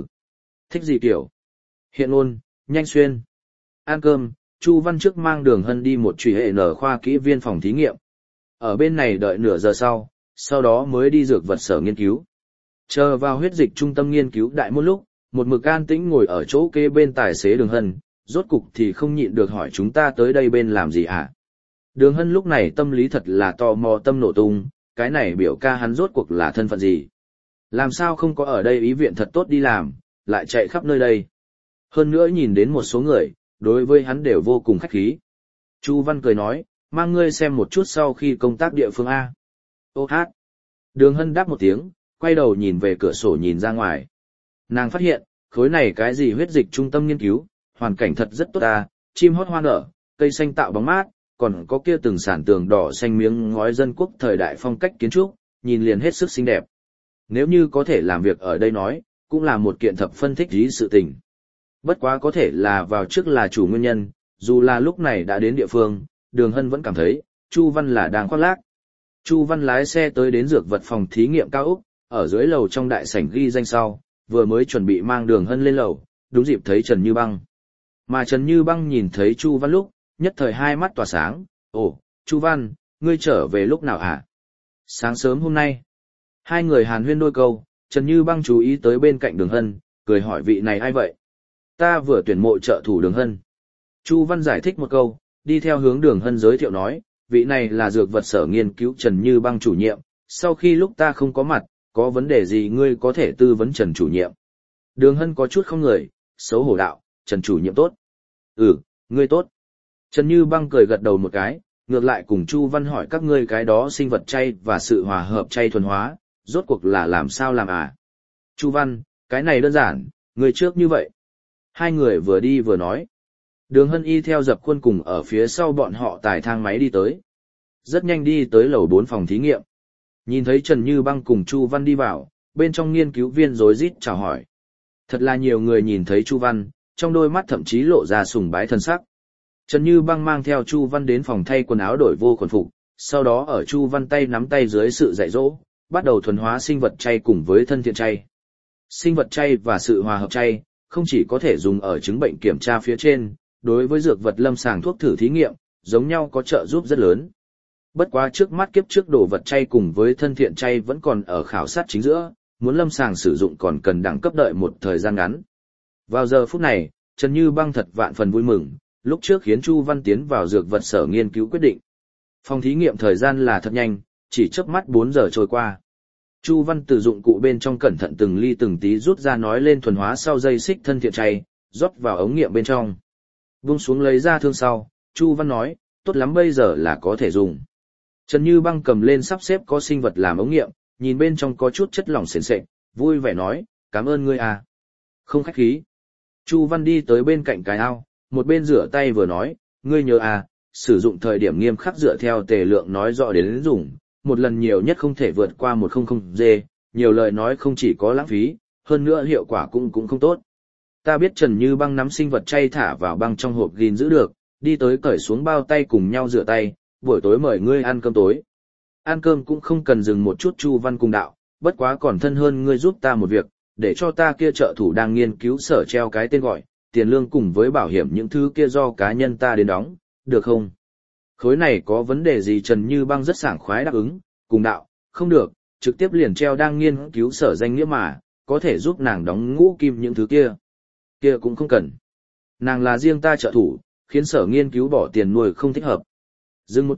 thích gì kiểu? Hiện ôn, nhanh xuyên. Ăn cơm, Chu Văn trước mang Đường Hân đi một truy hệ nở khoa kỹ viên phòng thí nghiệm. Ở bên này đợi nửa giờ sau đó mới đi dược vật sở nghiên cứu. Chờ vào huyết dịch trung tâm nghiên cứu đại một lúc, một mực an tĩnh ngồi ở chỗ kế bên tài xế Đường Hân, rốt cục thì không nhịn được hỏi chúng ta tới đây bên làm gì hả? Đường Hân lúc này tâm lý thật là tò mò tâm nổ tung, cái này biểu ca hắn rốt cuộc là thân phận gì? Làm sao không có ở đây ý viện thật tốt đi làm, lại chạy khắp nơi đây? Hơn nữa nhìn đến một số người, đối với hắn đều vô cùng khách khí. Chu Văn cười nói, mang ngươi xem một chút sau khi công tác địa phương A. Ô hát. Đường Hân đáp một tiếng, quay đầu nhìn về cửa sổ nhìn ra ngoài. Nàng phát hiện, khối này cái gì huyết dịch trung tâm nghiên cứu, hoàn cảnh thật rất tốt ta, chim hót hoa nở, cây xanh tạo bóng mát, còn có kia từng sản tường đỏ xanh miếng ngói dân quốc thời đại phong cách kiến trúc, nhìn liền hết sức xinh đẹp. Nếu như có thể làm việc ở đây nói, cũng là một kiện thập phân thích dí sự tình. Bất quá có thể là vào trước là chủ nguyên nhân, dù là lúc này đã đến địa phương, Đường Hân vẫn cảm thấy, Chu Văn là đang khoác lác. Chu Văn lái xe tới đến dược vật phòng thí nghiệm cao ốc, ở dưới lầu trong đại sảnh ghi danh sau, vừa mới chuẩn bị mang Đường Hân lên lầu, đúng dịp thấy Trần Như Băng. Mà Trần Như Băng nhìn thấy Chu Văn lúc, nhất thời hai mắt tỏa sáng, ồ, Chu Văn, ngươi trở về lúc nào hả? Sáng sớm hôm nay. Hai người hàn huyên đôi câu, Trần Như Băng chú ý tới bên cạnh Đường Hân, cười hỏi vị này ai vậy? Ta vừa tuyển mộ trợ thủ Đường Hân. Chu Văn giải thích một câu, đi theo hướng Đường Hân giới thiệu nói, vị này là dược vật sở nghiên cứu Trần Như Băng chủ nhiệm, sau khi lúc ta không có mặt, có vấn đề gì ngươi có thể tư vấn Trần chủ nhiệm. Đường Hân có chút không người, xấu hổ đạo, Trần chủ nhiệm tốt. Ngươi tốt. Trần Như Băng cười gật đầu một cái, ngược lại cùng Chu Văn hỏi các ngươi cái đó sinh vật chay và sự hòa hợp chay thuần hóa, rốt cuộc là làm sao làm à? Chu Văn, cái này đơn giản, ngươi trước như vậy. Hai người vừa đi vừa nói. Đường Hân y theo dập khuôn cùng ở phía sau bọn họ tải thang máy đi tới. Rất nhanh đi tới lầu 4 phòng thí nghiệm. Nhìn thấy Trần Như Băng cùng Chu Văn đi vào, bên trong nghiên cứu viên rối rít chào hỏi. Thật là nhiều người nhìn thấy Chu Văn, trong đôi mắt thậm chí lộ ra sùng bái thân sắc. Trần Như Băng mang theo Chu Văn đến phòng thay quần áo đổi vô quần phục, sau đó ở Chu Văn tay nắm tay dưới sự dạy dỗ, bắt đầu thuần hóa sinh vật chay cùng với thân thiện chay. Sinh vật chay và sự hòa hợp chay, không chỉ có thể dùng ở chứng bệnh kiểm tra phía trên, đối với dược vật lâm sàng thuốc thử thí nghiệm, giống nhau có trợ giúp rất lớn. Bất quá trước mắt kiếp trước đồ vật chay cùng với thân thiện chay vẫn còn ở khảo sát chính giữa, muốn lâm sàng sử dụng còn cần đẳng cấp đợi một thời gian ngắn. Vào giờ phút này, Trần Như Băng thật vạn phần vui mừng, lúc trước khiến Chu Văn tiến vào dược vật sở nghiên cứu quyết định. Phòng thí nghiệm thời gian là thật nhanh, chỉ chớp mắt 4 giờ trôi qua. Chu Văn từ dụng cụ bên trong cẩn thận từng ly từng tí rút ra nói lên thuần hóa sau dây xích thân thiện chay, rót vào ống nghiệm bên trong. Vung xuống lấy ra thương sau, Chu Văn nói, tốt lắm bây giờ là có thể dùng. Trần Như Băng cầm lên sắp xếp có sinh vật làm ống nghiệm, nhìn bên trong có chút chất lỏng sền sệt, vui vẻ nói, cảm ơn ngươi à. Không khách khí. Chu Văn đi tới bên cạnh cái ao, một bên rửa tay vừa nói, ngươi nhớ à, sử dụng thời điểm nghiêm khắc dựa theo tề lượng nói rõ đến dùng, một lần nhiều nhất không thể vượt qua 100G, nhiều lời nói không chỉ có lãng phí, hơn nữa hiệu quả cũng không tốt. Ta biết Trần Như Băng nắm sinh vật chay thả vào băng trong hộp gìn giữ được, đi tới cởi xuống bao tay cùng nhau rửa tay, buổi tối mời ngươi ăn cơm tối. Ăn cơm cũng không cần dừng một chút. Chu Văn cùng đạo, bất quá còn thân hơn ngươi giúp ta một việc, để cho ta kia trợ thủ đang nghiên cứu sở treo cái tên gọi, tiền lương cùng với bảo hiểm những thứ kia do cá nhân ta đến đóng, được không? Khối này có vấn đề gì? Trần Như Băng rất sảng khoái đáp ứng, cùng đạo, không được, trực tiếp liền treo đang nghiên cứu sở danh nghĩa mà, có thể giúp nàng đóng ngũ kim những thứ kia. Kia cũng không cần. Nàng là riêng ta trợ thủ, khiến sở nghiên cứu bỏ tiền nuôi không thích hợp. Dừng một chút,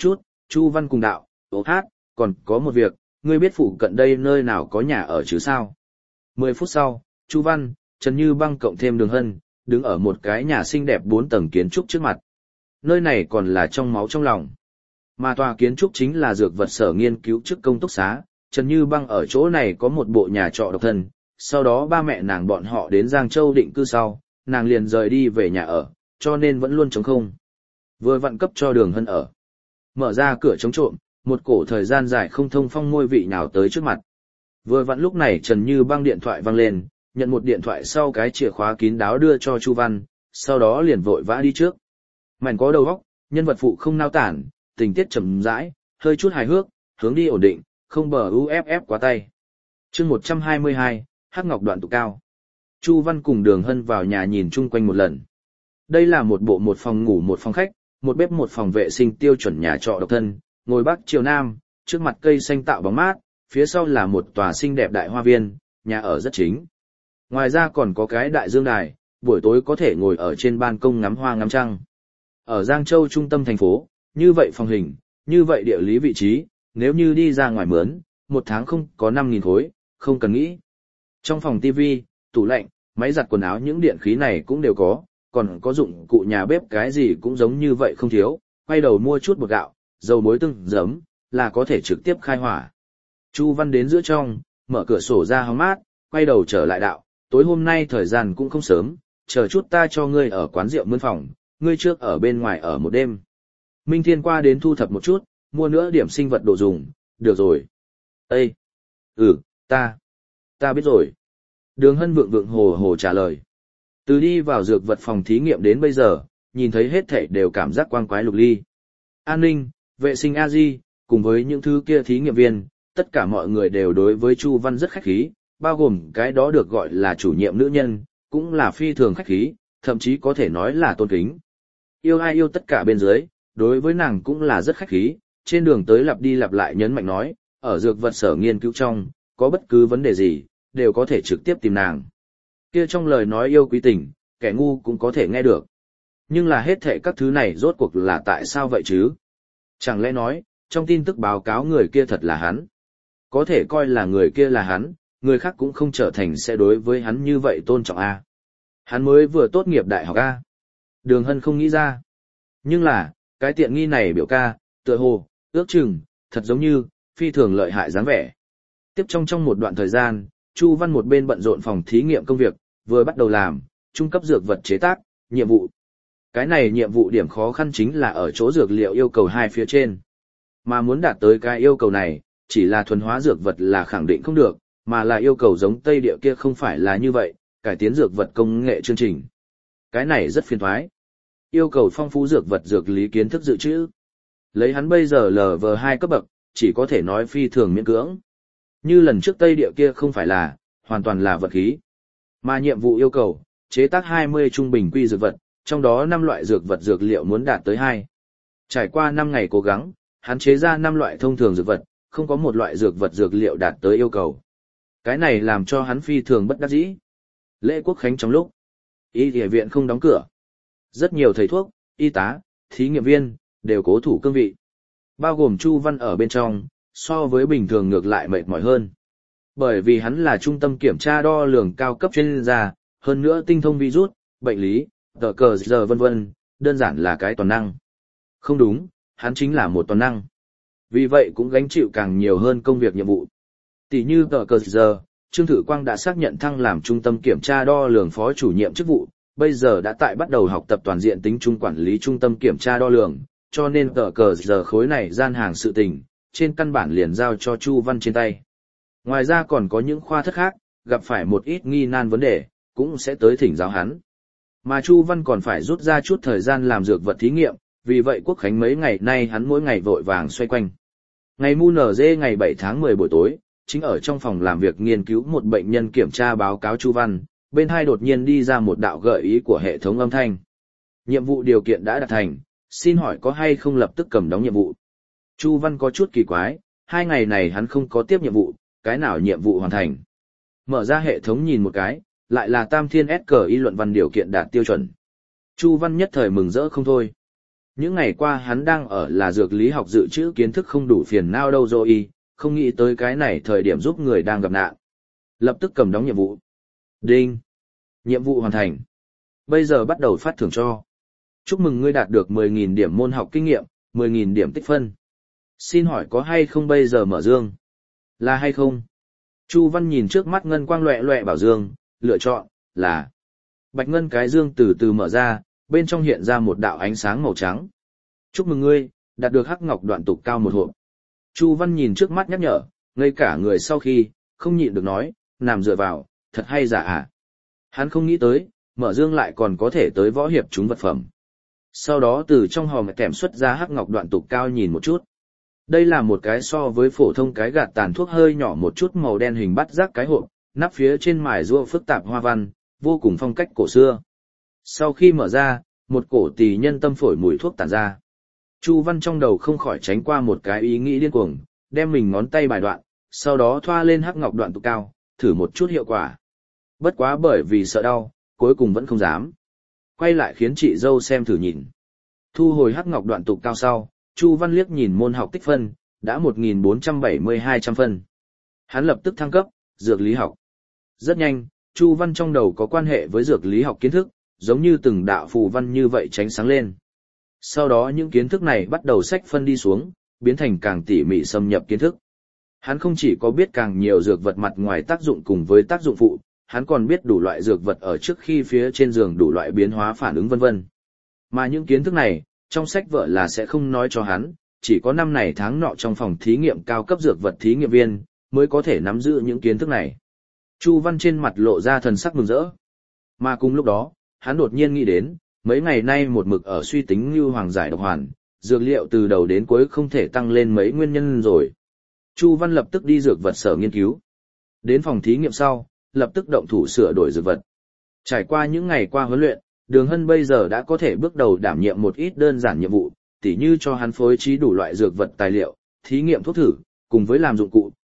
Chu Văn cùng đạo, ố hát, còn có một việc, ngươi biết phụ cận đây nơi nào có nhà ở chứ sao? 10 phút sau, Chu Văn, Trần Như Băng cộng thêm Đường Hân, đứng ở một cái nhà xinh đẹp 4 tầng kiến trúc trước mặt. Nơi này còn là trong máu trong lòng. Mà tòa kiến trúc chính là dược vật sở nghiên cứu chức công túc xá, Trần Như Băng ở chỗ này có một bộ nhà trọ độc thân, sau đó ba mẹ nàng bọn họ đến Giang Châu định cư sau, nàng liền rời đi về nhà ở, cho nên vẫn luôn trống không. Vừa vặn cấp cho Đường Hân ở. Mở ra cửa chống trộm, một cổ thời gian dài không thông phong môi vị nào tới trước mặt. Vừa vặn lúc này Trần Như Băng điện thoại vang lên, nhận một điện thoại sau cái chìa khóa kín đáo đưa cho Chu Văn, sau đó liền vội vã đi trước. Mảnh có đầu óc, nhân vật phụ không nao tản, tình tiết chậm rãi, hơi chút hài hước, hướng đi ổn định, không bờ UFF quá tay. Chương 122, Hắc Ngọc đoạn tụ cao. Chu Văn cùng Đường Hân vào nhà nhìn chung quanh một lần. Đây là một bộ một phòng ngủ một phòng khách, một bếp một phòng vệ sinh tiêu chuẩn nhà trọ độc thân, ngồi bắc chiều nam, trước mặt cây xanh tạo bóng mát, phía sau là một tòa xinh đẹp đại hoa viên, nhà ở rất chính. Ngoài ra còn có cái đại dương đài, buổi tối có thể ngồi ở trên ban công ngắm hoa ngắm trăng. Ở Giang Châu trung tâm thành phố, như vậy phòng hình, như vậy địa lý vị trí, nếu như đi ra ngoài mướn, một tháng không có 5.000 khối, không cần nghĩ. Trong phòng TV, tủ lạnh, máy giặt quần áo những điện khí này cũng đều có, còn có dụng cụ nhà bếp cái gì cũng giống như vậy không thiếu, quay đầu mua chút bột gạo, dầu muối tương giấm, là có thể trực tiếp khai hỏa. Chu Văn đến giữa trong, mở cửa sổ ra hóng mát, quay đầu trở lại đạo, tối hôm nay thời gian cũng không sớm, chờ chút ta cho ngươi ở quán rượu mướn phòng, ngươi trước ở bên ngoài ở một đêm. Minh Thiên qua đến thu thập một chút, mua nữa điểm sinh vật đồ dùng, được rồi. Ê! Ta biết rồi. Đường Hân vượng vượng hồ hồ trả lời. Từ đi vào dược vật phòng thí nghiệm đến bây giờ, nhìn thấy hết thảy đều cảm giác quang quái lục ly. An ninh, vệ sinh A-di, cùng với những thứ kia thí nghiệm viên, tất cả mọi người đều đối với Chu Văn rất khách khí, bao gồm cái đó được gọi là chủ nhiệm nữ nhân, cũng là phi thường khách khí, thậm chí có thể nói là tôn kính. Yêu ai yêu tất cả bên dưới, đối với nàng cũng là rất khách khí, trên đường tới lặp đi lặp lại nhấn mạnh nói, ở dược vật sở nghiên cứu trong, có bất cứ vấn đề gì, đều có thể trực tiếp tìm nàng. Kia trong lời nói yêu quý tình, kẻ ngu cũng có thể nghe được. Nhưng là hết thệ các thứ này rốt cuộc là tại sao vậy chứ? Chẳng lẽ nói, trong tin tức báo cáo người kia thật là hắn? Có thể coi là người kia là hắn, người khác cũng không trở thành sẽ đối với hắn như vậy tôn trọng A. Hắn mới vừa tốt nghiệp đại học A. Đường Hân không nghĩ ra. Nhưng là, cái tiện nghi này biểu ca, tựa hồ, ước chừng, thật giống như, phi thường lợi hại dáng vẻ. Tiếp trong một đoạn thời gian, Chu Văn một bên bận rộn phòng thí nghiệm công việc, vừa bắt đầu làm, trung cấp dược vật chế tác, nhiệm vụ. Cái này nhiệm vụ điểm khó khăn chính là ở chỗ dược liệu yêu cầu 2 phía trên. Mà muốn đạt tới cái yêu cầu này, chỉ là thuần hóa dược vật là khẳng định không được, mà là yêu cầu giống Tây địa kia không phải là như vậy, cải tiến dược vật công nghệ chương trình. Cái này rất phiền toái. Yêu cầu phong phú dược vật dược lý kiến thức dự trữ. Lấy hắn bây giờ LV2 cấp bậc, chỉ có thể nói phi thường miễn cưỡng. Như lần trước Tây địa kia không phải là, hoàn toàn là vật khí. Mà nhiệm vụ yêu cầu, chế tác 20 trung bình quy dược vật, trong đó 5 loại dược vật dược liệu muốn đạt tới 2. Trải qua 5 ngày cố gắng, hắn chế ra 5 loại thông thường dược vật, không có một loại dược vật dược liệu đạt tới yêu cầu. Cái này làm cho hắn phi thường bất đắc dĩ. Lễ Quốc Khánh trong lúc, y y viện không đóng cửa. Rất nhiều thầy thuốc, y tá, thí nghiệm viên, đều cố thủ cương vị. Bao gồm Chu Văn ở bên trong, so với bình thường ngược lại mệt mỏi hơn. Bởi vì hắn là trung tâm kiểm tra đo lường cao cấp chuyên gia, hơn nữa tinh thông virus, bệnh lý, tờ cờ giờ vân vân, đơn giản là cái toàn năng. Không đúng, hắn chính là một toàn năng. Vì vậy cũng gánh chịu càng nhiều hơn công việc nhiệm vụ. Tỷ như tờ cờ giờ, Trương Thử Quang đã xác nhận thăng làm trung tâm kiểm tra đo lường phó chủ nhiệm chức vụ, bây giờ đã tại bắt đầu học tập toàn diện tính trung quản lý trung tâm kiểm tra đo lường, cho nên tờ cờ giờ khối này gian hàng sự tình, trên căn bản liền giao cho Chu Văn trên tay. Ngoài ra còn có những khoa thất khác, gặp phải một ít nghi nan vấn đề, cũng sẽ tới thỉnh giáo hắn. Mà Chu Văn còn phải rút ra chút thời gian làm dược vật thí nghiệm, vì vậy Quốc Khánh mấy ngày nay hắn mỗi ngày vội vàng xoay quanh. Ngày MUNZ ngày 7 tháng 10 buổi tối, chính ở trong phòng làm việc nghiên cứu một bệnh nhân kiểm tra báo cáo Chu Văn, bên hai đột nhiên đi ra một đạo gợi ý của hệ thống âm thanh. Nhiệm vụ điều kiện đã đạt thành, xin hỏi có hay không lập tức cầm đóng nhiệm vụ. Chu Văn có chút kỳ quái, 2 ngày này hắn không có tiếp nhiệm vụ, cái nào nhiệm vụ hoàn thành. Mở ra hệ thống nhìn một cái, lại là Tam Thiên SKI luận văn điều kiện đạt tiêu chuẩn. Chu Văn nhất thời mừng rỡ không thôi. Những ngày qua hắn đang ở là dược lý học dự trữ kiến thức không đủ phiền não đâu rồi, không nghĩ tới cái này thời điểm giúp người đang gặp nạn. Lập tức cầm đóng nhiệm vụ. Đinh. Nhiệm vụ hoàn thành. Bây giờ bắt đầu phát thưởng cho. Chúc mừng ngươi đạt được 10.000 điểm môn học kinh nghiệm, 10.000 điểm tích phân. Xin hỏi có hay không bây giờ mở dương? Là hay không? Chu Văn nhìn trước mắt ngân quang loẹ loẹ bảo dương, lựa chọn, là. Bạch ngân cái dương từ từ mở ra, bên trong hiện ra một đạo ánh sáng màu trắng. Chúc mừng ngươi, đạt được hắc ngọc đoạn tục cao một hộp. Chu Văn nhìn trước mắt nhắc nhở, ngây cả người sau khi, không nhịn được nói, nằm dựa vào, thật hay giả à? Hắn không nghĩ tới, mở dương lại còn có thể tới võ hiệp chúng vật phẩm. Sau đó từ trong hòm kèm xuất ra hắc ngọc đoạn tục cao nhìn một chút. Đây là một cái so với phổ thông cái gạt tàn thuốc hơi nhỏ một chút màu đen hình bắt rác cái hộp, nắp phía trên mài rua phức tạp hoa văn, vô cùng phong cách cổ xưa. Sau khi mở ra, một cổ tỳ nhân tâm phổi mùi thuốc tản ra. Chu Văn trong đầu không khỏi tránh qua một cái ý nghĩ điên cuồng, đem mình ngón tay bài đoạn, sau đó thoa lên hắc ngọc đoạn tục cao, thử một chút hiệu quả. Bất quá bởi vì sợ đau, cuối cùng vẫn không dám. Quay lại khiến chị dâu xem thử nhìn. Thu hồi hắc ngọc đoạn tục cao sau, Chu Văn liếc nhìn môn học tích phân, đã 1.470-200 phân. Hắn lập tức thăng cấp, dược lý học. Rất nhanh, Chu Văn trong đầu có quan hệ với dược lý học kiến thức, giống như từng đạo phù văn như vậy tránh sáng lên. Sau đó những kiến thức này bắt đầu xách phân đi xuống, biến thành càng tỉ mỉ xâm nhập kiến thức. Hắn không chỉ có biết càng nhiều dược vật mặt ngoài tác dụng cùng với tác dụng phụ, hắn còn biết đủ loại dược vật ở trước khi phía trên giường đủ loại biến hóa phản ứng vân vân. Mà những kiến thức này, trong sách vở là sẽ không nói cho hắn, chỉ có năm này tháng nọ trong phòng thí nghiệm cao cấp dược vật thí nghiệm viên, mới có thể nắm giữ những kiến thức này. Chu Văn trên mặt lộ ra thần sắc mừng rỡ. Mà cùng lúc đó, hắn đột nhiên nghĩ đến, mấy ngày nay một mực ở suy tính như hoàng giải độc hoàn, dược liệu từ đầu đến cuối không thể tăng lên mấy nguyên nhân rồi. Chu Văn lập tức đi dược vật sở nghiên cứu. Đến phòng thí nghiệm sau, lập tức động thủ sửa đổi dược vật. Trải qua những ngày qua huấn luyện, Đường Hân bây giờ đã có thể bước đầu đảm nhiệm một ít đơn giản nhiệm vụ, tỉ như cho hắn phối trí đủ loại dược vật tài liệu, thí nghiệm thuốc thử, cùng với làm dụng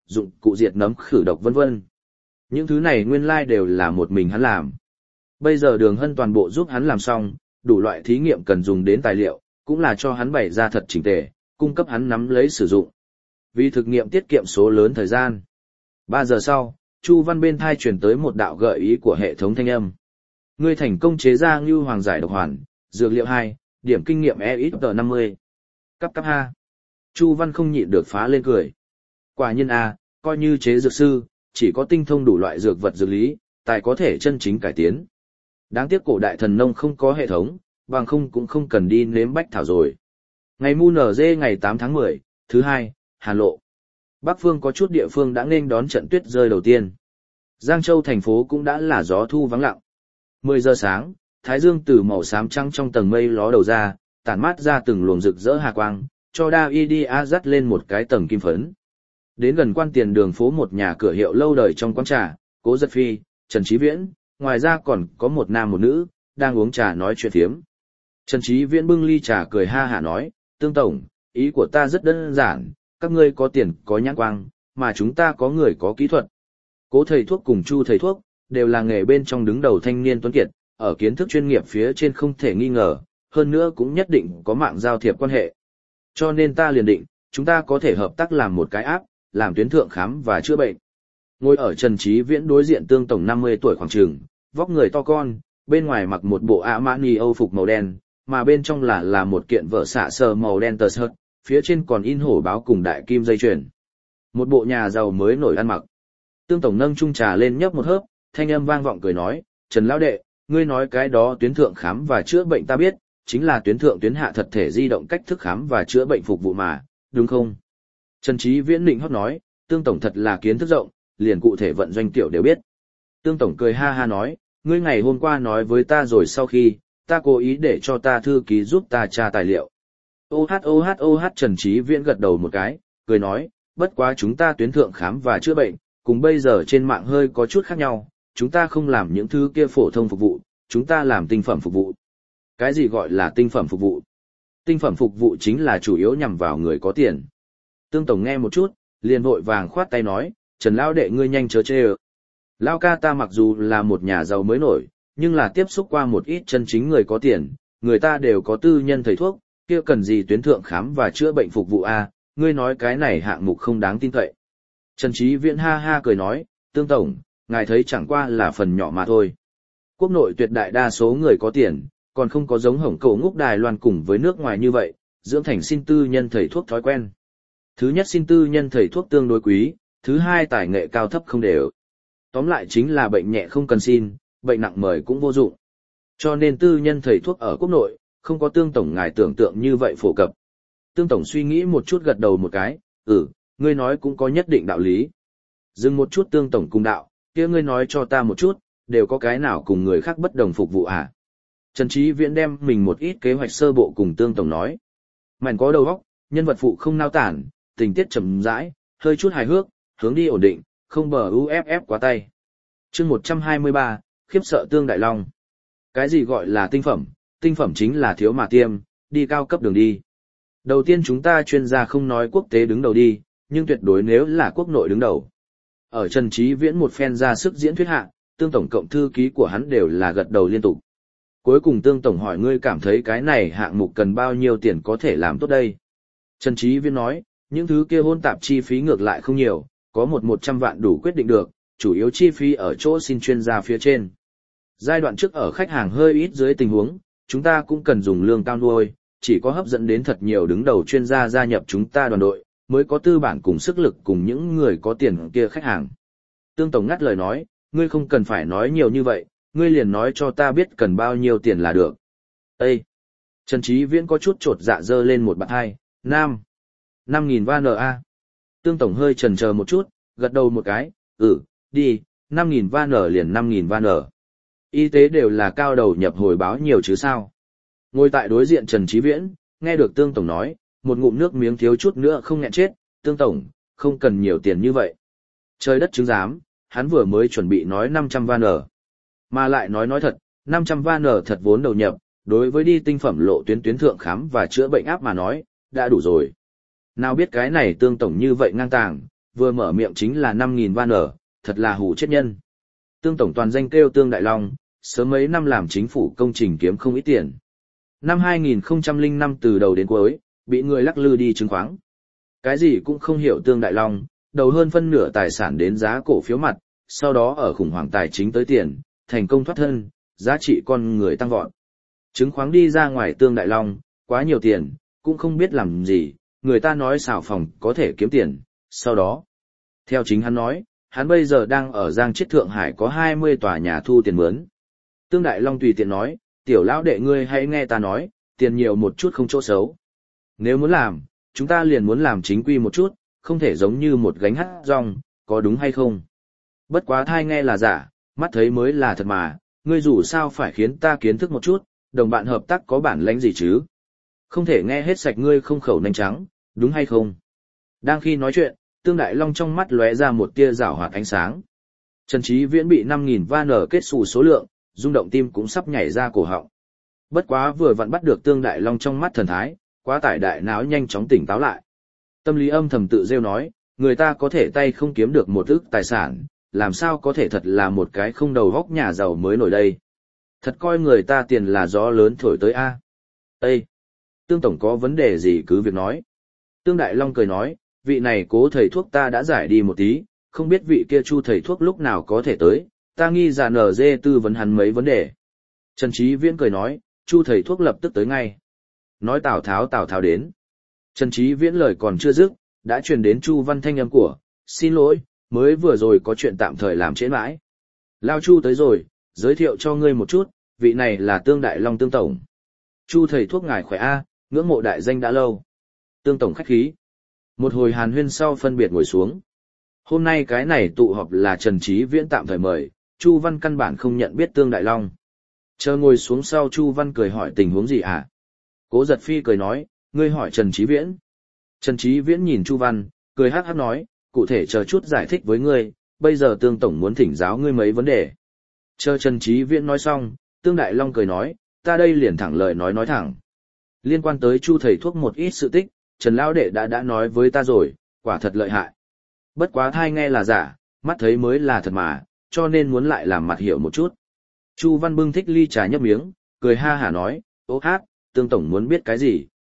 cụ diệt nấm khử độc vân vân. Những thứ này nguyên lai đều là một mình hắn làm. Bây giờ Đường Hân toàn bộ giúp hắn làm xong, đủ loại thí nghiệm cần dùng đến tài liệu, cũng là cho hắn bày ra thật chỉnh tề, cung cấp hắn nắm lấy sử dụng. Vì thực nghiệm tiết kiệm số lớn thời gian. 3 giờ sau, Chu Văn bên thai truyền tới một đạo gợi ý của hệ thống thanh âm. Ngươi thành công chế ra Ngưu Hoàng giải độc hoàn, dược liệu 2, điểm kinh nghiệm EXP50. Cấp ha. Chu Văn không nhịn được phá lên cười. Quả nhiên coi như chế dược sư, chỉ có tinh thông đủ loại dược vật dược lý, tài có thể chân chính cải tiến. Đáng tiếc cổ đại thần nông không có hệ thống, bằng không cũng không cần đi nếm bách thảo rồi. Ngày Mu NG ngày 8 tháng 10, thứ 2, Hàn Lộ. Bắc phương có chút địa phương đã nên đón trận tuyết rơi đầu tiên. Giang Châu thành phố cũng đã là gió thu vắng lặng. 10 giờ sáng, thái dương từ màu xám trắng trong tầng mây ló đầu ra, tản mát ra từng luồng rực rỡ hà quang, cho Davidia dắt lên một cái tầng kim phấn. Đến gần quan tiền đường phố một nhà cửa hiệu lâu đời trong quán trà, Cố Giật Phi, Trần Chí Viễn, ngoài ra còn có một nam một nữ, đang uống trà nói chuyện phiếm. Trần Chí Viễn bưng ly trà cười ha hả nói, Tương Tổng, ý của ta rất đơn giản, các ngươi có tiền có nhãn quang, mà chúng ta có người có kỹ thuật. Cố thầy thuốc cùng Chu thầy thuốc, đều là nghề bên trong đứng đầu thanh niên tuấn kiệt, ở kiến thức chuyên nghiệp phía trên không thể nghi ngờ, hơn nữa cũng nhất định có mạng giao thiệp quan hệ. Cho nên ta liền định, chúng ta có thể hợp tác làm một cái áp, làm tuyến thượng khám và chữa bệnh. Ngồi ở Trần Chí Viễn đối diện Tương Tổng 50 tuổi khoảng chừng, vóc người to con, bên ngoài mặc một bộ Armani Âu phục màu đen, mà bên trong là một kiện vở xạ sờ màu đen tờ sợt, phía trên còn in hổ báo cùng đại kim dây chuyền. Một bộ nhà giàu mới nổi ăn mặc. Tương Tổng nâng chung trà lên nhấp một hớp, thanh âm vang vọng cười nói, Trần Lão Đệ, ngươi nói cái đó tuyến thượng khám và chữa bệnh ta biết, chính là tuyến thượng tuyến hạ thật thể di động cách thức khám và chữa bệnh phục vụ mà, đúng không? Trần Chí Viễn định hót nói, Tương Tổng thật là kiến thức rộng, liền cụ thể vận doanh tiểu đều biết. Tương Tổng cười ha ha nói, ngươi ngày hôm qua nói với ta rồi sau khi, ta cố ý để cho ta thư ký giúp ta tra tài liệu. OH Trần Chí Viễn gật đầu một cái, cười nói, bất quá chúng ta tuyến thượng khám và chữa bệnh, cùng bây giờ trên mạng hơi có chút khác nhau, chúng ta không làm những thứ kia phổ thông phục vụ, chúng ta làm tinh phẩm phục vụ. Cái gì gọi là tinh phẩm phục vụ? Tinh phẩm phục vụ chính là chủ yếu nhằm vào người có tiền. Tương Tổng nghe một chút, liền vội vàng khoát tay nói, Trần Lão Đệ ngươi nhanh chớ chê ơ. Lão ca ta mặc dù là một nhà giàu mới nổi, nhưng là tiếp xúc qua một ít chân chính người có tiền, người ta đều có tư nhân thầy thuốc, kia cần gì tuyến thượng khám và chữa bệnh phục vụ a, ngươi nói cái này hạng mục không đáng tin cậy. Trần Chí Viễn ha ha cười nói, Tương Tổng, ngài thấy chẳng qua là phần nhỏ mà thôi. Quốc nội tuyệt đại đa số người có tiền, còn không có giống Hồng Cẩu Ngúc Đài Loan cùng với nước ngoài như vậy, dưỡng thành xin tư nhân thầy thuốc thói quen. Thứ nhất xin tư nhân thầy thuốc tương đối quý, thứ hai tài nghệ cao thấp không đều. Tóm lại chính là bệnh nhẹ không cần xin, bệnh nặng mời cũng vô dụng. Cho nên tư nhân thầy thuốc ở quốc nội, không có Tương Tổng ngài tưởng tượng như vậy phổ cập. Tương Tổng suy nghĩ một chút gật đầu một cái, ngươi nói cũng có nhất định đạo lý. Dừng một chút Tương Tổng cùng đạo, kia ngươi nói cho ta một chút, đều có cái nào cùng người khác bất đồng phục vụ à? Trần Chí Viễn đem mình một ít kế hoạch sơ bộ cùng Tương Tổng nói. Mảnh có đầu óc, nhân vật phụ không nao tản, tình tiết chậm rãi, hơi chút hài hước, hướng đi ổn định, không bờ UFF quá tay. Chương 123, khiếp sợ Tương Đại Long. Cái gì gọi là tinh phẩm? Tinh phẩm chính là thiếu mà tiêm, đi cao cấp đường đi. Đầu tiên chúng ta chuyên gia không nói quốc tế đứng đầu đi, nhưng tuyệt đối nếu là quốc nội đứng đầu. Ở Trần Chí Viễn một phen ra sức diễn thuyết hạ, Tương Tổng cộng thư ký của hắn đều là gật đầu liên tục. Cuối cùng Tương Tổng hỏi ngươi cảm thấy cái này hạng mục cần bao nhiêu tiền có thể làm tốt đây? Trần Chí Viễn nói, những thứ kia hôn tạp chi phí ngược lại không nhiều, có 100 vạn đủ quyết định được, chủ yếu chi phí ở chỗ xin chuyên gia phía trên. Giai đoạn trước ở khách hàng hơi ít dưới tình huống, chúng ta cũng cần dùng lương cao nuôi, chỉ có hấp dẫn đến thật nhiều đứng đầu chuyên gia gia nhập chúng ta đoàn đội, mới có tư bản cùng sức lực cùng những người có tiền kia khách hàng. Tương Tổng ngắt lời nói, ngươi không cần phải nói nhiều như vậy, ngươi liền nói cho ta biết cần bao nhiêu tiền là được. Ê! Trần Chí Viễn có chút trột dạ dơ lên một bạt hai, 5.000 van a. Tương Tổng hơi chần chờ một chút, gật đầu một cái, đi, 5.000 van liền 5.000 van. Y tế đều là cao đầu nhập hồi báo nhiều chứ sao. Ngồi tại đối diện Trần Chí Viễn, nghe được Tương Tổng nói, một ngụm nước miếng thiếu chút nữa không nghẹn chết, Tương Tổng, không cần nhiều tiền như vậy. Trời đất chứng giám, hắn vừa mới chuẩn bị nói 500 van. Mà lại nói thật, 500 van thật vốn đầu nhập, đối với đi tinh phẩm lộ tuyến thượng khám và chữa bệnh áp mà nói, đã đủ rồi. Nào biết cái này Tương Tổng như vậy ngang tàng, vừa mở miệng chính là 5.000 van, thật là hủ chết nhân. Tương Tổng toàn danh kêu Tương Đại Long, sớm mấy năm làm chính phủ công trình kiếm không ít tiền. Năm 2005 từ đầu đến cuối, bị người lắc lư đi chứng khoán. Cái gì cũng không hiểu Tương Đại Long, đầu hơn phân nửa tài sản đến giá cổ phiếu mặt, sau đó ở khủng hoảng tài chính tới tiền, thành công thoát thân, giá trị con người tăng vọt. Chứng khoán đi ra ngoài Tương Đại Long, quá nhiều tiền, cũng không biết làm gì, người ta nói xào phòng có thể kiếm tiền, sau đó. Theo chính hắn nói, hắn bây giờ đang ở Giang Chiết Thượng Hải có 20 tòa nhà thu tiền mướn. Tương Đại Long tùy tiện nói, tiểu lão đệ ngươi hãy nghe ta nói, tiền nhiều một chút không chỗ xấu. Nếu muốn làm, chúng ta liền muốn làm chính quy một chút, không thể giống như một gánh hát rong, có đúng hay không? Bất quá thai nghe là giả, mắt thấy mới là thật mà, ngươi dù sao phải khiến ta kiến thức một chút, đồng bạn hợp tác có bản lãnh gì chứ? Không thể nghe hết sạch ngươi không khẩu nanh trắng, đúng hay không? Đang khi nói chuyện, Tương Đại Long trong mắt lóe ra một tia rảo hoạt ánh sáng. Trần Chí Viễn bị 5.000 van kết xù số lượng, rung động tim cũng sắp nhảy ra cổ họng. Bất quá vừa vặn bắt được Tương Đại Long trong mắt thần thái, quá tải đại não nhanh chóng tỉnh táo lại. Tâm lý âm thầm tự rêu nói, người ta có thể tay không kiếm được một ức tài sản, làm sao có thể thật là một cái không đầu góc nhà giàu mới nổi đây. Thật coi người ta tiền là gió lớn thổi tới a. Ê! Tương Tổng có vấn đề gì cứ việc nói. Tương Đại Long cười nói, vị này cố thầy thuốc ta đã giải đi một tí, không biết vị kia Chu thầy thuốc lúc nào có thể tới, ta nghi là NG tư vấn hắn mấy vấn đề. Trần Chí Viễn cười nói, Chu thầy thuốc lập tức tới ngay. Nói Tào Tháo đến. Trần Chí Viễn lời còn chưa dứt, đã truyền đến Chu Văn thanh âm của, xin lỗi, mới vừa rồi có chuyện tạm thời làm trễ mãi. Lao Chu tới rồi, giới thiệu cho ngươi một chút, vị này là Tương Đại Long Tương Tổng. Chu thầy thuốc ngài khỏe a, ngưỡng mộ đại danh đã lâu. Tương Tổng khách khí. Một hồi hàn huyên sau phân biệt ngồi xuống. Hôm nay cái này tụ họp là Trần Chí Viễn tạm thời mời, Chu Văn căn bản không nhận biết Tương Đại Long. Chờ ngồi xuống sau Chu Văn cười hỏi tình huống gì à? Cố Giật Phi cười nói, ngươi hỏi Trần Chí Viễn. Trần Chí Viễn nhìn Chu Văn, cười hắc hắc nói, cụ thể chờ chút giải thích với ngươi, bây giờ Tương Tổng muốn thỉnh giáo ngươi mấy vấn đề. Chờ Trần Chí Viễn nói xong, Tương Đại Long cười nói, ta đây liền thẳng lời nói thẳng. Liên quan tới Chu thầy thuốc một ít sự tích, Trần Lão Đệ đã nói với ta rồi, quả thật lợi hại. Bất quá thai nghe là giả, mắt thấy mới là thật mà, cho nên muốn lại làm mặt hiểu một chút. Chu Văn bưng thích ly trà nhấp miếng, cười ha hả nói, ô hát, Tương Tổng muốn biết cái gì?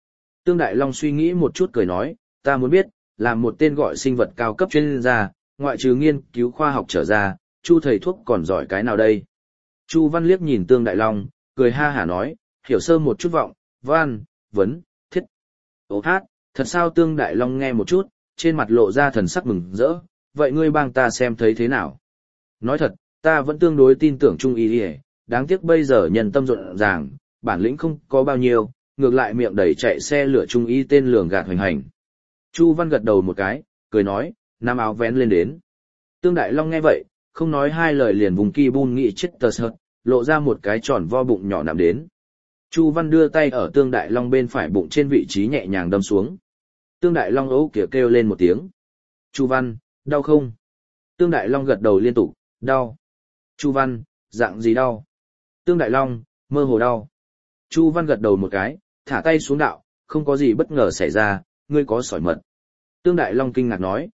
Tương Đại Long suy nghĩ một chút cười nói, ta muốn biết, làm một tên gọi sinh vật cao cấp chuyên gia, ngoại trừ nghiên cứu khoa học trở ra, Chu thầy thuốc còn giỏi cái nào đây? Chu Văn liếc nhìn Tương Đại Long, cười ha hả nói, hiểu sơ một chút vọng, văn, vấn, thiết. Ô hát, thật sao Tương Đại Long nghe một chút, trên mặt lộ ra thần sắc mừng rỡ, vậy ngươi bang ta xem thấy thế nào? Nói thật, ta vẫn tương đối tin tưởng Trung y đi, đáng tiếc bây giờ nhân tâm rộn ràng, bản lĩnh không có bao nhiêu, ngược lại miệng đầy chạy xe lửa Trung y tên lường gạt hoành hành. Chu Văn gật đầu một cái, cười nói, nam áo vén lên đến. Tương Đại Long nghe vậy, không nói hai lời liền vùng kỳ bun nghị chết tờ sợt, lộ ra một cái tròn vo bụng nhỏ nằm đến. Chu Văn đưa tay ở Tương Đại Long bên phải bụng trên vị trí nhẹ nhàng đâm xuống. Tương Đại Long ấu kìa kêu lên một tiếng. Chu Văn, đau không? Tương Đại Long gật đầu liên tục, đau. Chu Văn, dạng gì đau? Tương Đại Long, mơ hồ đau. Chu Văn gật đầu một cái, thả tay xuống đạo, không có gì bất ngờ xảy ra, ngươi có sỏi mật. Tương Đại Long kinh ngạc nói,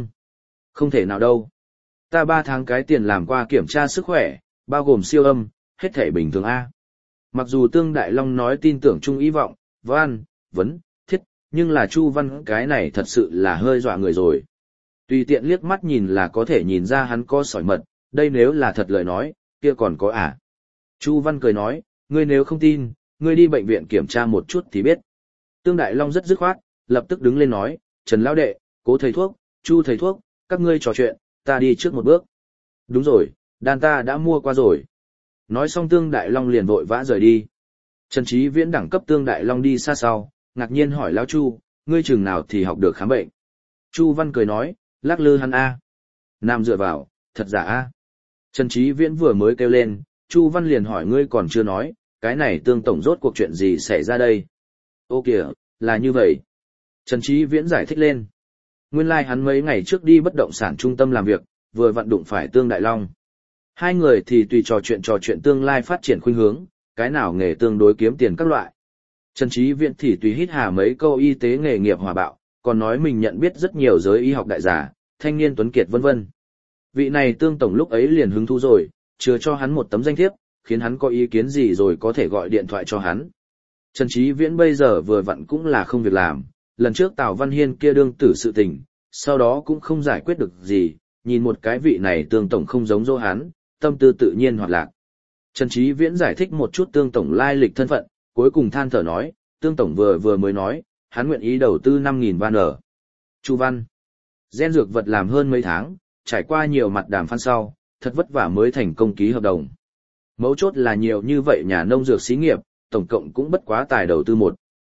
không thể nào đâu. Ta 3 tháng cái tiền làm qua kiểm tra sức khỏe, bao gồm siêu âm, hết thể bình thường A. Mặc dù Tương Đại Long nói tin tưởng Trung y vọng, văn, vấn, thiết, nhưng là Chu Văn cái này thật sự là hơi dọa người rồi. Tùy tiện liếc mắt nhìn là có thể nhìn ra hắn có sỏi mật, đây nếu là thật lời nói, kia còn có à. Chu Văn cười nói, ngươi nếu không tin, ngươi đi bệnh viện kiểm tra một chút thì biết. Tương Đại Long rất dứt khoát, lập tức đứng lên nói, Trần Lão Đệ, Cố thầy thuốc, Chu thầy thuốc, các ngươi trò chuyện, ta đi trước một bước. Đúng rồi, đan ta đã mua qua rồi. Nói xong Tương Đại Long liền vội vã rời đi. Trần Chí Viễn đẳng cấp Tương Đại Long đi xa sau, ngạc nhiên hỏi Lão Chu, ngươi chừng nào thì học được khám bệnh. Chu Văn cười nói, lắc lư hắn A. Nam dựa vào, thật giả A. Trần Chí Viễn vừa mới kêu lên, Chu Văn liền hỏi ngươi còn chưa nói, cái này Tương tổng rốt cuộc chuyện gì xảy ra đây? Ô kìa, là như vậy. Trần Chí Viễn giải thích lên. Nguyên lai hắn mấy ngày trước đi bất động sản trung tâm làm việc, vừa vặn đụng phải Tương Đại Long. Hai người thì tùy trò chuyện tương lai phát triển khuynh hướng, cái nào nghề tương đối kiếm tiền các loại. Trần Chí Viễn thì tùy hít hà mấy câu y tế nghề nghiệp hòa bạo, còn nói mình nhận biết rất nhiều giới y học đại giả, thanh niên tuấn kiệt vân vân. Vị này Tương tổng lúc ấy liền hứng thú rồi, chừa cho hắn một tấm danh thiếp, khiến hắn có ý kiến gì rồi có thể gọi điện thoại cho hắn. Trần Chí Viễn bây giờ vừa vặn cũng là không việc làm, lần trước Tào Văn Hiên kia đương tử sự tình, sau đó cũng không giải quyết được gì, nhìn một cái vị này Tương tổng không giống dô hắn, tâm tư tự nhiên hoạt lạc. Trần Chí Viễn giải thích một chút Tương tổng lai lịch thân phận, cuối cùng than thở nói, Tương tổng vừa mới nói, hắn nguyện ý đầu tư 5.000 van ở. Chu Văn, gen dược vật làm hơn mấy tháng, trải qua nhiều mặt đàm phán sau, thật vất vả mới thành công ký hợp đồng. Mấu chốt là nhiều như vậy nhà nông dược xí nghiệp, tổng cộng cũng bất quá tài đầu tư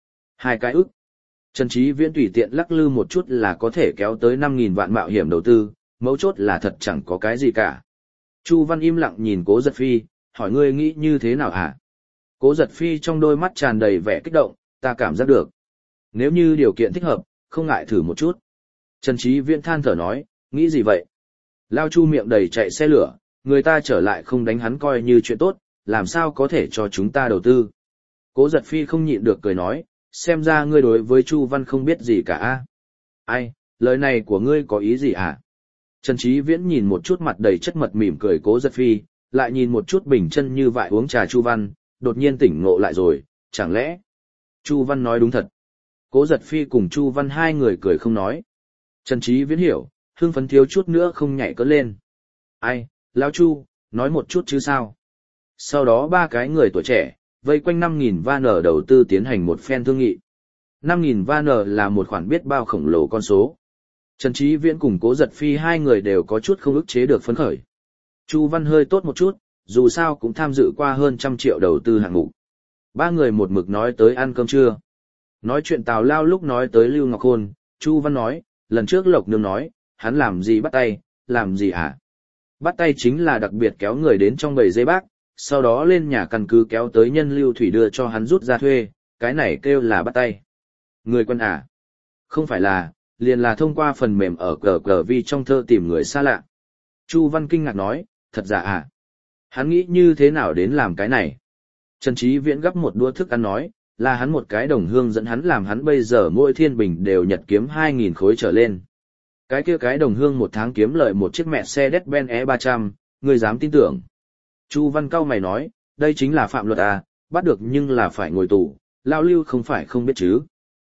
1-2 cái ức. Trần Chí Viễn tùy tiện lắc lư một chút là có thể kéo tới 5.000 vạn mạo hiểm đầu tư, mấu chốt là thật chẳng có cái gì cả. Chu Văn im lặng nhìn Cố Giật Phi, hỏi ngươi nghĩ như thế nào hả? Cố Giật Phi trong đôi mắt tràn đầy vẻ kích động, ta cảm giác được. Nếu như điều kiện thích hợp, không ngại thử một chút. Trần Chí Viễn than thở nói, nghĩ gì vậy? Lao Chu miệng đầy chạy xe lửa, người ta trở lại không đánh hắn coi như chuyện tốt, làm sao có thể cho chúng ta đầu tư? Cố Giật Phi không nhịn được cười nói, xem ra ngươi đối với Chu Văn không biết gì cả. Ai, lời này của ngươi có ý gì hả? Trần Chí Viễn nhìn một chút mặt đầy chất mật mỉm cười Cố Giật Phi, lại nhìn một chút bình chân như vậy uống trà Chu Văn, đột nhiên tỉnh ngộ lại rồi, chẳng lẽ? Chu Văn nói đúng thật. Cố Giật Phi cùng Chu Văn hai người cười không nói. Trần Chí Viễn hiểu, hưng phấn thiếu chút nữa không nhảy cất lên. Ai, Lão Chu, nói một chút chứ sao? Sau đó ba cái người tuổi trẻ, vây quanh 5.000 van ở đầu tư tiến hành một phen thương nghị. 5.000 van ở là một khoản biết bao khổng lồ con số. Trần Chí Viễn cùng Cố Giật Phi hai người đều có chút không ức chế được phấn khởi. Chu Văn hơi tốt một chút, dù sao cũng tham dự qua hơn 100 triệu đầu tư hạng mục. Ba người một mực nói tới ăn cơm trưa. Nói chuyện Tào Lao lúc nói tới Lưu Ngọc Khôn, Chu Văn nói, lần trước Lộc Nương nói, hắn làm gì bắt tay, làm gì hả? Bắt tay chính là đặc biệt kéo người đến trong bầy dây bác, sau đó lên nhà căn cứ kéo tới nhân lưu thủy đưa cho hắn rút ra thuê, cái này kêu là bắt tay. Người quân à? Không phải là, liền là thông qua phần mềm ở cờ vi trong thơ tìm người xa lạ. Chu Văn kinh ngạc nói, thật giả à? Hắn nghĩ như thế nào đến làm cái này? Trần Chí Viễn gấp một đũa thức ăn nói, là hắn một cái đồng hương dẫn hắn làm hắn bây giờ mỗi thiên bình đều nhật kiếm 2.000 khối trở lên. Cái kia cái đồng hương một tháng kiếm lợi một chiếc mẹ xe Mercedes-Benz E300, người dám tin tưởng. Chu Văn cau mày nói, đây chính là phạm luật à, bắt được nhưng là phải ngồi tù, Lão Lưu không phải không biết chứ.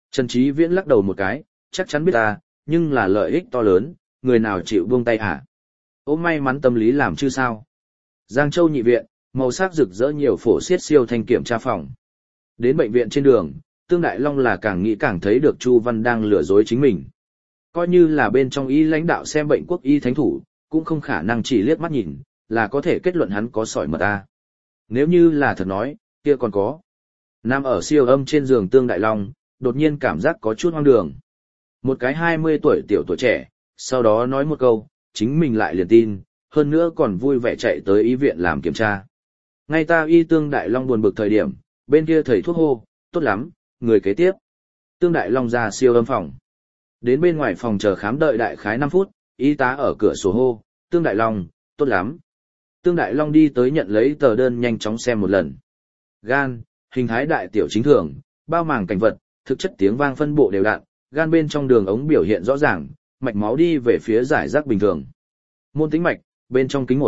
Trần Chí Viễn lắc đầu một cái, chắc chắn biết ta, nhưng là lợi ích to lớn, người nào chịu buông tay hả? Ôm may mắn tâm lý làm chứ sao? Giang Châu nhị viện, màu sắc rực rỡ nhiều phổ xiết siêu thanh kiểm tra phòng. Đến bệnh viện trên đường, Tương Đại Long là càng nghĩ càng thấy được Chu Văn đang lừa dối chính mình. Coi như là bên trong y lãnh đạo xem bệnh quốc y thánh thủ, cũng không khả năng chỉ liếc mắt nhìn, là có thể kết luận hắn có sỏi mật a. Nếu như là thật nói, kia còn có. Nằm ở siêu âm trên giường Tương Đại Long, đột nhiên cảm giác có chút hoang đường. Một cái 20 tuổi tiểu tuổi trẻ, sau đó nói một câu, chính mình lại liền tin, hơn nữa còn vui vẻ chạy tới y viện làm kiểm tra. Ngay ta y Tương Đại Long buồn bực thời điểm, bên kia thầy thuốc hô, tốt lắm, người kế tiếp. Tương Đại Long ra siêu âm phòng. Đến bên ngoài phòng chờ khám đợi đại khái 5 phút, y tá ở cửa sổ hô, Tương Đại Long, tốt lắm. Tương Đại Long đi tới nhận lấy tờ đơn nhanh chóng xem một lần. Gan, hình thái đại tiểu chính thường, bao màng cảnh vật, thực chất tiếng vang phân bộ đều đặn, gan bên trong đường ống biểu hiện rõ ràng, mạch máu đi về phía giải rác bình thường. Môn tĩnh mạch, bên trong kính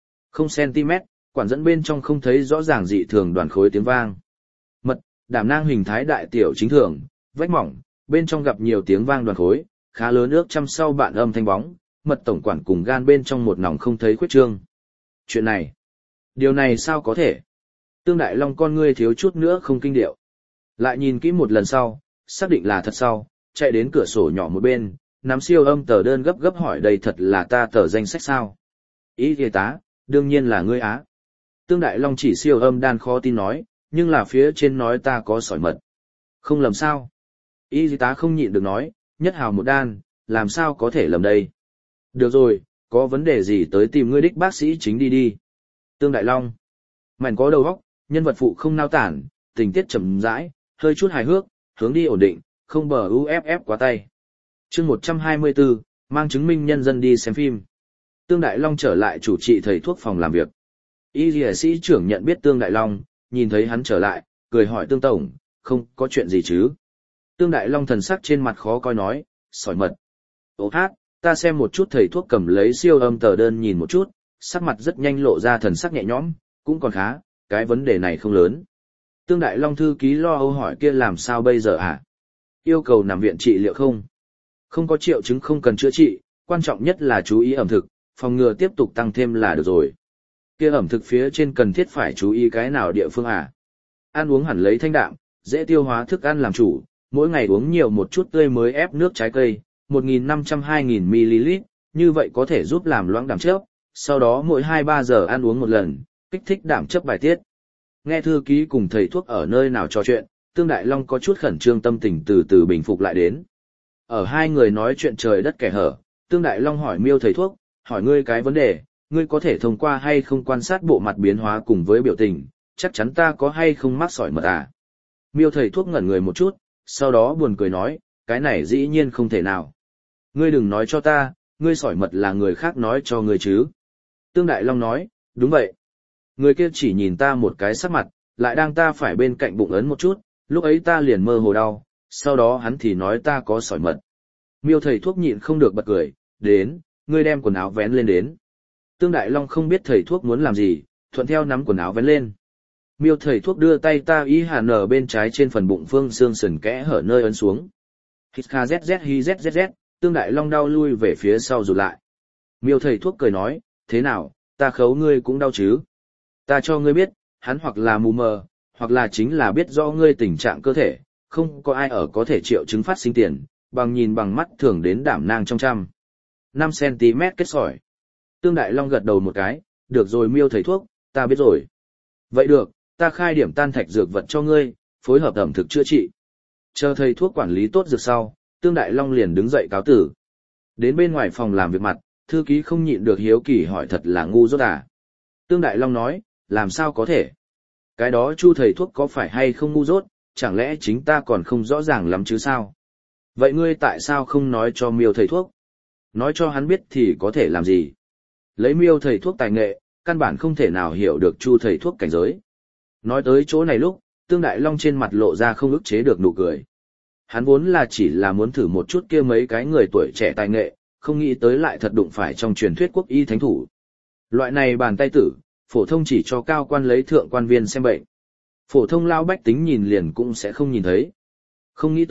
1 cm, quản dẫn bên trong không thấy rõ ràng dị thường đoàn khối tiếng vang. Mật, đảm nang hình thái đại tiểu chính thường, vách mỏng, bên trong gặp nhiều tiếng vang đoàn khối, khá lớn ước trăm sau bạn âm thanh bóng, mật tổng quản cùng gan bên trong một nòng không thấy khuyết trương. Chuyện này, điều này sao có thể? Tương Đại Long con ngươi thiếu chút nữa không kinh điệu. Lại nhìn kỹ một lần sau, xác định là thật sau, chạy đến cửa sổ nhỏ một bên, nắm siêu âm tờ đơn gấp gấp hỏi đây thật là ta tờ danh sách sao? Y tá, đương nhiên là ngươi á. Tương Đại Long chỉ siêu âm đan khó tin nói, nhưng là phía trên nói ta có sỏi mật. Không lầm sao? Y tá không nhịn được nói, nhất hào một đan, làm sao có thể lầm đây? Được rồi, có vấn đề gì tới tìm ngươi đích bác sĩ chính đi. Tương Đại Long. Mảnh có đầu óc, nhân vật phụ không nao tản, tình tiết chậm rãi, hơi chút hài hước, hướng đi ổn định, không bờ UFF quá tay. Chương 124, mang chứng minh nhân dân đi xem phim. Tương Đại Long trở lại chủ trị thầy thuốc phòng làm việc. Y sĩ trưởng nhận biết Tương Đại Long, nhìn thấy hắn trở lại, cười hỏi Tương Tổng, không có chuyện gì chứ? Tương Đại Long thần sắc trên mặt khó coi nói, sỏi mật. Ô hát, ta xem một chút thầy thuốc cầm lấy siêu âm tờ đơn nhìn một chút, sắc mặt rất nhanh lộ ra thần sắc nhẹ nhõm, cũng còn khá, cái vấn đề này không lớn. Tương Đại Long thư ký lo âu hỏi kia làm sao bây giờ hả? Yêu cầu nằm viện trị liệu không? Không có triệu chứng không cần chữa trị, quan trọng nhất là chú ý ẩm thực, phòng ngừa tiếp tục tăng thêm là được rồi. Kia ẩm thực phía trên cần thiết phải chú ý cái nào địa phương à? Ăn uống hẳn lấy thanh đạm, dễ tiêu hóa thức ăn làm chủ, mỗi ngày uống nhiều một chút tươi mới ép nước trái cây, 1.500-2.000 ml, như vậy có thể giúp làm loãng đạm chất, sau đó mỗi 2-3 giờ ăn uống một lần, kích thích đạm chất bài tiết. Nghe thư ký cùng thầy thuốc ở nơi nào trò chuyện, Tương Đại Long có chút khẩn trương tâm tình từ từ bình phục lại đến. Ở hai người nói chuyện trời đất kẻ hở, Tương Đại Long hỏi Miêu thầy thuốc, hỏi ngươi cái vấn đề, ngươi có thể thông qua hay không quan sát bộ mặt biến hóa cùng với biểu tình, chắc chắn ta có hay không mắc sỏi mật à? Miêu thầy thuốc ngẩn người một chút, sau đó buồn cười nói, cái này dĩ nhiên không thể nào. Ngươi đừng nói cho ta, ngươi sỏi mật là người khác nói cho ngươi chứ. Tương Đại Long nói, đúng vậy. Người kia chỉ nhìn ta một cái sắc mặt, lại đang ta phải bên cạnh bụng ấn một chút, lúc ấy ta liền mơ hồ đau, sau đó hắn thì nói ta có sỏi mật. Miêu thầy thuốc nhịn không được bật cười, đến, ngươi đem quần áo vén lên đến. Tương Đại Long không biết thầy thuốc muốn làm gì, thuận theo nắm quần áo vén lên. Miêu thầy thuốc đưa tay ta ý hàn ở bên trái trên phần bụng phương xương sườn kẽ hở nơi ấn xuống. Hít kha zz hi zz, Tương Đại Long đau lui về phía sau rụt lại. Miêu thầy thuốc cười nói, thế nào, ta khấu ngươi cũng đau chứ? Ta cho ngươi biết, hắn hoặc là mù mờ, hoặc là chính là biết rõ ngươi tình trạng cơ thể, không có ai ở có thể triệu chứng phát sinh tiền, bằng nhìn bằng mắt thường đến đảm nang trong 5 cm kết sỏi. Tương Đại Long gật đầu một cái, được rồi Miêu thầy thuốc, ta biết rồi. Vậy được, ta khai điểm tan thạch dược vật cho ngươi, phối hợp ẩm thực chữa trị. Chờ thầy thuốc quản lý tốt dược sau, Tương Đại Long liền đứng dậy cáo tử. Đến bên ngoài phòng làm việc mặt, thư ký không nhịn được hiếu kỳ hỏi thật là ngu dốt à. Tương Đại Long nói, làm sao có thể? Cái đó Chu thầy thuốc có phải hay không ngu dốt, chẳng lẽ chính ta còn không rõ ràng lắm chứ sao? Vậy ngươi tại sao không nói cho Miêu thầy thuốc? Nói cho hắn biết thì có thể làm gì? Lấy Miêu thầy thuốc tài nghệ, căn bản không thể nào hiểu được Chu thầy thuốc cảnh giới. Nói tới chỗ này lúc, Tương Đại Long trên mặt lộ ra không ức chế được nụ cười. Hắn vốn là chỉ là muốn thử một chút kia mấy cái người tuổi trẻ tài nghệ, không nghĩ tới lại thật đụng phải trong truyền thuyết quốc y thánh thủ. Loại này bàn tay tử, phổ thông chỉ cho cao quan lấy thượng quan viên xem bệnh. Phổ thông lao bách tính nhìn liền cũng sẽ không nhìn thấy. Không nghĩ tới,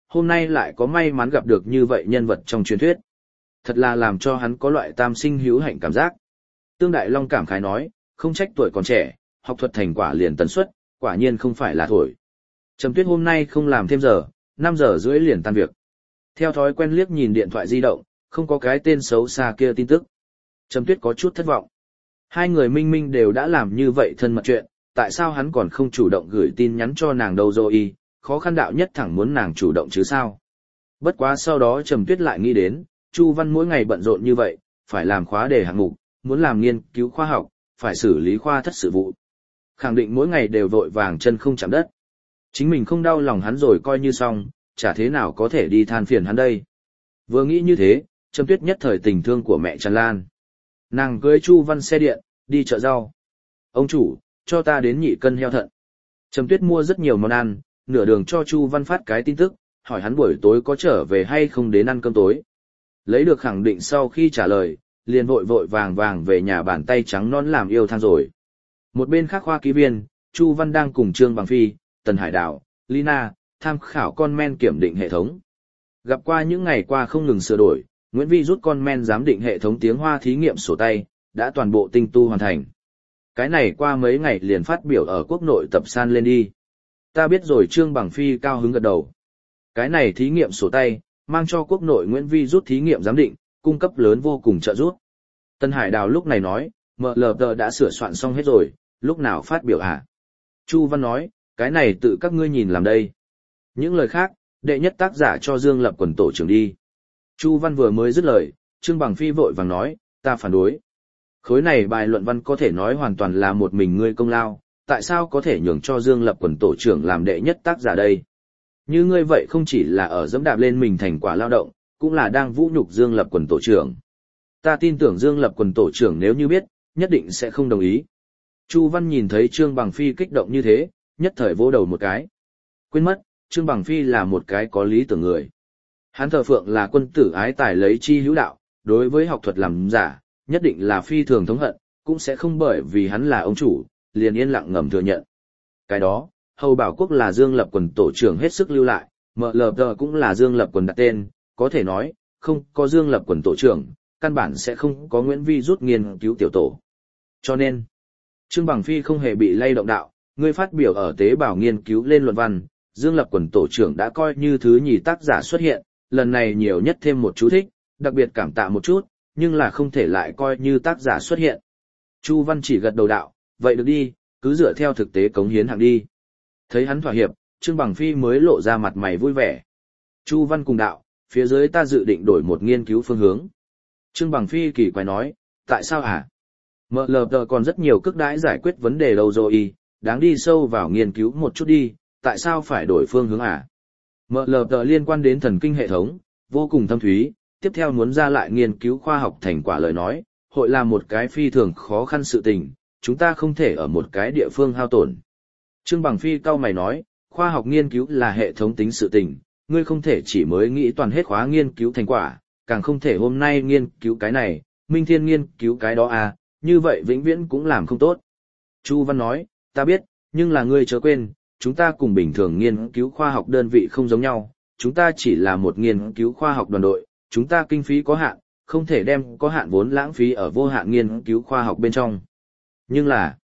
hôm nay lại có may mắn gặp được như vậy nhân vật trong truyền thuyết. Thật là làm cho hắn có loại tam sinh hữu hạnh cảm giác. Tương Đại Long cảm khái nói, không trách tuổi còn trẻ, học thuật thành quả liền tần suất, quả nhiên không phải là thổi. Trầm Tuyết hôm nay không làm thêm giờ, 5 giờ rưỡi liền tan việc. Theo thói quen liếc nhìn điện thoại di động, không có cái tên xấu xa kia tin tức. Trầm Tuyết có chút thất vọng. Hai người minh minh đều đã làm như vậy thân mật chuyện, tại sao hắn còn không chủ động gửi tin nhắn cho nàng đâu rồi, khó khăn đạo nhất thẳng muốn nàng chủ động chứ sao. Bất quá sau đó Trầm Tuyết lại nghĩ đến, Chu Văn mỗi ngày bận rộn như vậy, phải làm khóa đề hạng mục, muốn làm nghiên cứu khoa học, phải xử lý khoa thất sự vụ. Khẳng định mỗi ngày đều vội vàng chân không chạm đất. Chính mình không đau lòng hắn rồi coi như xong, chả thế nào có thể đi than phiền hắn đây. Vừa nghĩ như thế, Trầm Tuyết nhất thời tình thương của mẹ tràn lan. Nàng cưới Chu Văn xe điện, đi chợ rau. Ông chủ, cho ta đến nhị cân heo thận. Trầm Tuyết mua rất nhiều món ăn, nửa đường cho Chu Văn phát cái tin tức, hỏi hắn buổi tối có trở về hay không đến ăn cơm tối. Lấy được khẳng định sau khi trả lời, liền vội vội vàng vàng về nhà bàn tay trắng non làm yêu than rồi. Một bên khác khoa ký viên, Chu Văn đang cùng Trương Bằng Phi, Tần Hải Đào, Lina, tham khảo con men kiểm định hệ thống. Gặp qua những ngày qua không ngừng sửa đổi, Nguyễn Vi rút con men giám định hệ thống tiếng Hoa thí nghiệm sổ tay, đã toàn bộ tinh tu hoàn thành. Cái này qua mấy ngày liền phát biểu ở quốc nội tập san lên đi. Ta biết rồi. Trương Bằng Phi cao hứng gật đầu. Cái này thí nghiệm sổ tay, mang cho quốc nội Nguyễn Vi rút thí nghiệm giám định, cung cấp lớn vô cùng trợ giúp. Tân Hải Đào lúc này nói, MLT đã sửa soạn xong hết rồi, lúc nào phát biểu hả? Chu Văn nói, cái này tự các ngươi nhìn làm đây. Những lời khác, đệ nhất tác giả cho Dương Lập Quần tổ trưởng đi. Chu Văn vừa mới dứt lời, Trương Bằng Phi vội vàng nói, ta phản đối. Khối này bài luận văn có thể nói hoàn toàn là một mình ngươi công lao, tại sao có thể nhường cho Dương Lập Quần tổ trưởng làm đệ nhất tác giả đây? Như ngươi vậy không chỉ là ở dẫm đạp lên mình thành quả lao động, cũng là đang vũ nhục Dương Lập Quần tổ trưởng. Ta tin tưởng Dương Lập Quần tổ trưởng nếu như biết, nhất định sẽ không đồng ý. Chu Văn nhìn thấy Trương Bằng Phi kích động như thế, nhất thời vỗ đầu một cái. Quên mất, Trương Bằng Phi là một cái có lý tưởng người. Hắn thờ phượng là quân tử ái tài lấy chi hữu đạo, đối với học thuật làm giả, nhất định là phi thường thống hận, cũng sẽ không bởi vì hắn là ông chủ, liền yên lặng ngầm thừa nhận. Cái đó, Hầu Bảo Quốc là Dương Lập Quần tổ trưởng hết sức lưu lại, MLT cũng là Dương Lập Quần đặt tên, có thể nói, không có Dương Lập Quần tổ trưởng, căn bản sẽ không có Nguyễn Vi rút nghiên cứu tiểu tổ. Cho nên, Trương Bằng Phi không hề bị lay động đạo, người phát biểu ở tế bào nghiên cứu lên luận văn, Dương Lập Quần tổ trưởng đã coi như thứ nhì tác giả xuất hiện, lần này nhiều nhất thêm một chú thích, đặc biệt cảm tạ một chút, nhưng là không thể lại coi như tác giả xuất hiện. Chu Văn chỉ gật đầu đạo, vậy được đi, cứ dựa theo thực tế cống hiến hạng đi. Thấy hắn thỏa hiệp, Trương Bằng Phi mới lộ ra mặt mày vui vẻ. Chu Văn cùng đạo, phía dưới ta dự định đổi một nghiên cứu phương hướng. Trương Bằng Phi kỳ quái nói, tại sao hả? MLT còn rất nhiều cước đãi giải quyết vấn đề đâu rồi, đáng đi sâu vào nghiên cứu một chút đi, tại sao phải đổi phương hướng hả? MLT liên quan đến thần kinh hệ thống, vô cùng thâm thúy, tiếp theo muốn ra lại nghiên cứu khoa học thành quả lời nói, hội là một cái phi thường khó khăn sự tình, chúng ta không thể ở một cái địa phương hao tổn. Trương Bằng Phi cau mày nói, khoa học nghiên cứu là hệ thống tính sự tình, ngươi không thể chỉ mới nghĩ toàn hết khóa nghiên cứu thành quả, càng không thể hôm nay nghiên cứu cái này, minh thiên nghiên cứu cái đó à, như vậy vĩnh viễn cũng làm không tốt. Chu Văn nói, ta biết, nhưng là ngươi chớ quên, chúng ta cùng bình thường nghiên cứu khoa học đơn vị không giống nhau, chúng ta chỉ là một nghiên cứu khoa học đoàn đội, chúng ta kinh phí có hạn, không thể đem có hạn vốn lãng phí ở vô hạn nghiên cứu khoa học bên trong. Nhưng là,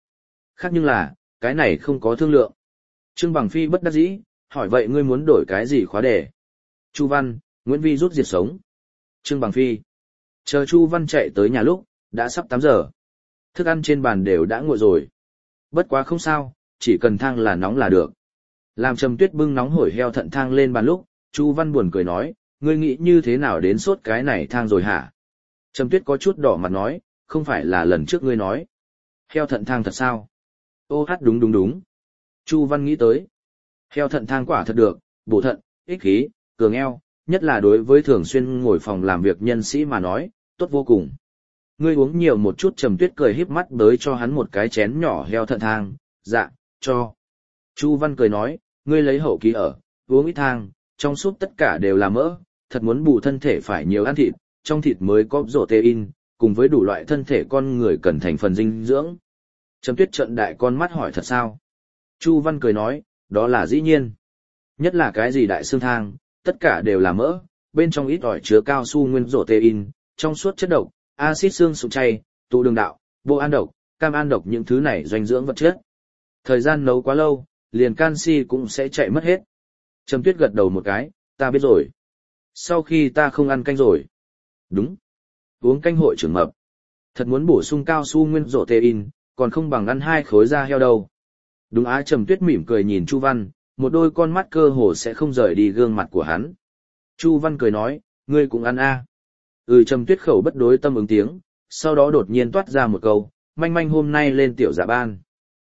cái này không có thương lượng. Trương Bằng Phi bất đắc dĩ, hỏi vậy ngươi muốn đổi cái gì khóa đề? Chu Văn, Nguyễn Vi rút diệt sống. Trương Bằng Phi. Chờ Chu Văn chạy tới nhà lúc, đã sắp 8 giờ. Thức ăn trên bàn đều đã nguội rồi. Bất quá không sao, chỉ cần thang là nóng là được. Làm Trầm Tuyết bưng nóng hổi heo thận thang lên bàn lúc, Chu Văn buồn cười nói, ngươi nghĩ như thế nào đến sốt cái này thang rồi hả? Trầm Tuyết có chút đỏ mặt nói, không phải là lần trước ngươi nói. Heo thận thang thật sao? Ô hát đúng. Chu Văn nghĩ tới. Heo thận thang quả thật được, bổ thận, ích khí, cường eo, nhất là đối với thường xuyên ngồi phòng làm việc nhân sĩ mà nói, tốt vô cùng. Ngươi uống nhiều một chút. Trầm Tuyết cười híp mắt bới cho hắn một cái chén nhỏ heo thận thang, dạ, cho. Chu Văn cười nói, ngươi lấy hậu ký ở, uống ít thang, trong súp tất cả đều là mỡ, thật muốn bù thân thể phải nhiều ăn thịt, trong thịt mới có protein, cùng với đủ loại thân thể con người cần thành phần dinh dưỡng. Trầm Tuyết trợn đại con mắt hỏi thật sao? Chu Văn cười nói, đó là dĩ nhiên. Nhất là cái gì đại xương thang, tất cả đều là mỡ, bên trong ít ỏi chứa cao su nguyên protein, trong suốt chất độc, axit xương sụn chay, tụ đường đạo, bộ an độc, cam an độc những thứ này dinh dưỡng vật chất. Thời gian nấu quá lâu, liền canxi cũng sẽ chạy mất hết. Trầm Tuyết gật đầu một cái, ta biết rồi. Sau khi ta không ăn canh rồi. Đúng. Uống canh hội trưởng mập. Thật muốn bổ sung cao su nguyên protein, còn không bằng ăn 2 khối da heo đâu. Đúng á, Trầm Tuyết mỉm cười nhìn Chu Văn, một đôi con mắt cơ hồ sẽ không rời đi gương mặt của hắn. Chu Văn cười nói, ngươi cũng ăn a. Trầm Tuyết khẩu bất đối tâm ứng tiếng, sau đó đột nhiên toát ra một câu, manh manh hôm nay lên tiểu dạ ban.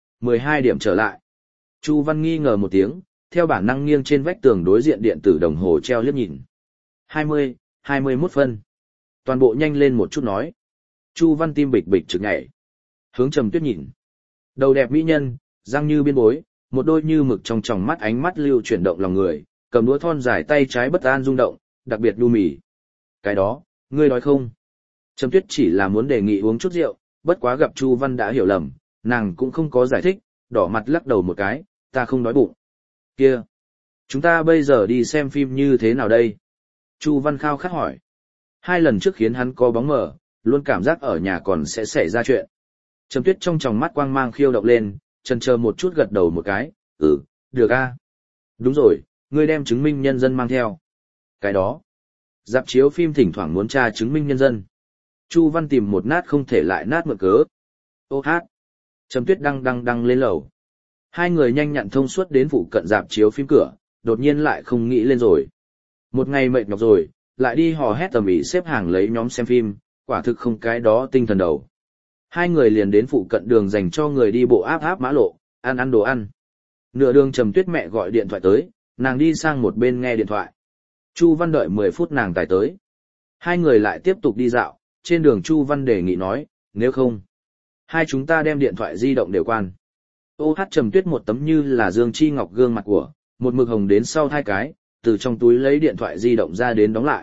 12 điểm trở lại. Chu Văn nghi ngờ một tiếng, theo bản năng nghiêng trên vách tường đối diện điện tử đồng hồ treo liếc nhìn. 20, 21 phân. Toàn bộ nhanh lên một chút nói. Chu Văn tim bịch bịch trực nhảy. Hướng Trầm Tuyết nhìn. Đầu đẹp mỹ nhân, răng như biên bối, một đôi như mực trong tròng mắt ánh mắt lưu chuyển động lòng người, cầm đũa thon dài tay trái bất an rung động, đặc biệt nhu mì. Cái đó, ngươi nói không? Trầm Tuyết chỉ là muốn đề nghị uống chút rượu, bất quá gặp Chu Văn đã hiểu lầm, nàng cũng không có giải thích, đỏ mặt lắc đầu một cái, ta không đói bụng. Kia, chúng ta bây giờ đi xem phim như thế nào đây? Chu Văn khao khát hỏi. 2 lần trước khiến hắn có bóng mờ, luôn cảm giác ở nhà còn sẽ xảy ra chuyện. Trầm Tuyết trong tròng mắt quang mang khiêu động lên, chần chờ một chút gật đầu một cái, được a. Đúng rồi, ngươi đem chứng minh nhân dân mang theo. Cái đó, rạp chiếu phim thỉnh thoảng muốn tra chứng minh nhân dân. Chu Văn tìm một nát không thể lại nát mượn cớ. Ô hát. Trầm Tuyết đăng lên lầu. 2 người nhanh nhặn thông suốt đến phụ cận rạp chiếu phim cửa, đột nhiên lại không nghĩ lên rồi. Một ngày mệt nhọc rồi, lại đi hò hét tầm ĩ xếp hàng lấy nhóm xem phim, quả thực không cái đó tinh thần đầu. 2 người liền đến phụ cận đường dành cho người đi bộ áp mã lộ, ăn đồ ăn. Nửa đường Trầm Tuyết mẹ gọi điện thoại tới, nàng đi sang một bên nghe điện thoại. Chu Văn đợi 10 phút nàng tài tới. 2 người lại tiếp tục đi dạo, trên đường Chu Văn đề nghị nói, nếu không, hai chúng ta đem điện thoại di động đều quan. Ô hát Trầm Tuyết một tấm như là dương chi ngọc gương mặt của, một mực hồng đến sau 2 cái, từ trong túi lấy điện thoại di động ra đến đóng lại.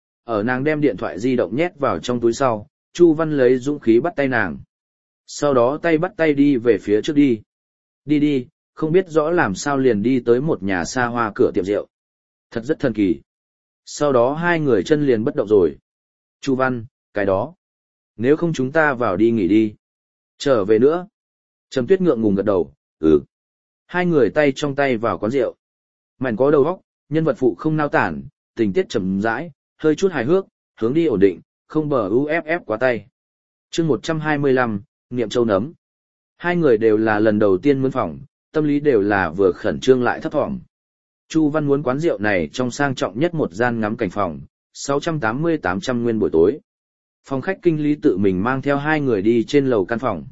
Ở nàng đem điện thoại di động nhét vào trong túi sau, Chu Văn lấy dũng khí bắt tay nàng. Sau đó tay bắt tay đi về phía trước đi. Đi, không biết rõ làm sao liền đi tới một nhà xa hoa cửa tiệm rượu. Thật rất thần kỳ. Sau đó 2 người chân liền bất động rồi. Chu Văn, cái đó. Nếu không chúng ta vào đi nghỉ đi. Trở về nữa. Trầm Tuyết ngượng ngùng gật đầu, 2 người tay trong tay vào quán rượu. Mảnh có đầu óc, nhân vật phụ không nao tản, tình tiết chậm rãi, hơi chút hài hước, hướng đi ổn định, không bờ UFF quá tay. Chương 125, Niệm Châu Nấm. 2 người đều là lần đầu tiên mướn phòng, tâm lý đều là vừa khẩn trương lại thấp thỏm. Chu Văn muốn quán rượu này trong sang trọng nhất một gian ngắm cảnh phòng, 680-800 nguyên buổi tối. Phòng khách kinh lý tự mình mang theo 2 người đi trên lầu căn phòng.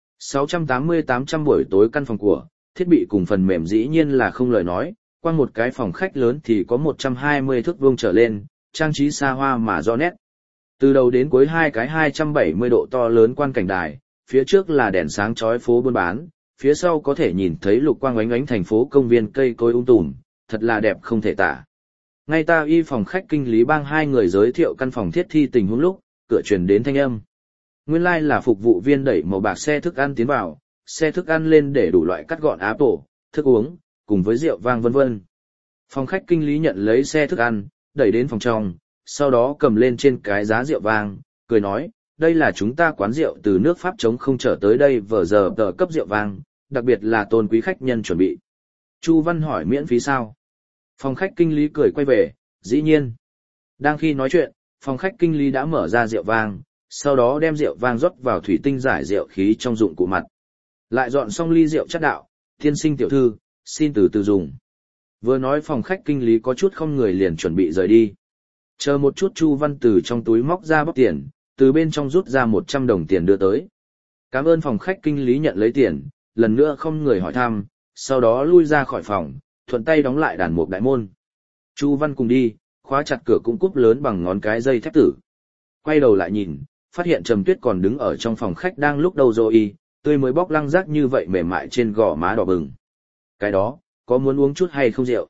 680-800 buổi tối căn phòng của, thiết bị cùng phần mềm dĩ nhiên là không lời nói, quang một cái phòng khách lớn thì có 120 thước vuông trở lên, trang trí xa hoa mà rõ nét. Từ đầu đến cuối 2 cái 270 độ to lớn quan cảnh đài, phía trước là đèn sáng chói phố buôn bán, phía sau có thể nhìn thấy lục quang ánh ánh thành phố công viên cây cối tùm, thật là đẹp không thể tả. Ngay ta y phòng khách kinh lý bang 2 người giới thiệu căn phòng thiết thi tình huống lúc, cửa truyền đến thanh âm. Nguyên lai là phục vụ viên đẩy màu bạc xe thức ăn tiến vào, xe thức ăn lên để đủ loại cắt gọn áp tổ, thức uống, cùng với rượu vang vân vân. Phòng khách kinh lý nhận lấy xe thức ăn, đẩy đến phòng trong, sau đó cầm lên trên cái giá rượu vang, cười nói, đây là chúng ta quán rượu từ nước Pháp chống không trở tới đây vở giờ tờ cấp rượu vang, đặc biệt là tôn quý khách nhân chuẩn bị. Chu Văn hỏi miễn phí sao? Phòng khách kinh lý cười quay về, dĩ nhiên. Đang khi nói chuyện, phòng khách kinh lý đã mở ra rượu vang, sau đó đem rượu vang rót vào thủy tinh giải rượu khí trong dụng cụ mặt. Lại dọn xong ly rượu chất đạo, tiên sinh tiểu thư, xin từ từ dùng. Vừa nói phòng khách kinh lý có chút không người liền chuẩn bị rời đi. Chờ một chút Chu Văn từ trong túi móc ra bóc tiền, từ bên trong rút ra 100 đồng tiền đưa tới. Cảm ơn phòng khách kinh lý nhận lấy tiền, lần nữa không người hỏi thăm, sau đó lui ra khỏi phòng, thuận tay đóng lại đàn mục đại môn. Chu Văn cùng đi, khóa chặt cửa cũng cúp lớn bằng ngón cái dây thép tử. Quay đầu lại nhìn, phát hiện Trầm Tuyết còn đứng ở trong phòng khách đang lúc đầu rồi tươi mới bóc lăng rác như vậy mềm mại trên gò má đỏ bừng. Cái đó, có muốn uống chút hay không rượu?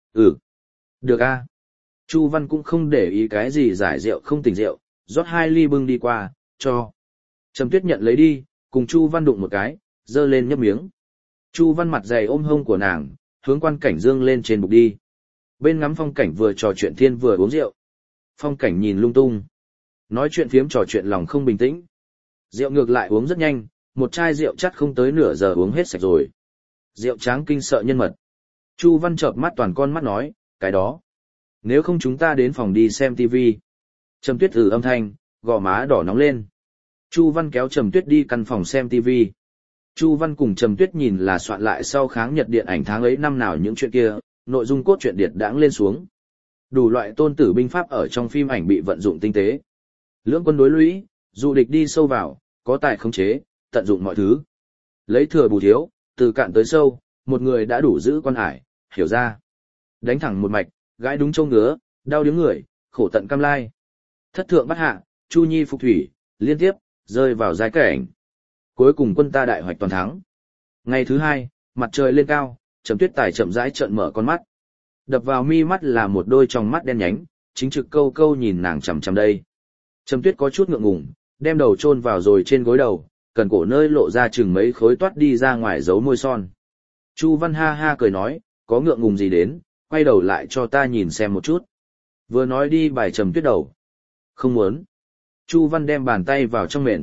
Được a. Chu Văn cũng không để ý cái gì giải rượu không tỉnh rượu, rót 2 ly bưng đi qua, cho. Trầm Tuyết nhận lấy đi, cùng Chu Văn đụng một cái, dơ lên nhấp miếng. Chu Văn mặt dày ôm hông của nàng, hướng quan cảnh dương lên trên bục đi. Bên ngắm phong cảnh vừa trò chuyện thiên vừa uống rượu. Phong cảnh nhìn lung tung. Nói chuyện phiếm trò chuyện lòng không bình tĩnh. Rượu ngược lại uống rất nhanh, một chai rượu chắt không tới nửa giờ uống hết sạch rồi. Rượu tráng kinh sợ nhân mật. Chu Văn chợp mắt toàn con mắt nói, cái đó. Nếu không chúng ta đến phòng đi xem tivi. Trầm Tuyết âm thanh, gò má đỏ nóng lên. Chu Văn kéo Trầm Tuyết đi căn phòng xem tivi. Chu Văn cùng Trầm Tuyết nhìn là soạn lại sau kháng nhật điện ảnh tháng ấy năm nào những chuyện kia, nội dung cốt truyện điệt đãng lên xuống. Đủ loại tôn tử binh pháp ở trong phim ảnh bị vận dụng tinh tế. Lưỡng quân đối lũy, dụ địch đi sâu vào, có tài khống chế, tận dụng mọi thứ. Lấy thừa bù thiếu, từ cạn tới sâu, một người đã đủ giữ quan hải, hiểu ra. Đánh thẳng một mạch, gãi đúng châu ngứa, đau điếng người, khổ tận cam lai. Thất thượng bắt hạ, chu nhi phục thủy, liên tiếp, rơi vào giai cảnh. Cuối cùng quân ta đại hoạch toàn thắng. Ngày thứ hai, mặt trời lên cao, Trầm Tuyết Tài chậm rãi trợn mở con mắt. Đập vào mi mắt là một đôi tròng mắt đen nhánh, chính trực câu câu nhìn nàng chằm chằm đây. Trầm Tuyết có chút ngượng ngùng, đem đầu chôn vào rồi trên gối đầu, cần cổ nơi lộ ra chừng mấy khối toát đi ra ngoài giấu môi son. Chu Văn ha ha cười nói, có ngượng ngùng gì đến, quay đầu lại cho ta nhìn xem một chút. Vừa nói đi bài Trầm Tuyết đầu. Không muốn. Chu Văn đem bàn tay vào trong mền.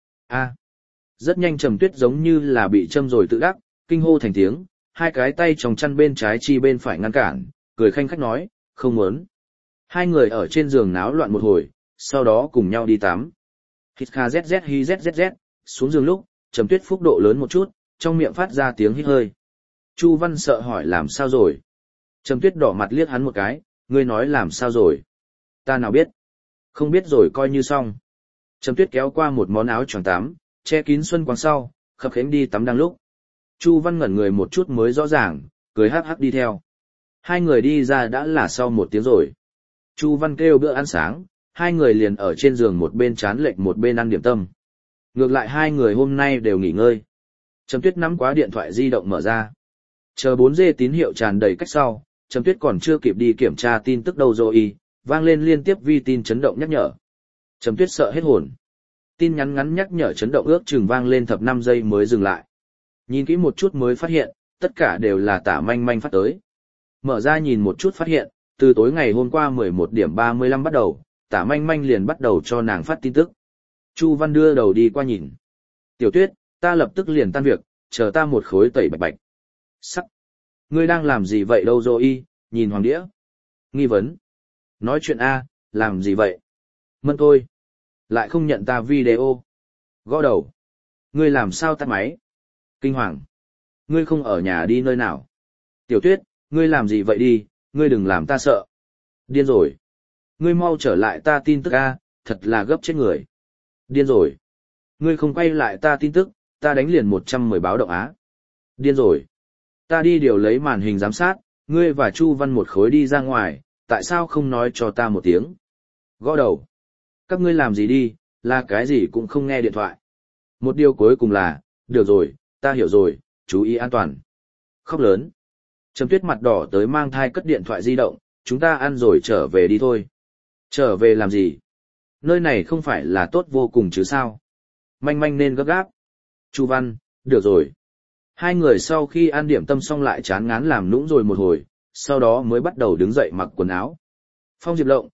A. Rất nhanh Trầm Tuyết giống như là bị châm rồi tự đắc, kinh hô thành tiếng, hai cái tay trong chăn bên trái chi bên phải ngăn cản, cười khanh khách nói, không muốn. Hai người ở trên giường náo loạn một hồi, sau đó cùng nhau đi tắm. Hít kha zzz hi zzz, xuống giường lúc, Trầm Tuyết phúc độ lớn một chút, trong miệng phát ra tiếng hít hơi. Chu Văn sợ hỏi làm sao rồi. Trầm Tuyết đỏ mặt liếc hắn một cái, ngươi nói làm sao rồi. Ta nào biết. Không biết rồi coi như xong. Trầm Tuyết kéo qua một món áo choàng tắm, che kín xuân quang sau, khập khiễng đi tắm đang lúc. Chu Văn ngẩn người một chút mới rõ ràng, cười hắc hắc đi theo. Hai người đi ra đã là sau một tiếng rồi. Chu Văn kêu bữa ăn sáng, hai người liền ở trên giường một bên chán lệch một bên ăn điểm tâm. Ngược lại hai người hôm nay đều nghỉ ngơi. Trầm Tuyết nắm quá điện thoại di động mở ra. Chờ 4G tín hiệu tràn đầy cách sau, Trầm Tuyết còn chưa kịp đi kiểm tra tin tức đâu rồi, vang lên liên tiếp vi tin chấn động nhắc nhở. Trầm Tuyết sợ hết hồn. Tin nhắn ngắn nhắc nhở chấn động ước chừng vang lên thập 5 giây mới dừng lại. Nhìn kỹ một chút mới phát hiện, tất cả đều là Tả Manh Manh phát tới. Mở ra nhìn một chút phát hiện, từ tối ngày hôm qua 11:35 bắt đầu, Tả Manh Manh liền bắt đầu cho nàng phát tin tức. Chu Văn đưa đầu đi qua nhìn. Tiểu Tuyết, ta lập tức liền tan việc, chờ ta một khối tẩy bạch bạch. Sắc. Ngươi đang làm gì vậy đâu rồi, nhìn hoàng đĩa. Nghi vấn. Nói chuyện A, làm gì vậy? Mân tôi. Lại không nhận ta video. Gõ đầu. Ngươi làm sao tắt máy? Kinh hoàng. Ngươi không ở nhà đi nơi nào? Tiểu Tuyết, ngươi làm gì vậy đi, ngươi đừng làm ta sợ. Điên rồi. Ngươi mau trở lại ta tin tức A, thật là gấp chết người. Điên rồi. Ngươi không quay lại ta tin tức, ta đánh liền 110 báo động Á. Điên rồi. Ta đi điều lấy màn hình giám sát, ngươi và Chu Văn một khối đi ra ngoài, tại sao không nói cho ta một tiếng? Gõ đầu. Các ngươi làm gì đi, là cái gì cũng không nghe điện thoại. Một điều cuối cùng là, được rồi, ta hiểu rồi, chú ý an toàn. Khóc lớn. Trầm Tuyết mặt đỏ tới mang thai cất điện thoại di động, chúng ta ăn rồi trở về đi thôi. Trở về làm gì? Nơi này không phải là tốt vô cùng chứ sao? Manh Manh nên gấp gáp. Chu Văn, được rồi. Hai người sau khi ăn điểm tâm xong lại chán ngán làm nũng rồi một hồi, sau đó mới bắt đầu đứng dậy mặc quần áo. Phong Diệp Lộng,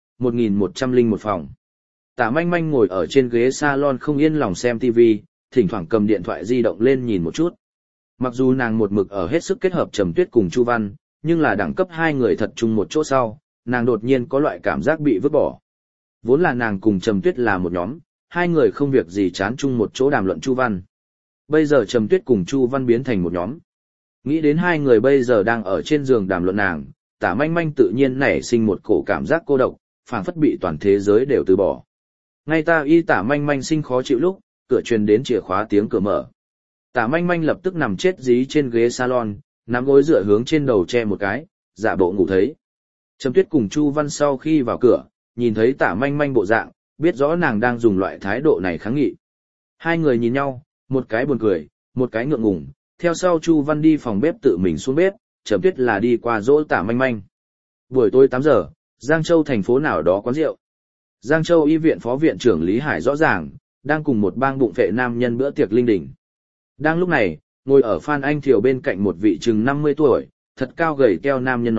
1101 phòng. Tả Manh Manh ngồi ở trên ghế salon không yên lòng xem TV, thỉnh thoảng cầm điện thoại di động lên nhìn một chút. Mặc dù nàng một mực ở hết sức kết hợp Trầm Tuyết cùng Chu Văn, nhưng là đẳng cấp hai người thật chung một chỗ sau, nàng đột nhiên có loại cảm giác bị vứt bỏ. Vốn là nàng cùng Trầm Tuyết là một nhóm, hai người không việc gì chán chung một chỗ đàm luận Chu Văn. Bây giờ Trầm Tuyết cùng Chu Văn biến thành một nhóm. Nghĩ đến hai người bây giờ đang ở trên giường đàm luận nàng, Tả Manh Manh tự nhiên nảy sinh một cổ cảm giác cô độc, phảng phất bị toàn thế giới đều từ bỏ. Ngay Tả Manh Manh sinh khó chịu lúc, cửa truyền đến chìa khóa tiếng cửa mở. Tả Manh Manh lập tức nằm chết dí trên ghế salon, nắm gối dựa hướng trên đầu che một cái, giả bộ ngủ thấy. Trầm Tuyết cùng Chu Văn sau khi vào cửa, nhìn thấy Tả Manh Manh bộ dạng, biết rõ nàng đang dùng loại thái độ này kháng nghị. Hai người nhìn nhau, một cái buồn cười, một cái ngượng ngùng, theo sau Chu Văn đi phòng bếp tự mình xuống bếp, Trầm Tuyết là đi qua dỗ Tả Manh Manh. Buổi tối 8 giờ, Giang Châu thành phố nào đó quán rượu. Giang Châu y viện phó viện trưởng Lý Hải rõ ràng, đang cùng một bang bụng phệ nam nhân bữa tiệc linh đình. Đang lúc này, ngồi ở Phan Anh Thiều bên cạnh một vị chừng 50 tuổi, thật cao gầy keo nam nhân nói,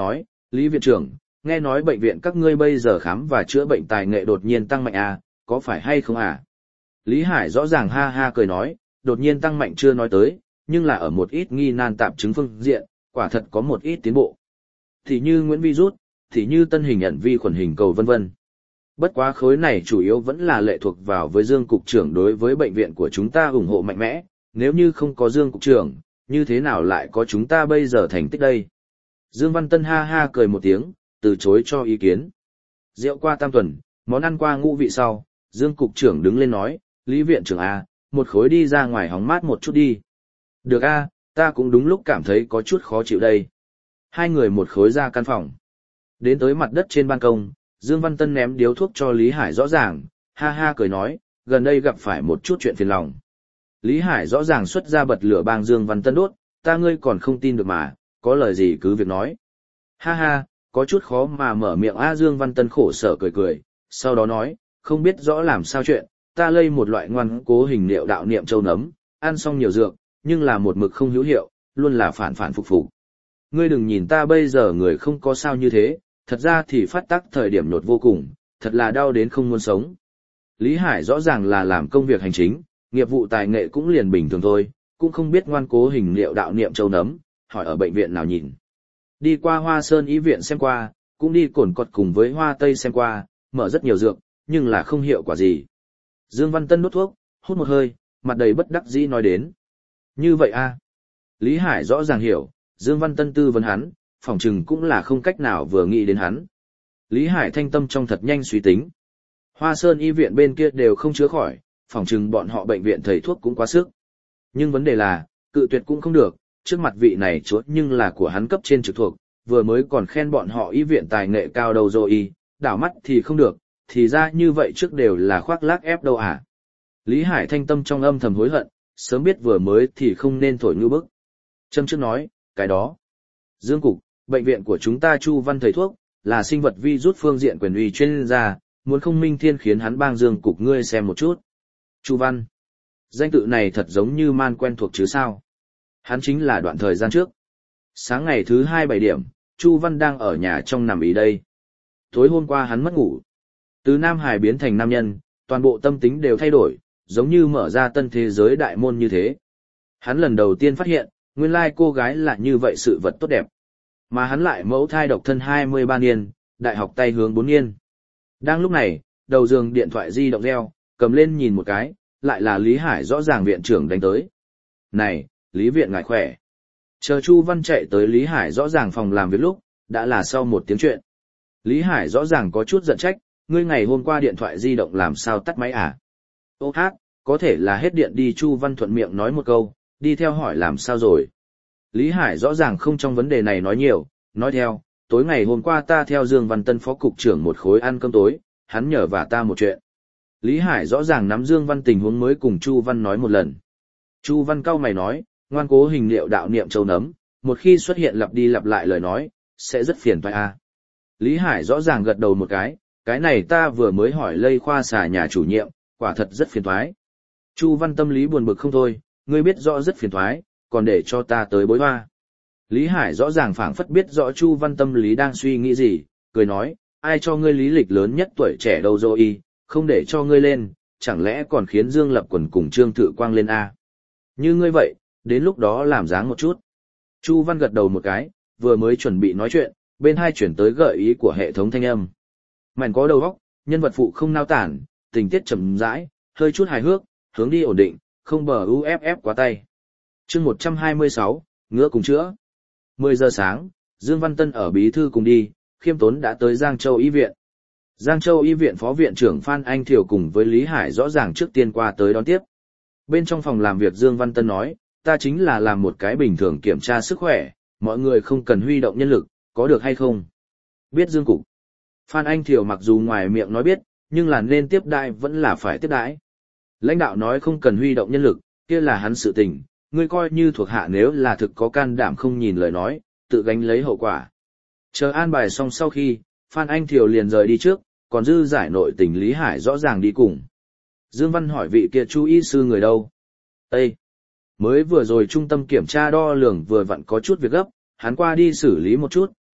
Lý viện trưởng, nghe nói bệnh viện các ngươi bây giờ khám và chữa bệnh tài nghệ đột nhiên tăng mạnh à, có phải hay không à? Lý Hải rõ ràng ha ha cười nói, đột nhiên tăng mạnh chưa nói tới, nhưng là ở một ít nghi nan tạp chứng phương diện, quả thật có một ít tiến bộ. Thì như Nguyễn Virus, thì như tân hình ẩn vi khuẩn hình cầu vân vân. Bất quá khối này chủ yếu vẫn là lệ thuộc vào với Dương Cục trưởng đối với bệnh viện của chúng ta ủng hộ mạnh mẽ, nếu như không có Dương Cục trưởng, như thế nào lại có chúng ta bây giờ thành tích đây? Dương Văn Tân ha ha cười một tiếng, từ chối cho ý kiến. Rượu qua tam tuần, món ăn qua ngũ vị sau, Dương Cục trưởng đứng lên nói, Lý viện trưởng à, một khối đi ra ngoài hóng mát một chút đi. Được a, ta cũng đúng lúc cảm thấy có chút khó chịu đây. Hai người một khối ra căn phòng. Đến tới mặt đất trên ban công, Dương Văn Tân ném điếu thuốc cho Lý Hải rõ ràng, ha ha cười nói, gần đây gặp phải một chút chuyện phiền lòng. Lý Hải rõ ràng xuất ra bật lửa bang Dương Văn Tân đốt, ta ngươi còn không tin được mà, có lời gì cứ việc nói. Ha ha, có chút khó mà mở miệng a. Dương Văn Tân khổ sở cười cười, sau đó nói, không biết rõ làm sao chuyện, ta lây một loại ngoan cố hình liệu đạo niệm châu nấm, ăn xong nhiều dược, nhưng là một mực không hữu hiệu, luôn là phản phản phục phục. Ngươi đừng nhìn ta bây giờ người không có sao như thế, thật ra thì phát tác thời điểm nhột vô cùng, thật là đau đến không muốn sống. Lý Hải rõ ràng là làm công việc hành chính, nghiệp vụ tài nghệ cũng liền bình thường thôi, cũng không biết ngoan cố hình liệu đạo niệm châu nấm, hỏi ở bệnh viện nào nhìn. Đi qua Hoa Sơn y viện xem qua, cũng đi Cổn Cọt cùng với Hoa Tây xem qua, mở rất nhiều dược, nhưng là không hiệu quả gì. Dương Văn Tân đốt thuốc, hút một hơi, mặt đầy bất đắc dĩ nói đến. Như vậy a? Lý Hải rõ ràng hiểu, Dương Văn Tân tư vấn hắn, phỏng chừng cũng là không cách nào vừa nghĩ đến hắn. Lý Hải thanh tâm trong thật nhanh suy tính. Hoa Sơn y viện bên kia đều không chữa khỏi, phỏng chừng bọn họ bệnh viện thầy thuốc cũng quá sức. Nhưng vấn đề là, cự tuyệt cũng không được, trước mặt vị này chúa nhưng là của hắn cấp trên trực thuộc, vừa mới còn khen bọn họ y viện tài nghệ cao đầu rồi đảo mắt thì không được, thì ra như vậy trước đều là khoác lác ép đâu à. Lý Hải thanh tâm trong âm thầm hối hận, sớm biết vừa mới thì không nên thổi ngư bức. Trâm trước nói, cái đó. Dương Cục, bệnh viện của chúng ta Chu Văn thầy thuốc, là sinh vật vi rút phương diện quyền uy chuyên gia, muốn không Minh Thiên khiến hắn bang Dương Cục ngươi xem một chút. Chu Văn. Danh tự này thật giống như man quen thuộc chứ sao. Hắn chính là đoạn thời gian trước. Sáng ngày thứ 7 điểm, Chu Văn đang ở nhà trong nằm ý đây. Tối hôm qua hắn mất ngủ. Từ Nam Hải biến thành nam nhân, toàn bộ tâm tính đều thay đổi, giống như mở ra tân thế giới đại môn như thế. Hắn lần đầu tiên phát hiện, nguyên lai cô gái là như vậy sự vật tốt đẹp. Mà hắn lại mẫu thai độc thân 23 niên, đại học tay hướng 4 niên. Đang lúc này, đầu giường điện thoại di động reo, cầm lên nhìn một cái, lại là Lý Hải rõ ràng viện trưởng đánh tới. Này, Lý viện ngài khỏe. Chờ Chu Văn chạy tới Lý Hải rõ ràng phòng làm việc lúc, đã là sau một tiếng chuyện. Lý Hải rõ ràng có chút giận trách, ngươi ngày hôm qua điện thoại di động làm sao tắt máy à? Ô hát, có thể là hết điện đi. Chu Văn thuận miệng nói một câu, đi theo hỏi làm sao rồi. Lý Hải rõ ràng không trong vấn đề này nói nhiều, nói theo, tối ngày hôm qua ta theo Dương Văn Tân phó cục trưởng một khối ăn cơm tối, hắn nhờ vả ta một chuyện. Lý Hải rõ ràng nắm Dương Văn tình huống mới cùng Chu Văn nói một lần. Chu Văn cau mày nói, ngoan cố hình liệu đạo niệm châu nấm, một khi xuất hiện lặp đi lặp lại lời nói, sẽ rất phiền toái a. Lý Hải rõ ràng gật đầu một cái này ta vừa mới hỏi lây khoa xà nhà chủ nhiệm, quả thật rất phiền toái. Chu Văn tâm lý buồn bực không thôi, ngươi biết rõ rất phiền toái, còn để cho ta tới bối hoa. Lý Hải rõ ràng phảng phất biết rõ Chu Văn tâm lý đang suy nghĩ gì, cười nói, ai cho ngươi lý lịch lớn nhất tuổi trẻ đâu rồi, không để cho ngươi lên, chẳng lẽ còn khiến Dương Lập Quần cùng Trương Thự Quang lên a? Như ngươi vậy, đến lúc đó làm dáng một chút. Chu Văn gật đầu một cái, vừa mới chuẩn bị nói chuyện, bên hai chuyển tới gợi ý của hệ thống thanh âm. Mảnh có đầu óc, nhân vật phụ không nao tản, tình tiết chậm rãi, hơi chút hài hước, hướng đi ổn định, không bờ UFF quá tay. Chương 126, ngựa cùng chữa. 10 giờ sáng, Dương Văn Tân ở bí thư cùng đi, khiêm tốn đã tới Giang Châu y viện. Giang Châu y viện phó viện trưởng Phan Anh Thiều cùng với Lý Hải rõ ràng trước tiên qua tới đón tiếp. Bên trong phòng làm việc Dương Văn Tân nói, ta chính là làm một cái bình thường kiểm tra sức khỏe, mọi người không cần huy động nhân lực, có được hay không? Biết Dương Cục. Phan Anh Thiều mặc dù ngoài miệng nói biết, nhưng là nên tiếp đãi vẫn là phải tiếp đãi. Lãnh đạo nói không cần huy động nhân lực, kia là hắn sự tình, ngươi coi như thuộc hạ nếu là thực có can đảm không nhìn lời nói, tự gánh lấy hậu quả. Chờ an bài xong sau khi, Phan Anh Thiều liền rời đi trước, còn dư giải nội tình Lý Hải rõ ràng đi cùng. Dương Văn hỏi vị kia chú y sư người đâu? Ê! Mới vừa rồi trung tâm kiểm tra đo lường vừa vặn có chút việc gấp, hắn qua đi xử lý một chút,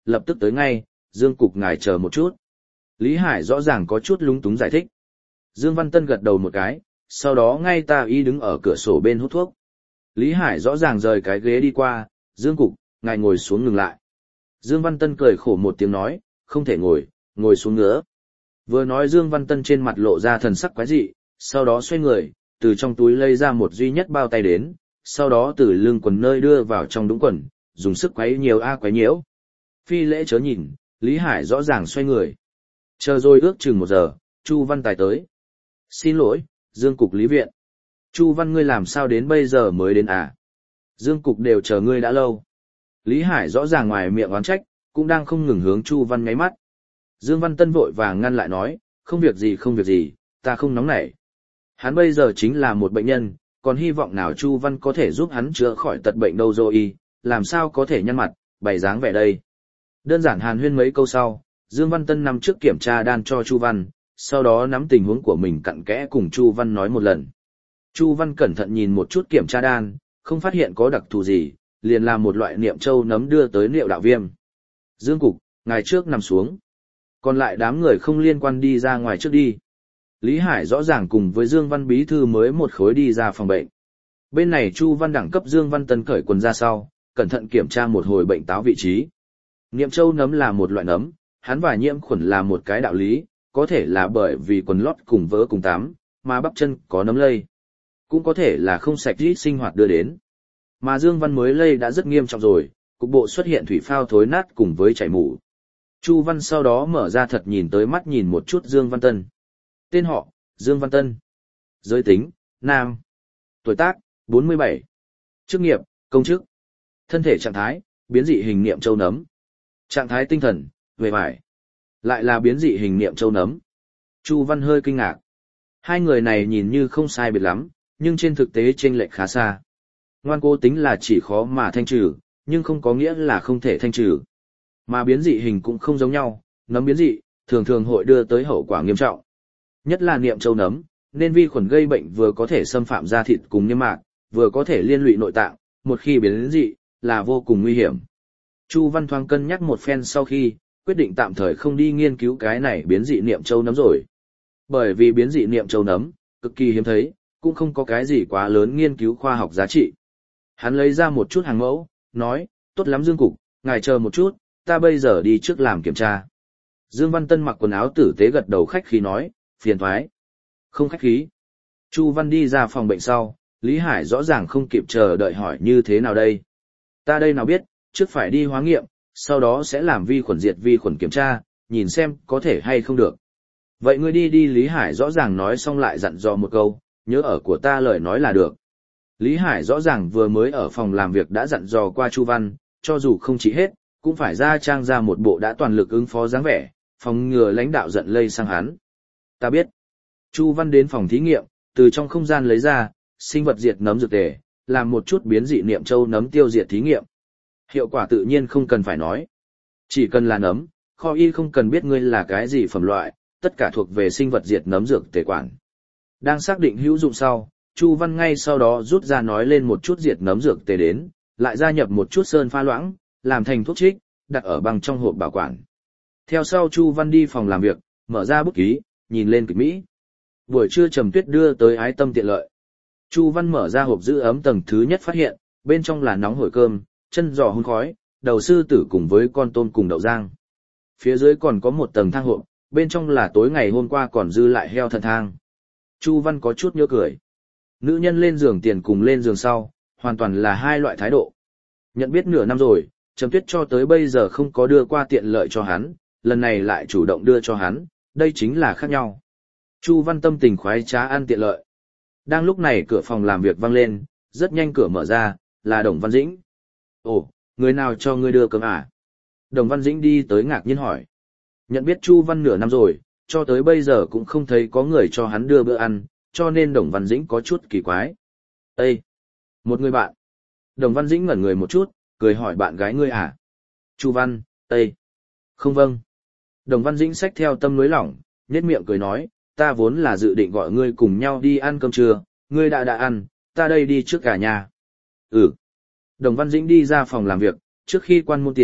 lập tức tới ngay, Dương Cục ngài chờ một chút. Lý Hải rõ ràng có chút lúng túng giải thích. Dương Văn Tân gật đầu một cái, sau đó ngay ta y đứng ở cửa sổ bên hút thuốc. Lý Hải rõ ràng rời cái ghế đi qua, Dương Cục, ngài ngồi xuống ngừng lại. Dương Văn Tân cười khổ một tiếng nói, không thể ngồi, ngồi xuống nữa. Vừa nói Dương Văn Tân trên mặt lộ ra thần sắc quái dị, sau đó xoay người, từ trong túi lấy ra một duy nhất bao tay đến, sau đó từ lưng quần nơi đưa vào trong đũng quần, dùng sức quấy nhiều quấy nhiễu. Phi lễ chớ nhìn, Lý Hải rõ ràng xoay người. Chờ rồi ước chừng 1 giờ, Chu Văn Tài tới. Xin lỗi, Dương Cục Lý Viện. Chu Văn ngươi làm sao đến bây giờ mới đến à? Dương Cục đều chờ ngươi đã lâu. Lý Hải rõ ràng ngoài miệng oán trách, cũng đang không ngừng hướng Chu Văn ngáy mắt. Dương Văn Tân vội vàng ngăn lại nói, không việc gì, ta không nóng nảy. Hắn bây giờ chính là một bệnh nhân, còn hy vọng nào Chu Văn có thể giúp hắn chữa khỏi tật bệnh đâu rồi, làm sao có thể nhăn mặt, bày dáng vẻ đây. Đơn giản hàn huyên mấy câu sau, Dương Văn Tân nằm trước kiểm tra đan cho Chu Văn, sau đó nắm tình huống của mình cặn kẽ cùng Chu Văn nói một lần. Chu Văn cẩn thận nhìn một chút kiểm tra đan, không phát hiện có đặc thù gì, liền làm một loại niệm châu nấm đưa tới niệu đạo viêm. Dương Cục, ngài trước nằm xuống. Còn lại đám người không liên quan đi ra ngoài trước đi. Lý Hải rõ ràng cùng với Dương Văn Bí Thư mới một khối đi ra phòng bệnh. Bên này Chu Văn đẳng cấp Dương Văn Tân cởi quần ra sau, cẩn thận kiểm tra một hồi bệnh táo vị trí. Niệm châu nấm là một loại nấm, hắn và nhiễm khuẩn là một cái đạo lý, có thể là bởi vì quần lót cùng vớ cùng tắm, mà bắp chân có nấm lây. Cũng có thể là không sạch rít sinh hoạt đưa đến. Mà Dương Văn mới lây đã rất nghiêm trọng rồi, cục bộ xuất hiện thủy phao thối nát cùng với chảy mủ. Chu Văn sau đó mở ra thật nhìn tới mắt nhìn một chút Dương Văn Tân. Tên họ, Dương Văn Tân. Giới tính, nam. Tuổi tác, 47. Chức nghiệp, công chức. Thân thể trạng thái, biến dị hình niệm châu nấm. Trạng thái tinh thần, về vải. Lại là biến dị hình niệm châu nấm. Chu Văn hơi kinh ngạc. Hai người này nhìn như không sai biệt lắm, nhưng trên thực tế chênh lệch khá xa. Ngoan cố tính là chỉ khó mà thanh trừ, nhưng không có nghĩa là không thể thanh trừ. Mà biến dị hình cũng không giống nhau, nấm biến dị, thường thường hội đưa tới hậu quả nghiêm trọng. Nhất là niệm châu nấm, nên vi khuẩn gây bệnh vừa có thể xâm phạm da thịt cùng niêm mạc, vừa có thể liên lụy nội tạng, một khi biến dị, là vô cùng nguy hiểm. Chu Văn thoáng cân nhắc một phen sau khi, quyết định tạm thời không đi nghiên cứu cái này biến dị niệm châu nấm rồi. Bởi vì biến dị niệm châu nấm, cực kỳ hiếm thấy, cũng không có cái gì quá lớn nghiên cứu khoa học giá trị. Hắn lấy ra một chút hàng mẫu, nói, tốt lắm Dương Cục, ngài chờ một chút, ta bây giờ đi trước làm kiểm tra. Dương Văn Tân mặc quần áo tử tế gật đầu khách khí nói, phiền thoái. Không khách khí. Chu Văn đi ra phòng bệnh sau, Lý Hải rõ ràng không kịp chờ đợi hỏi như thế nào đây. Ta đây nào biết, trước phải đi hóa nghiệm, sau đó sẽ làm vi khuẩn diệt vi khuẩn kiểm tra, nhìn xem có thể hay không được. Vậy ngươi đi Lý Hải rõ ràng nói xong lại dặn dò một câu, nhớ ở của ta lời nói là được. Lý Hải rõ ràng vừa mới ở phòng làm việc đã dặn dò qua Chu Văn, cho dù không chỉ hết, cũng phải ra trang ra một bộ đã toàn lực ứng phó dáng vẻ, phòng ngừa lãnh đạo giận lây sang hắn. Ta biết. Chu Văn đến phòng thí nghiệm, từ trong không gian lấy ra, sinh vật diệt nấm dược tề, làm một chút biến dị niệm châu nấm tiêu diệt thí nghiệm. Hiệu quả tự nhiên không cần phải nói. Chỉ cần là nấm, kho y không cần biết ngươi là cái gì phẩm loại, tất cả thuộc về sinh vật diệt nấm dược tề quản. Đang xác định hữu dụng sau, Chu Văn ngay sau đó rút ra nói lên một chút diệt nấm dược tề đến, lại gia nhập một chút sơn pha loãng, làm thành thuốc trích, đặt ở bằng trong hộp bảo quản. Theo sau Chu Văn đi phòng làm việc, mở ra bút ký, nhìn lên kịch Mỹ. Buổi trưa Trầm Tuyết đưa tới ái tâm tiện lợi. Chu Văn mở ra hộp giữ ấm tầng thứ nhất phát hiện, bên trong là nóng hổi cơm, chân giò hun khói, đầu sư tử cùng với con tôm cùng đậu rang. Phía dưới còn có một tầng thang hộp, bên trong là tối ngày hôm qua còn dư lại heo thận thang. Chu Văn có chút nhớ cười. Nữ nhân lên giường tiền cùng lên giường sau, hoàn toàn là hai loại thái độ. Nhận biết nửa năm rồi, Trầm Tuyết cho tới bây giờ không có đưa qua tiện lợi cho hắn, lần này lại chủ động đưa cho hắn, đây chính là khác nhau. Chu Văn tâm tình khoái trá ăn tiện lợi. Đang lúc này cửa phòng làm việc vang lên, rất nhanh cửa mở ra, là Đồng Văn Dĩnh. Ồ, người nào cho ngươi đưa cơm à? Đồng Văn Dĩnh đi tới ngạc nhiên hỏi. Nhận biết Chu Văn nửa năm rồi, cho tới bây giờ cũng không thấy có người cho hắn đưa bữa ăn, cho nên Đồng Văn Dĩnh có chút kỳ quái. Ê! Một người bạn. Đồng Văn Dĩnh ngẩn người một chút, cười hỏi bạn gái ngươi à? Chu Văn, Ê! Không vâng. Đồng Văn Dĩnh xách theo tâm lưới lỏng, nhếch miệng cười nói, ta vốn là dự định gọi ngươi cùng nhau đi ăn cơm trưa, ngươi đã ăn, ta đây đi trước cả nhà. Ừ. Đồng Văn Dĩnh đi ra phòng làm việc, trước khi quan môn tiền,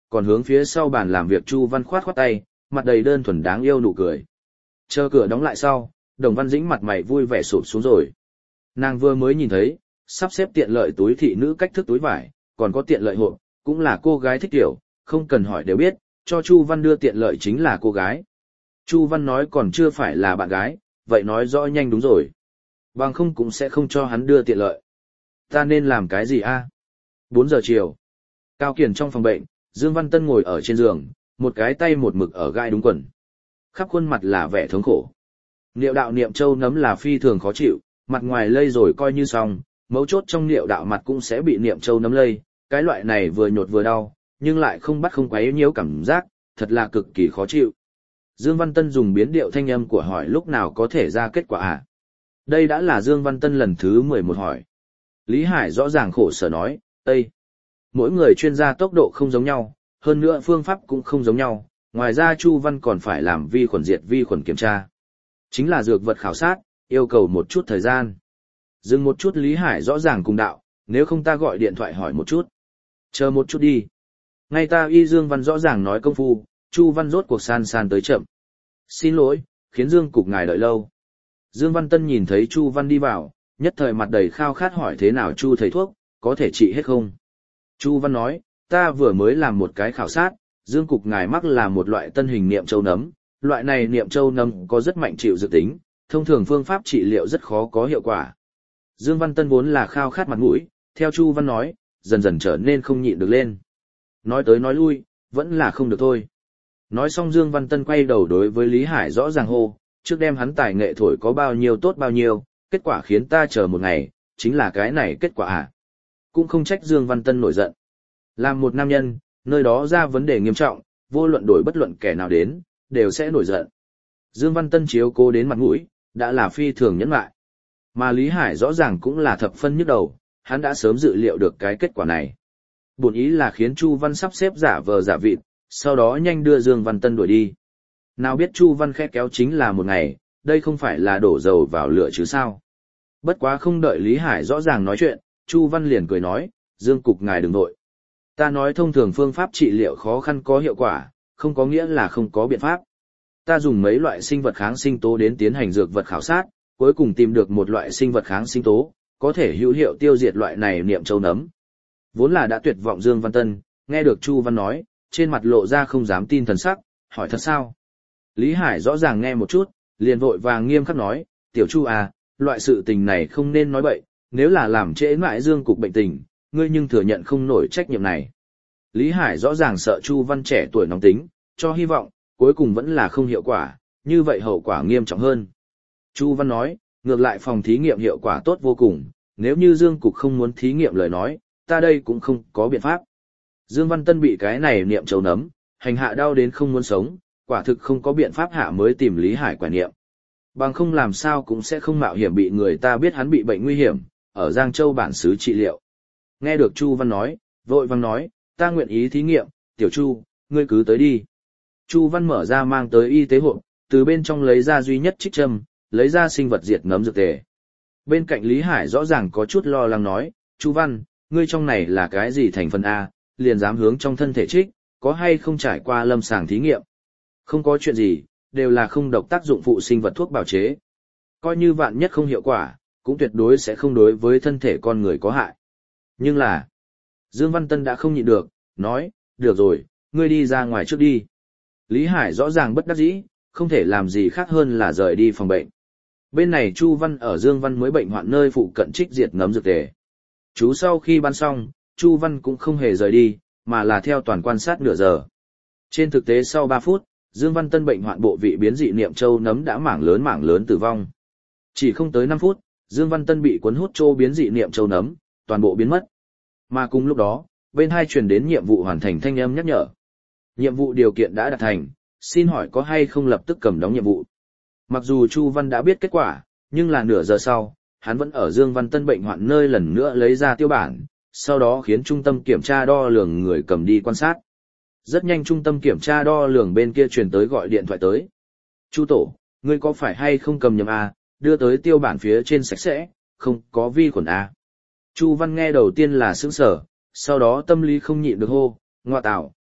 còn hướng phía sau bàn làm việc Chu Văn khoát khoát tay, mặt đầy đơn thuần đáng yêu nụ cười. Chờ cửa đóng lại sau, Đồng Văn Dĩnh mặt mày vui vẻ sụp xuống rồi. Nàng vừa mới nhìn thấy, sắp xếp tiện lợi túi thị nữ cách thức túi vải, còn có tiện lợi hộp, cũng là cô gái thích tiểu, không cần hỏi đều biết, cho Chu Văn đưa tiện lợi chính là cô gái. Chu Văn nói còn chưa phải là bạn gái, vậy nói rõ nhanh đúng rồi. Bằng không cũng sẽ không cho hắn đưa tiện lợi. Ta nên làm cái gì a? 4 giờ chiều. Cao Kiền trong phòng bệnh, Dương Văn Tân ngồi ở trên giường, một cái tay một mực ở gai đúng quần. Khắp khuôn mặt là vẻ thống khổ. Niệu đạo niệm châu nấm là phi thường khó chịu, mặt ngoài lây rồi coi như xong, mấu chốt trong niệu đạo mặt cũng sẽ bị niệm châu nấm lây, cái loại này vừa nhột vừa đau, nhưng lại không bắt không quấy nhiễu cảm giác, thật là cực kỳ khó chịu. Dương Văn Tân dùng biến điệu thanh âm của hỏi lúc nào có thể ra kết quả à? Đây đã là Dương Văn Tân lần thứ 11 hỏi. Lý Hải rõ ràng khổ sở nói, Ê! Mỗi người chuyên gia tốc độ không giống nhau, hơn nữa phương pháp cũng không giống nhau, ngoài ra Chu Văn còn phải làm vi khuẩn diệt vi khuẩn kiểm tra. Chính là dược vật khảo sát, yêu cầu một chút thời gian. Dừng một chút Lý Hải rõ ràng cùng đạo, nếu không ta gọi điện thoại hỏi một chút. Chờ một chút đi. Ngay ta y Dương Văn rõ ràng nói công phu, Chu Văn rốt cuộc san san tới chậm. Xin lỗi, khiến Dương Cục ngài đợi lâu. Dương Văn Tân nhìn thấy Chu Văn đi vào, nhất thời mặt đầy khao khát hỏi thế nào Chu thầy thuốc, có thể trị hết không? Chu Văn nói, ta vừa mới làm một cái khảo sát, Dương Cục ngài mắc là một loại tân hình niệm châu nấm, loại này niệm châu nấm có rất mạnh chịu dược tính, thông thường phương pháp trị liệu rất khó có hiệu quả. Dương Văn Tân vốn là khao khát mặt mũi, theo Chu Văn nói, dần dần trở nên không nhịn được lên. Nói tới nói lui, vẫn là không được thôi. Nói xong Dương Văn Tân quay đầu đối với Lý Hải rõ ràng hô, trước đem hắn tài nghệ thổi có bao nhiêu tốt bao nhiêu, kết quả khiến ta chờ một ngày, chính là cái này kết quả à. Cũng không trách Dương Văn Tân nổi giận. Làm một nam nhân, nơi đó ra vấn đề nghiêm trọng, vô luận đổi bất luận kẻ nào đến, đều sẽ nổi giận. Dương Văn Tân chiếu cố đến mặt mũi, đã là phi thường nhẫn lại. Mà Lý Hải rõ ràng cũng là thập phân nhức đầu, hắn đã sớm dự liệu được cái kết quả này. Bổn ý là khiến Chu Văn sắp xếp giả vờ giả vịt, sau đó nhanh đưa Dương Văn Tân đuổi đi. Nào biết Chu Văn khẽ kéo chính là một ngày, đây không phải là đổ dầu vào lửa chứ sao. Bất quá không đợi Lý Hải rõ ràng nói chuyện, Chu Văn liền cười nói, Dương Cục ngài đừng nội. Ta nói thông thường phương pháp trị liệu khó khăn có hiệu quả, không có nghĩa là không có biện pháp. Ta dùng mấy loại sinh vật kháng sinh tố đến tiến hành dược vật khảo sát, cuối cùng tìm được một loại sinh vật kháng sinh tố, có thể hữu hiệu tiêu diệt loại này niệm châu nấm. Vốn là đã tuyệt vọng Dương Văn Tân, nghe được Chu Văn nói, trên mặt lộ ra không dám tin thần sắc, hỏi thật sao? Lý Hải rõ ràng nghe một chút, liền vội vàng nghiêm khắc nói, tiểu Chu à, loại sự tình này không nên nói bậy, nếu là làm trễ mãi Dương Cục bệnh tình, ngươi nhưng thừa nhận không nổi trách nhiệm này. Lý Hải rõ ràng sợ Chu Văn trẻ tuổi nóng tính, cho hy vọng, cuối cùng vẫn là không hiệu quả, như vậy hậu quả nghiêm trọng hơn. Chu Văn nói, ngược lại phòng thí nghiệm hiệu quả tốt vô cùng, nếu như Dương Cục không muốn thí nghiệm lời nói, ta đây cũng không có biện pháp. Dương Văn Tân bị cái này niệm châu nấm, hành hạ đau đến không muốn sống, quả thực không có biện pháp hạ mới tìm Lý Hải quả niệm. Bằng không làm sao cũng sẽ không mạo hiểm bị người ta biết hắn bị bệnh nguy hiểm, ở Giang Châu bản xứ trị liệu. Nghe được Chu Văn nói, vội vàng nói, ta nguyện ý thí nghiệm, tiểu Chu, ngươi cứ tới đi. Chu Văn mở ra mang tới y tế hộp, từ bên trong lấy ra duy nhất trích châm, lấy ra sinh vật diệt nấm dược tề. Bên cạnh Lý Hải rõ ràng có chút lo lắng nói, Chu Văn, ngươi trong này là cái gì thành phần A, liền dám hướng trong thân thể trích, có hay không trải qua lâm sàng thí nghiệm? Không có chuyện gì, đều là không độc tác dụng phụ sinh vật thuốc bào chế. Coi như vạn nhất không hiệu quả, cũng tuyệt đối sẽ không đối với thân thể con người có hại. Nhưng là, Dương Văn Tân đã không nhịn được, nói, được rồi, ngươi đi ra ngoài trước đi. Lý Hải rõ ràng bất đắc dĩ, không thể làm gì khác hơn là rời đi phòng bệnh. Bên này Chu Văn ở Dương Văn mới bệnh hoạn nơi phụ cận trích diệt nấm dược tề. Chú sau khi ban xong, Chu Văn cũng không hề rời đi, mà là theo toàn quan sát nửa giờ. Trên thực tế sau 3 phút, Dương Văn Tân bệnh hoạn bộ vị biến dị niệm châu nấm đã mảng lớn tử vong. Chỉ không tới 5 phút, Dương Văn Tân bị cuốn hút trô biến dị niệm châu nấm, toàn bộ biến mất. Mà cùng lúc đó, bên hai truyền đến nhiệm vụ hoàn thành thanh âm nhắc nhở. Nhiệm vụ điều kiện đã đạt thành, xin hỏi có hay không lập tức cầm đóng nhiệm vụ. Mặc dù Chu Văn đã biết kết quả, nhưng là nửa giờ sau, hắn vẫn ở Dương Văn Tân bệnh hoạn nơi lần nữa lấy ra tiêu bản, sau đó khiến trung tâm kiểm tra đo lường người cầm đi quan sát. Rất nhanh trung tâm kiểm tra đo lường bên kia truyền tới gọi điện thoại tới. Chu tổ, ngươi có phải hay không cầm nhầm A, đưa tới tiêu bản phía trên sạch sẽ, không có vi khuẩn A. Chu Văn nghe đầu tiên là sững sờ, sau đó tâm lý không nhịn được hô, ngoa tạo,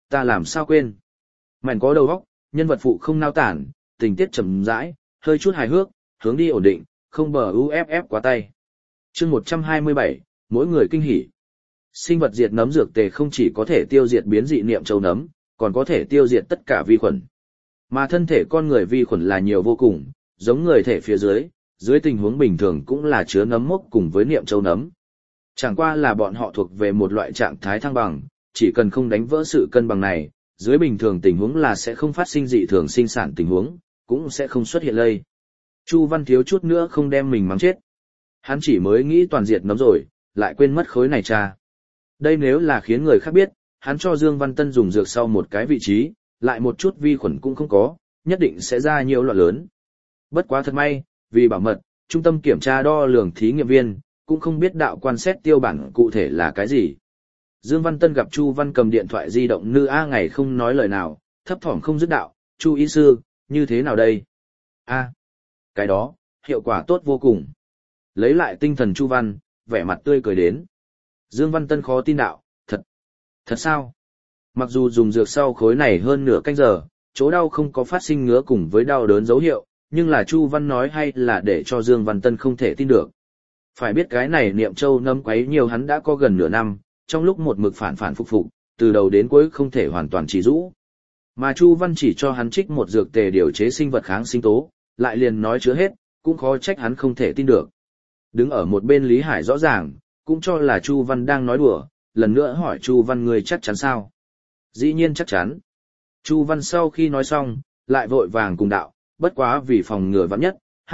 ta làm sao quên. Mảnh có đầu óc, nhân vật phụ không nao tản, tình tiết chậm rãi, hơi chút hài hước, hướng đi ổn định, không bờ UFF quá tay. Chương 127, mỗi người kinh hỉ. Sinh vật diệt nấm dược tề không chỉ có thể tiêu diệt biến dị niệm châu nấm, còn có thể tiêu diệt tất cả vi khuẩn. Mà thân thể con người vi khuẩn là nhiều vô cùng, giống người thể phía dưới tình huống bình thường cũng là chứa nấm mốc cùng với niệm châu nấm. Chẳng qua là bọn họ thuộc về một loại trạng thái thăng bằng, chỉ cần không đánh vỡ sự cân bằng này, dưới bình thường tình huống là sẽ không phát sinh dị thường sinh sản tình huống, cũng sẽ không xuất hiện lây. Chu Văn thiếu chút nữa không đem mình mắng chết. Hắn chỉ mới nghĩ toàn diệt nấm rồi, lại quên mất khối này cha. Đây nếu là khiến người khác biết, hắn cho Dương Văn Tân dùng dược sau một cái vị trí, lại một chút vi khuẩn cũng không có, nhất định sẽ ra nhiều loạn lớn. Bất quá thật may, vì bảo mật, trung tâm kiểm tra đo lường thí nghiệm viên, cũng không biết đạo quan xét tiêu bản cụ thể là cái gì. Dương Văn Tân gặp Chu Văn cầm điện thoại di động nữ A ngày không nói lời nào, thấp thỏm không dứt đạo, Chu y sư, như thế nào đây? A, cái đó, hiệu quả tốt vô cùng. Lấy lại tinh thần Chu Văn, vẻ mặt tươi cười đến. Dương Văn Tân khó tin đạo, thật sao? Mặc dù dùng dược sau khối này hơn nửa canh giờ, chỗ đau không có phát sinh ngứa cùng với đau đớn dấu hiệu, nhưng là Chu Văn nói hay là để cho Dương Văn Tân không thể tin được. Phải biết cái này niệm châu nấm quấy nhiều hắn đã có gần nửa năm, trong lúc một mực phản phục, từ đầu đến cuối không thể hoàn toàn chỉ rũ. Mà Chu Văn chỉ cho hắn trích một dược tề điều chế sinh vật kháng sinh tố, lại liền nói chứa hết, cũng khó trách hắn không thể tin được. Đứng ở một bên Lý Hải rõ ràng, cũng cho là Chu Văn đang nói đùa, lần nữa hỏi Chu Văn ngươi chắc chắn sao? Dĩ nhiên chắc chắn. Chu Văn sau khi nói xong, lại vội vàng cùng đạo, bất quá vì phòng ngừa vắn nhất,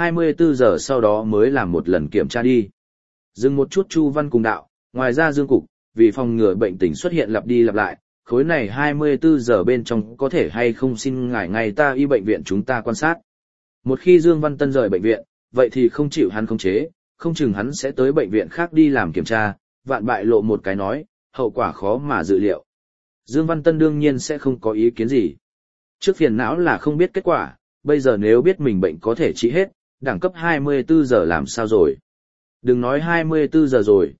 24 giờ sau đó mới làm một lần kiểm tra đi. Dừng một chút Chu Văn cùng đạo, ngoài ra Dương Cục, vì phòng ngừa bệnh tình xuất hiện lặp đi lặp lại, khối này 24 giờ bên trong có thể hay không xin ngài ngay ta y bệnh viện chúng ta quan sát. Một khi Dương Văn Tân rời bệnh viện, vậy thì không chịu hắn khống chế, không chừng hắn sẽ tới bệnh viện khác đi làm kiểm tra, vạn bại lộ một cái nói, hậu quả khó mà dự liệu. Dương Văn Tân đương nhiên sẽ không có ý kiến gì. Trước phiền não là không biết kết quả, bây giờ nếu biết mình bệnh có thể trị hết, đẳng cấp 24 giờ làm sao rồi. Đừng nói 24 giờ rồi,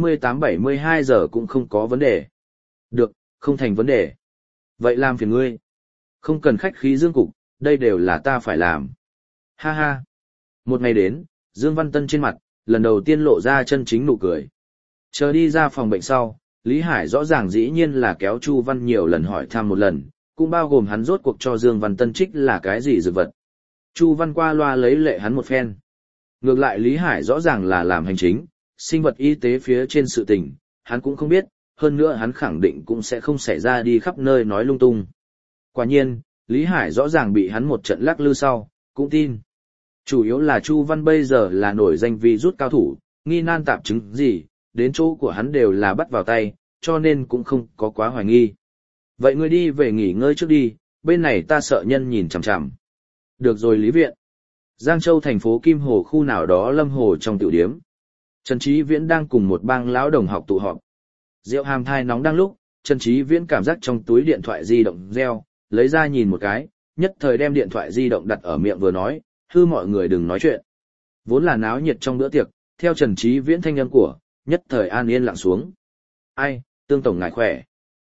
48-72 giờ cũng không có vấn đề. Được, không thành vấn đề. Vậy làm phiền ngươi. Không cần khách khí Dương Cục, đây đều là ta phải làm. Ha ha. Một ngày đến, Dương Văn Tân trên mặt, lần đầu tiên lộ ra chân chính nụ cười. Chờ đi ra phòng bệnh sau, Lý Hải rõ ràng dĩ nhiên là kéo Chu Văn nhiều lần hỏi thăm một lần, cũng bao gồm hắn rốt cuộc cho Dương Văn Tân trích là cái gì dược vật. Chu Văn qua loa lấy lệ hắn một phen. Ngược lại Lý Hải rõ ràng là làm hành chính, sinh vật y tế phía trên sự tình, hắn cũng không biết, hơn nữa hắn khẳng định cũng sẽ không xảy ra đi khắp nơi nói lung tung. Quả nhiên, Lý Hải rõ ràng bị hắn một trận lắc lư sau, cũng tin. Chủ yếu là Chu Văn bây giờ là nổi danh vì rút cao thủ, nghi nan tạp chứng gì, đến chỗ của hắn đều là bắt vào tay, cho nên cũng không có quá hoài nghi. Vậy ngươi đi về nghỉ ngơi trước đi, bên này ta sợ nhân nhìn chằm chằm. Được rồi Lý Viện. Giang Châu thành phố Kim Hồ khu nào đó lâm hồ trong tiểu điếm. Trần Chí Viễn đang cùng một bang lão đồng học tụ họp. Rượu hàm thai nóng đang lúc, Trần Chí Viễn cảm giác trong túi điện thoại di động reo, lấy ra nhìn một cái, nhất thời đem điện thoại di động đặt ở miệng vừa nói, hư mọi người đừng nói chuyện. Vốn là náo nhiệt trong bữa tiệc, theo Trần Chí Viễn thanh âm của, nhất thời an yên lặng xuống. Ai, Tương tổng ngài khỏe.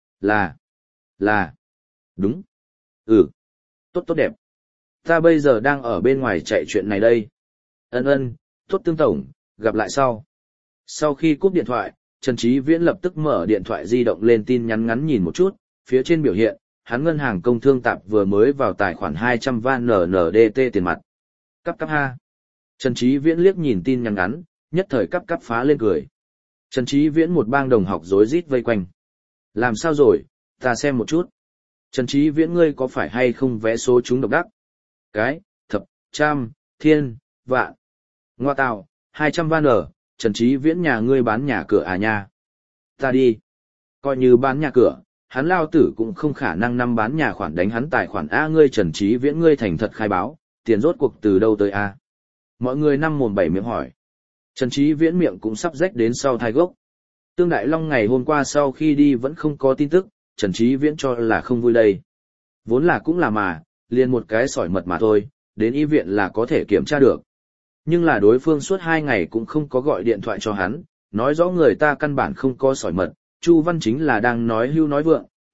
Là. Đúng. Ừ. Tốt đẹp. Ta bây giờ đang ở bên ngoài chạy chuyện này đây. Ân, tốt Tương tổng, gặp lại sau. Sau khi cúp điện thoại, Trần Chí Viễn lập tức mở điện thoại di động lên tin nhắn ngắn nhìn một chút, phía trên biểu hiện, hắn ngân hàng công thương tạp vừa mới vào tài khoản 200 vạn NNDT tiền mặt. Cắp ha. Trần Chí Viễn liếc nhìn tin nhắn ngắn, nhất thời cắp phá lên cười. Trần Chí Viễn một bang đồng học rối rít vây quanh. Làm sao rồi, ta xem một chút. Trần Chí Viễn ngươi có phải hay không vé số trúng độc đắc? Cái, thập, trăm, thiên, vạn. Ngoa tào, 200 vạn ở, Trần Chí Viễn nhà ngươi bán nhà cửa à nha. Ta đi. Coi như bán nhà cửa, hắn lao tử cũng không khả năng năm bán nhà khoản đánh hắn tài khoản A ngươi Trần Chí Viễn ngươi thành thật khai báo, tiền rốt cuộc từ đâu tới A. Mọi người năm mồm bảy miệng hỏi. Trần Chí Viễn miệng cũng sắp rách đến sau thai gốc. Tương Đại Long ngày hôm qua sau khi đi vẫn không có tin tức, Trần Chí Viễn cho là không vui đây. Vốn là cũng là mà, liền một cái sỏi mật mà thôi, đến y viện là có thể kiểm tra được. Nhưng là đối phương suốt 2 ngày cũng không có gọi điện thoại cho hắn, nói rõ người ta căn bản không có sỏi mật, Chu Văn chính là đang nói hưu nói vượng,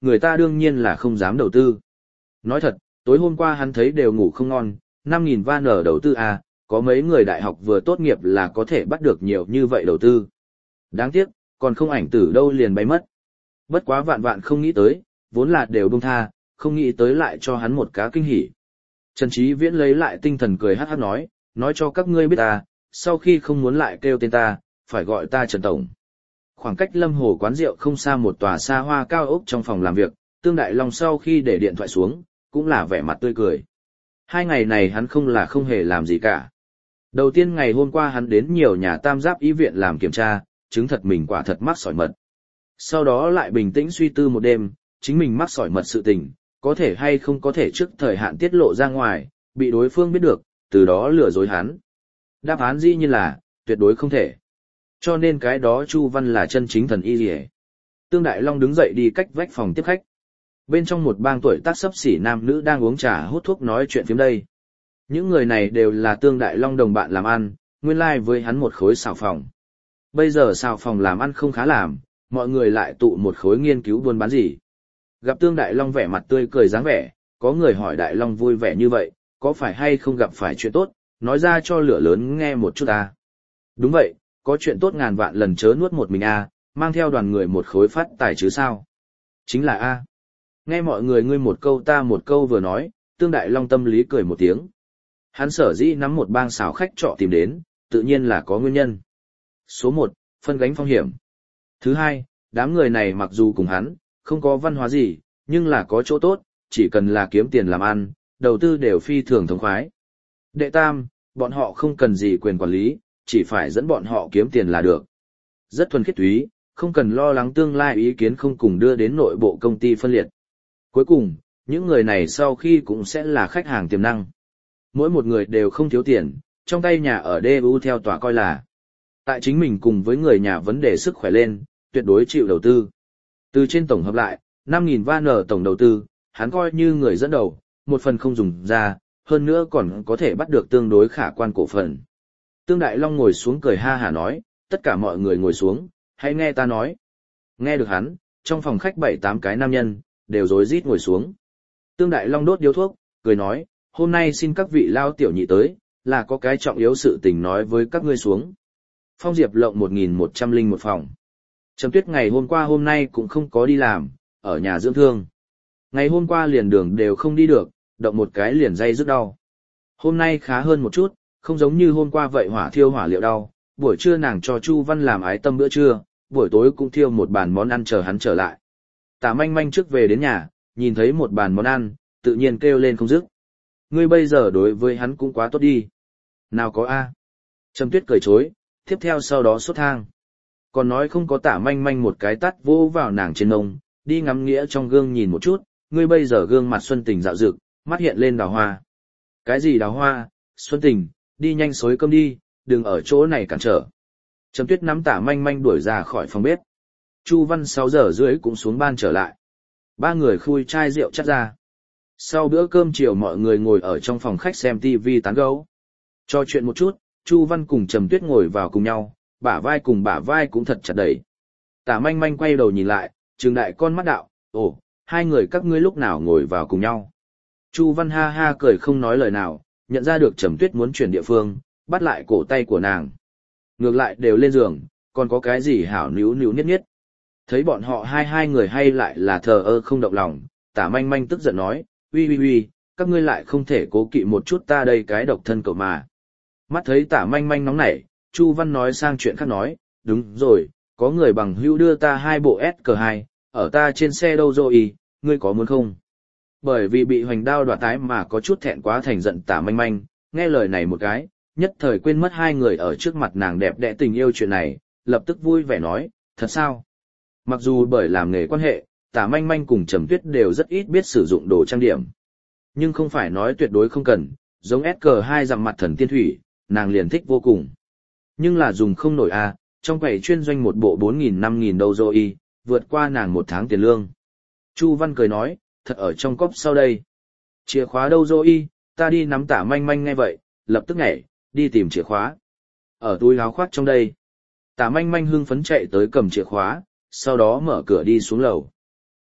người ta đương nhiên là không dám đầu tư. Nói thật, tối hôm qua hắn thấy đều ngủ không ngon, 5.000 van ở đầu tư à, có mấy người đại học vừa tốt nghiệp là có thể bắt được nhiều như vậy đầu tư. Đáng tiếc, còn không ảnh tử đâu liền bay mất. Bất quá vạn vạn không nghĩ tới, vốn là đều buông tha, không nghĩ tới lại cho hắn một cá kinh hỉ. Trần Chí Viễn lấy lại tinh thần cười hắc hắc nói cho các ngươi biết ta, sau khi không muốn lại kêu tên ta, phải gọi ta Trần Tổng. Khoảng cách Lâm Hồ quán rượu không xa một tòa xa hoa cao ốc trong phòng làm việc, Tương Đại Long sau khi để điện thoại xuống, cũng là vẻ mặt tươi cười. 2 ngày này hắn không hề làm gì cả. Đầu tiên ngày hôm qua hắn đến nhiều nhà tam giáp y viện làm kiểm tra, chứng thật mình quả thật mắc sỏi mật. Sau đó lại bình tĩnh suy tư một đêm, chính mình mắc sỏi mật sự tình, có thể hay không có thể trước thời hạn tiết lộ ra ngoài, bị đối phương biết được, từ đó lừa dối hắn. Đáp án dĩ nhiên là, tuyệt đối không thể. Cho nên cái đó Chu Văn là chân chính thần y liề. Tương Đại Long đứng dậy đi cách vách phòng tiếp khách. Bên trong một bang tuổi tác xấp xỉ nam nữ đang uống trà hút thuốc nói chuyện phiếm đây. Những người này đều là Tương Đại Long đồng bạn làm ăn, nguyên lai like với hắn một khối xào phòng. Bây giờ xào phòng làm ăn không khá làm, mọi người lại tụ một khối nghiên cứu buôn bán gì. Gặp Tương Đại Long vẻ mặt tươi cười dáng vẻ, có người hỏi Đại Long vui vẻ như vậy, có phải hay không gặp phải chuyện tốt, nói ra cho lửa lớn nghe một chút ta. Đúng vậy, có chuyện tốt ngàn vạn lần chớ nuốt một mình a, mang theo đoàn người một khối phát tài chứ sao. Chính là a. Nghe mọi người ngươi một câu ta một câu vừa nói, Tương Đại Long tâm lý cười một tiếng. Hắn sở dĩ nắm một bang xảo khách trọ tìm đến, tự nhiên là có nguyên nhân. Số 1, phân gánh phong hiểm. Thứ 2, đám người này mặc dù cùng hắn, không có văn hóa gì, nhưng là có chỗ tốt, chỉ cần là kiếm tiền làm ăn, đầu tư đều phi thường thống khoái. Đệ tam, bọn họ không cần gì quyền quản lý, chỉ phải dẫn bọn họ kiếm tiền là được. Rất thuần khiết túy, không cần lo lắng tương lai ý kiến không cùng đưa đến nội bộ công ty phân liệt. Cuối cùng, những người này sau khi cũng sẽ là khách hàng tiềm năng. Mỗi một người đều không thiếu tiền, trong tay nhà ở DU theo tòa coi là. Tại chính mình cùng với người nhà vấn đề sức khỏe lên, tuyệt đối chịu đầu tư. Từ trên tổng hợp lại, 5.000 van ở tổng đầu tư, hắn coi như người dẫn đầu, một phần không dùng ra, hơn nữa còn có thể bắt được tương đối khả quan cổ phần. Tương Đại Long ngồi xuống cười ha hả nói, tất cả mọi người ngồi xuống, hãy nghe ta nói. Nghe được hắn, trong phòng khách 7-8 cái nam nhân, đều rối rít ngồi xuống. Tương Đại Long đốt điếu thuốc, cười nói, hôm nay xin các vị lao tiểu nhị tới, là có cái trọng yếu sự tình nói với các ngươi xuống. Phong Diệp Lộng 1101 phòng. Trầm Tuyết ngày hôm qua hôm nay cũng không có đi làm, ở nhà dưỡng thương. Ngày hôm qua liền đường đều không đi được, động một cái liền dây rất đau. Hôm nay khá hơn một chút, không giống như hôm qua vậy hỏa thiêu hỏa liệu đau. Buổi trưa nàng cho Chu Văn làm ái tâm bữa trưa, buổi tối cũng thiêu một bàn món ăn chờ hắn trở lại. Tả Manh Manh trước về đến nhà, nhìn thấy một bàn món ăn, tự nhiên kêu lên không dứt. Ngươi bây giờ đối với hắn cũng quá tốt đi. Nào có a? Trầm Tuyết cười chối, tiếp theo sau đó sốt thang. Còn nói không có Tả Manh Manh một cái tát vô vào nàng trên mông, đi ngắm nghĩa trong gương nhìn một chút, ngươi bây giờ gương mặt xuân tình dạo dực, mắt hiện lên đào hoa. Cái gì đào hoa, xuân tình, đi nhanh xối cơm đi, đừng ở chỗ này cản trở. Trầm Tuyết nắm Tả Manh Manh đuổi ra khỏi phòng bếp. Chu Văn 6 giờ rưỡi cũng xuống ban trở lại. 3 người khui chai rượu chắt ra. Sau bữa cơm chiều mọi người ngồi ở trong phòng khách xem TV tán gẫu. Trò chuyện một chút, Chu Văn cùng Trầm Tuyết ngồi vào cùng nhau, bả vai cùng bả vai cũng thật chặt đầy. Tả Manh Manh quay đầu nhìn lại, trừng đại con mắt đạo, ồ, hai người các ngươi lúc nào ngồi vào cùng nhau. Chu Văn ha ha cười không nói lời nào, nhận ra được Trầm Tuyết muốn chuyển địa phương, bắt lại cổ tay của nàng. Ngược lại đều lên giường, còn có cái gì hảo níu níu niết niết. Thấy bọn họ hai người hay lại là thờ ơ không động lòng, Tả Manh Manh tức giận nói, uy, các ngươi lại không thể cố kỵ một chút ta đây cái độc thân cậu mà. Mắt thấy Tả Manh Manh nóng nảy, Chu Văn nói sang chuyện khác nói, đúng rồi, có người bằng hữu đưa ta 2 bộ SK2, ở ta trên xe đâu rồi, ngươi có muốn không? Bởi vì bị hoành đao đoạt tái mà có chút thẹn quá thành giận Tả Manh Manh, nghe lời này một cái, nhất thời quên mất hai người ở trước mặt nàng đẹp đẽ tình yêu chuyện này, lập tức vui vẻ nói, thật sao? Mặc dù bởi làm nghề quan hệ, Tả Manh Manh cùng Trầm Tuyết đều rất ít biết sử dụng đồ trang điểm. Nhưng không phải nói tuyệt đối không cần, giống SK2 dặm mặt thần tiên thủy, nàng liền thích vô cùng. Nhưng là dùng không nổi a, trong quầy chuyên doanh một bộ 4.000-5.000 đâu rồi, vượt qua nàng 1 tháng tiền lương. Chu Văn cười nói, thật ở trong cốc sau đây. Chìa khóa đâu rồi, ta đi nắm Tả Manh Manh nghe vậy, lập tức nhảy, đi tìm chìa khóa. Ở túi áo khoác trong đây. Tả Manh Manh hưng phấn chạy tới cầm chìa khóa, sau đó mở cửa đi xuống lầu.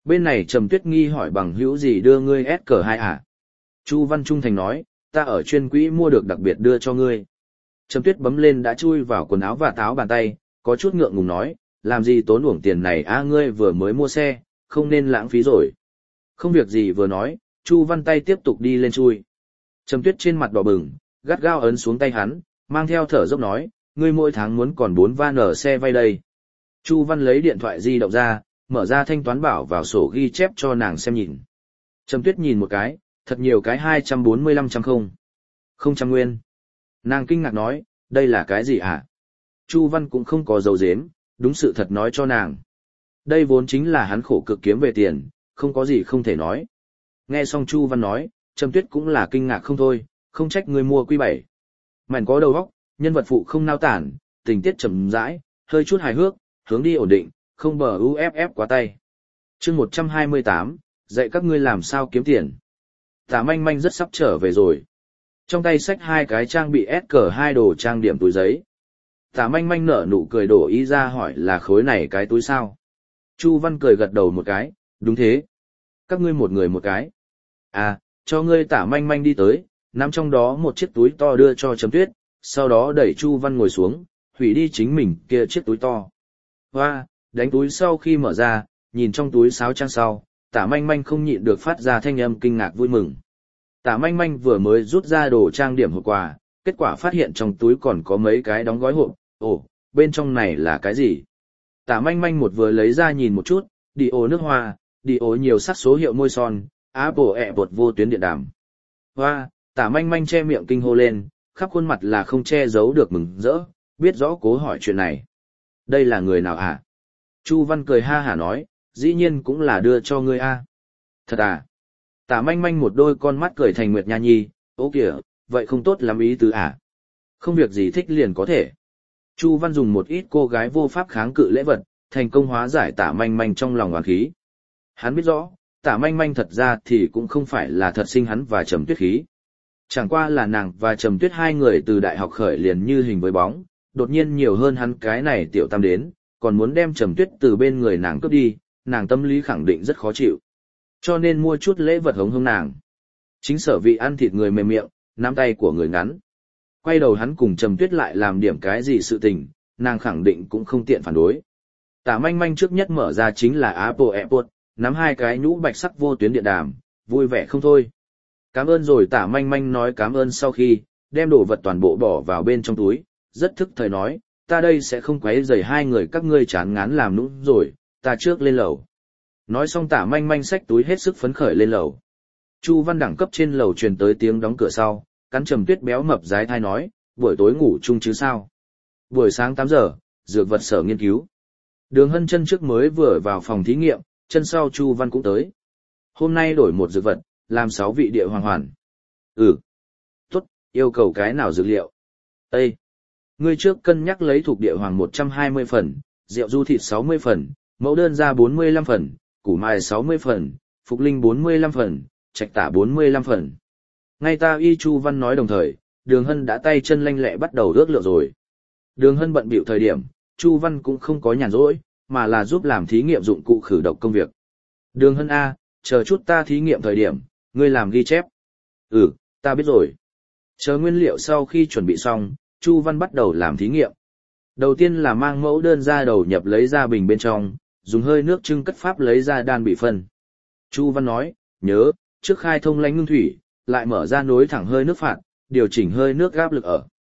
Bên này Trầm Tuyết nghi hỏi bằng hữu gì đưa ngươi S cờ 2 à? Chu Văn trung thành nói, ta ở chuyên quỹ mua được đặc biệt đưa cho ngươi. Trầm Tuyết bấm lên đã chui vào quần áo và táo bàn tay, có chút ngượng ngùng nói, làm gì tốn uổng tiền này a, ngươi vừa mới mua xe, không nên lãng phí rồi. Không việc gì vừa nói, Chu Văn tay tiếp tục đi lên chui. Trầm Tuyết trên mặt đỏ bừng, gắt gao ấn xuống tay hắn, mang theo thở dốc nói, ngươi mỗi tháng muốn còn 4 van ở xe vay đây. Chu Văn lấy điện thoại di động ra, mở ra thanh toán bảo vào sổ ghi chép cho nàng xem nhìn. Trầm Tuyết nhìn một cái, thật nhiều cái 245 trăm không trăm nguyên. Nàng kinh ngạc nói, đây là cái gì hả? Chu Văn cũng không có dấu dếm, đúng sự thật nói cho nàng. Đây vốn chính là hắn khổ cực kiếm về tiền, không có gì không thể nói. Nghe xong Chu Văn nói, Trầm Tuyết cũng là kinh ngạc không thôi, không trách người mua Quy 7. Mảnh có đầu óc, nhân vật phụ không nao tản, tình tiết chậm rãi, hơi chút hài hước, hướng đi ổn định, không bờ UFF quá tay. Chương 128, dạy các ngươi làm sao kiếm tiền. Tả Manh Manh rất sắp trở về rồi. Trong tay xách hai cái trang bị SK2 đồ trang điểm túi giấy. Tả Manh Manh nở nụ cười đổ ý ra hỏi là khối này cái túi sao. Chu Văn cười gật đầu một cái, đúng thế. Các ngươi một người một cái. À, cho ngươi Tả Manh Manh đi tới, nắm trong đó một chiếc túi to đưa cho Trầm Tuyết, sau đó đẩy Chu Văn ngồi xuống, hủy đi chính mình kia chiếc túi to. Hoa, đánh túi sau khi mở ra, nhìn trong túi sáo trang sau, Tả Manh Manh không nhịn được phát ra thanh âm kinh ngạc vui mừng. Tả Manh Manh vừa mới rút ra đồ trang điểm hộp quà, kết quả phát hiện trong túi còn có mấy cái đóng gói hộp, ồ, bên trong này là cái gì? Tả Manh Manh một vừa lấy ra nhìn một chút, Dio nước hoa, Dio nhiều sắc số hiệu môi son, Apple AirPods vô tuyến điện đàm. Hoa, Tả Manh Manh che miệng kinh hô lên, khắp khuôn mặt là không che giấu được mừng rỡ, biết rõ cố hỏi chuyện này. Đây là người nào hả? Chu Văn cười ha hả nói, dĩ nhiên cũng là đưa cho ngươi a. Thật à? Tả Manh Manh một đôi con mắt cười thành Nguyệt Nha Nhi, ô kìa, vậy không tốt lắm ý tứ à? Không việc gì thích liền có thể. Chu Văn dùng một ít cô gái vô pháp kháng cự lễ vật, thành công hóa giải Tả Manh Manh trong lòng oán khí. Hắn biết rõ, Tả Manh Manh thật ra thì cũng không phải là thật sinh hắn và Trầm Tuyết khí. Chẳng qua là nàng và Trầm Tuyết hai người từ đại học khởi liền như hình với bóng, đột nhiên nhiều hơn hắn cái này tiểu tam đến, còn muốn đem Trầm Tuyết từ bên người nàng cướp đi, nàng tâm lý khẳng định rất khó chịu. Cho nên mua chút lễ vật hống hống nàng. Chính sở vị ăn thịt người mềm miệng, nắm tay của người ngắn. Quay đầu hắn cùng Trầm Tuyết lại làm điểm cái gì sự tình, nàng khẳng định cũng không tiện phản đối. Tả Manh Manh trước nhất mở ra chính là Apple AirPods, nắm hai cái nhũ bạch sắc vô tuyến điện đàm, vui vẻ không thôi. Cảm ơn rồi. Tả Manh Manh nói cảm ơn sau khi, đem đồ vật toàn bộ bỏ vào bên trong túi, rất thức thời nói, ta đây sẽ không quấy rầy hai người các ngươi chán ngán làm nũng rồi, ta trước lên lầu. Nói xong Tả Manh Manh xách túi hết sức phấn khởi lên lầu. Chu Văn đẳng cấp trên lầu truyền tới tiếng đóng cửa sau, cắn Trầm Tuyết béo mập dái thai nói, buổi tối ngủ chung chứ sao? Buổi sáng 8 giờ, dược vật sở nghiên cứu. Đường Hân chân trước mới vừa vào phòng thí nghiệm, chân sau Chu Văn cũng tới. Hôm nay đổi một dược vật, làm 6 vị địa hoàng hoàn. Tốt, yêu cầu cái nào dược liệu? Ê! Ngươi trước cân nhắc lấy thuộc địa hoàng 120 phần, rượu du thịt 60 phần, mẫu đơn ra 45 phần, củ mai 60 phần, phục linh 45 phần, trạch tả 45 phần. Ngay ta y Chu Văn nói đồng thời, Đường Hân đã tay chân lanh lẹ bắt đầu ước lượng rồi. Đường Hân bận bịu thời điểm, Chu Văn cũng không có nhàn rỗi, mà là giúp làm thí nghiệm dụng cụ khử độc công việc. Đường Hân A, chờ chút ta thí nghiệm thời điểm, ngươi làm ghi chép. Ta biết rồi. Chờ nguyên liệu sau khi chuẩn bị xong, Chu Văn bắt đầu làm thí nghiệm. Đầu tiên là mang mẫu đơn ra đầu nhập lấy ra bình bên trong, dùng hơi nước trưng cất pháp lấy ra đan bị phân. Chu Văn nói, nhớ, trước khai thông lánh ngưng thủy, lại mở ra nối thẳng hơi nước phạt, điều chỉnh hơi nước áp lực ở.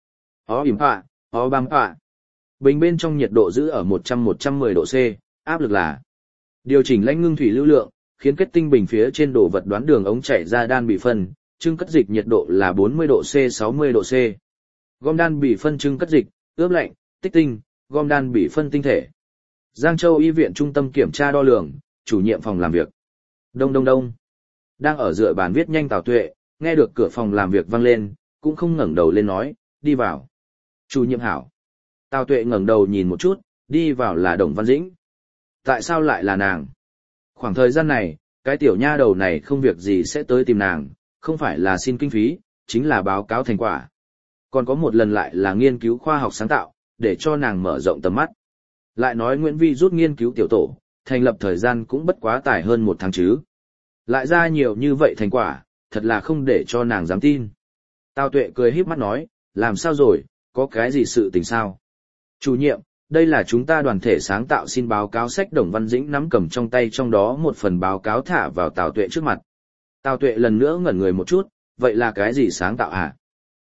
Bam họa. Bình bên trong nhiệt độ giữ ở 100-110 độ C, áp lực là. Điều chỉnh lánh ngưng thủy lưu lượng, khiến kết tinh bình phía trên đồ vật đoán đường ống chảy ra đan bị phân, trưng cất dịch nhiệt độ là 40 độ C 60 độ C. Gom đan bị phân trưng cất dịch, ướp lạnh, tích tinh, gom đan bị phân tinh thể. Giang Châu Y viện trung tâm kiểm tra đo lường, chủ nhiệm phòng làm việc. Đông. Đang ở dựa bàn viết nhanh Tào Tuệ, nghe được cửa phòng làm việc vang lên, cũng không ngẩng đầu lên nói, đi vào. Chủ nhiệm hảo. Tào Tuệ ngẩng đầu nhìn một chút, đi vào là Đồng Văn Dĩnh. Tại sao lại là nàng? Khoảng thời gian này, cái tiểu nha đầu này không việc gì sẽ tới tìm nàng, không phải là xin kinh phí, chính là báo cáo thành quả. Còn có một lần lại là nghiên cứu khoa học sáng tạo, để cho nàng mở rộng tầm mắt. Lại nói Nguyễn Vi rút nghiên cứu tiểu tổ, thành lập thời gian cũng bất quá tải hơn 1 tháng chứ. Lại ra nhiều như vậy thành quả, thật là không để cho nàng dám tin. Tào Tuệ cười híp mắt nói, làm sao rồi, có cái gì sự tình sao? Chủ nhiệm, đây là chúng ta đoàn thể sáng tạo xin báo cáo sách. Đồng Văn Dĩnh nắm cầm trong tay trong đó một phần báo cáo thả vào Tào Tuệ trước mặt. Tào Tuệ lần nữa ngẩn người một chút, vậy là cái gì sáng tạo hả?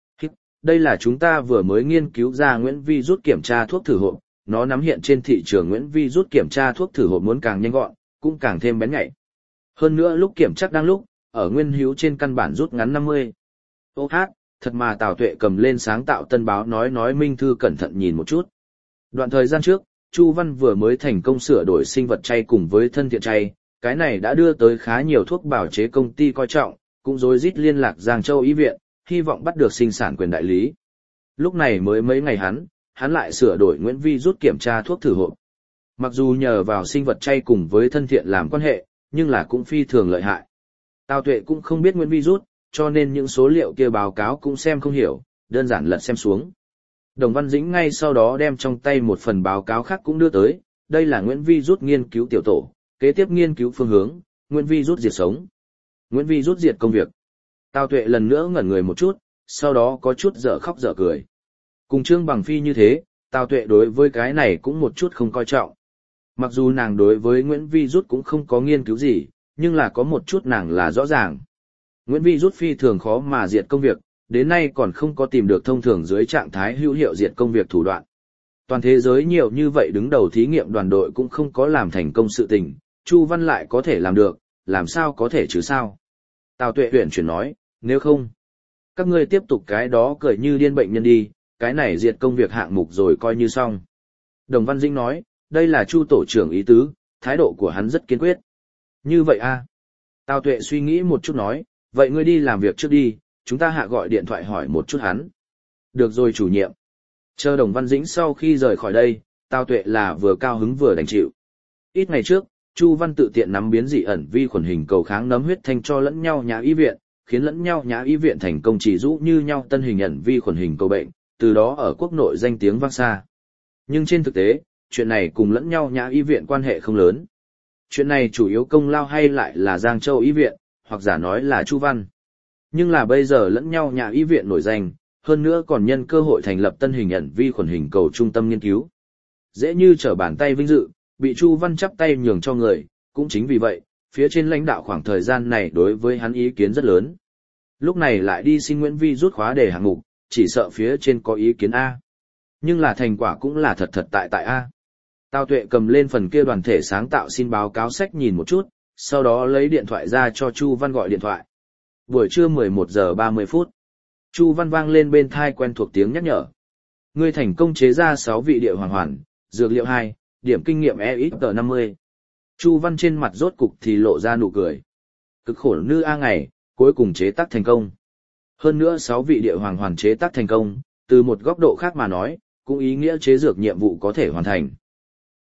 Đây là chúng ta vừa mới nghiên cứu ra Nguyễn Vi rút kiểm tra thuốc thử hộp, nó nắm hiện trên thị trường Nguyễn Vi rút kiểm tra thuốc thử hộp muốn càng nhanh gọn, cũng càng thêm bén nhạy. Hơn nữa lúc kiểm chắc đang lúc, ở nguyên hữu trên căn bản rút ngắn 50. Ô hát, thật mà Tào Tuệ cầm lên sáng tạo tân báo nói Minh Thư cẩn thận nhìn một chút. Đoạn thời gian trước, Chu Văn vừa mới thành công sửa đổi sinh vật chay cùng với thân thiện chay, cái này đã đưa tới khá nhiều thuốc bào chế công ty coi trọng, cũng rối rít liên lạc Giang Châu y viện, hy vọng bắt được sinh sản quyền đại lý. Lúc này mới mấy ngày hắn lại sửa đổi Nguyễn Vi rút kiểm tra thuốc thử hộp. Mặc dù nhờ vào sinh vật chay cùng với thân thiện làm quan hệ, nhưng là cũng phi thường lợi hại. Tào Tuệ cũng không biết Nguyễn Vi rút, cho nên những số liệu kia báo cáo cũng xem không hiểu, đơn giản lật xem xuống. Đồng Văn Dĩnh ngay sau đó đem trong tay một phần báo cáo khác cũng đưa tới, đây là Nguyễn Vi rút nghiên cứu tiểu tổ, kế tiếp nghiên cứu phương hướng, Nguyễn Vi rút diệt sống. Nguyễn Vi rút diệt công việc. Tào Tuệ lần nữa ngẩn người một chút, sau đó có chút dở khóc dở cười. Cùng Trương Bằng Phi như thế, Tào Tuệ đối với cái này cũng một chút không coi trọng. Mặc dù nàng đối với Nguyễn Vi rút cũng không có nghiên cứu gì, nhưng là có một chút nàng là rõ ràng. Nguyễn Vi rút phi thường khó mà diệt công việc, đến nay còn không có tìm được thông thường dưới trạng thái hữu hiệu diệt công việc thủ đoạn. Toàn thế giới nhiều như vậy đứng đầu thí nghiệm đoàn đội cũng không có làm thành công sự tình, Chu Văn lại có thể làm được, làm sao có thể chứ sao? Tào Tuệ huyền chuyển nói, nếu không, các ngươi tiếp tục cái đó cười như điên bệnh nhân đi, cái này diệt công việc hạng mục rồi coi như xong. Đồng Văn Dĩnh nói, đây là Chu tổ trưởng ý tứ, thái độ của hắn rất kiên quyết. Như vậy a? Tào Tuệ suy nghĩ một chút nói, vậy ngươi đi làm việc trước đi, chúng ta hạ gọi điện thoại hỏi một chút hắn. Được rồi chủ nhiệm. Chờ Đồng Văn Dĩnh sau khi rời khỏi đây, Tào Tuệ là vừa cao hứng vừa đành chịu. Ít ngày trước, Chu Văn tự tiện nắm biến dị ẩn vi khuẩn hình cầu kháng nấm huyết thanh cho lẫn nhau nhã y viện, khiến lẫn nhau nhã y viện thành công chỉ rũ như nhau tân hình ẩn vi khuẩn hình cầu bệnh, từ đó ở quốc nội danh tiếng vang xa. Nhưng trên thực tế, chuyện này cùng lẫn nhau nhã y viện quan hệ không lớn. Chuyện này chủ yếu công lao hay lại là Giang Châu y viện, hoặc giả nói là Chu Văn. Nhưng là bây giờ lẫn nhau nhã y viện nổi danh, hơn nữa còn nhân cơ hội thành lập tân hình ẩn vi khuẩn hình cầu trung tâm nghiên cứu. Dễ như trở bàn tay vinh dự, bị Chu Văn chắp tay nhường cho người, cũng chính vì vậy, phía trên lãnh đạo khoảng thời gian này đối với hắn ý kiến rất lớn. Lúc này lại đi xin Nguyễn Vi rút khóa đề hạng mục, chỉ sợ phía trên có ý kiến A. Nhưng là thành quả cũng là thật tại A. Tào Tuệ cầm lên phần kia đoàn thể sáng tạo xin báo cáo sách nhìn một chút, sau đó lấy điện thoại ra cho Chu Văn gọi điện thoại. Buổi trưa 11 giờ 30 phút. Chu Văn vang lên bên thai quen thuộc tiếng nhắc nhở. Ngươi thành công chế ra 6 vị địa hoàng hoàn, dược liệu 2, điểm kinh nghiệm EXT50. Chu Văn trên mặt rốt cục thì lộ ra nụ cười. Cực khổ nư a ngày, cuối cùng chế tác thành công. Hơn nữa 6 vị địa hoàng hoàn chế tác thành công, từ một góc độ khác mà nói, cũng ý nghĩa chế dược nhiệm vụ có thể hoàn thành.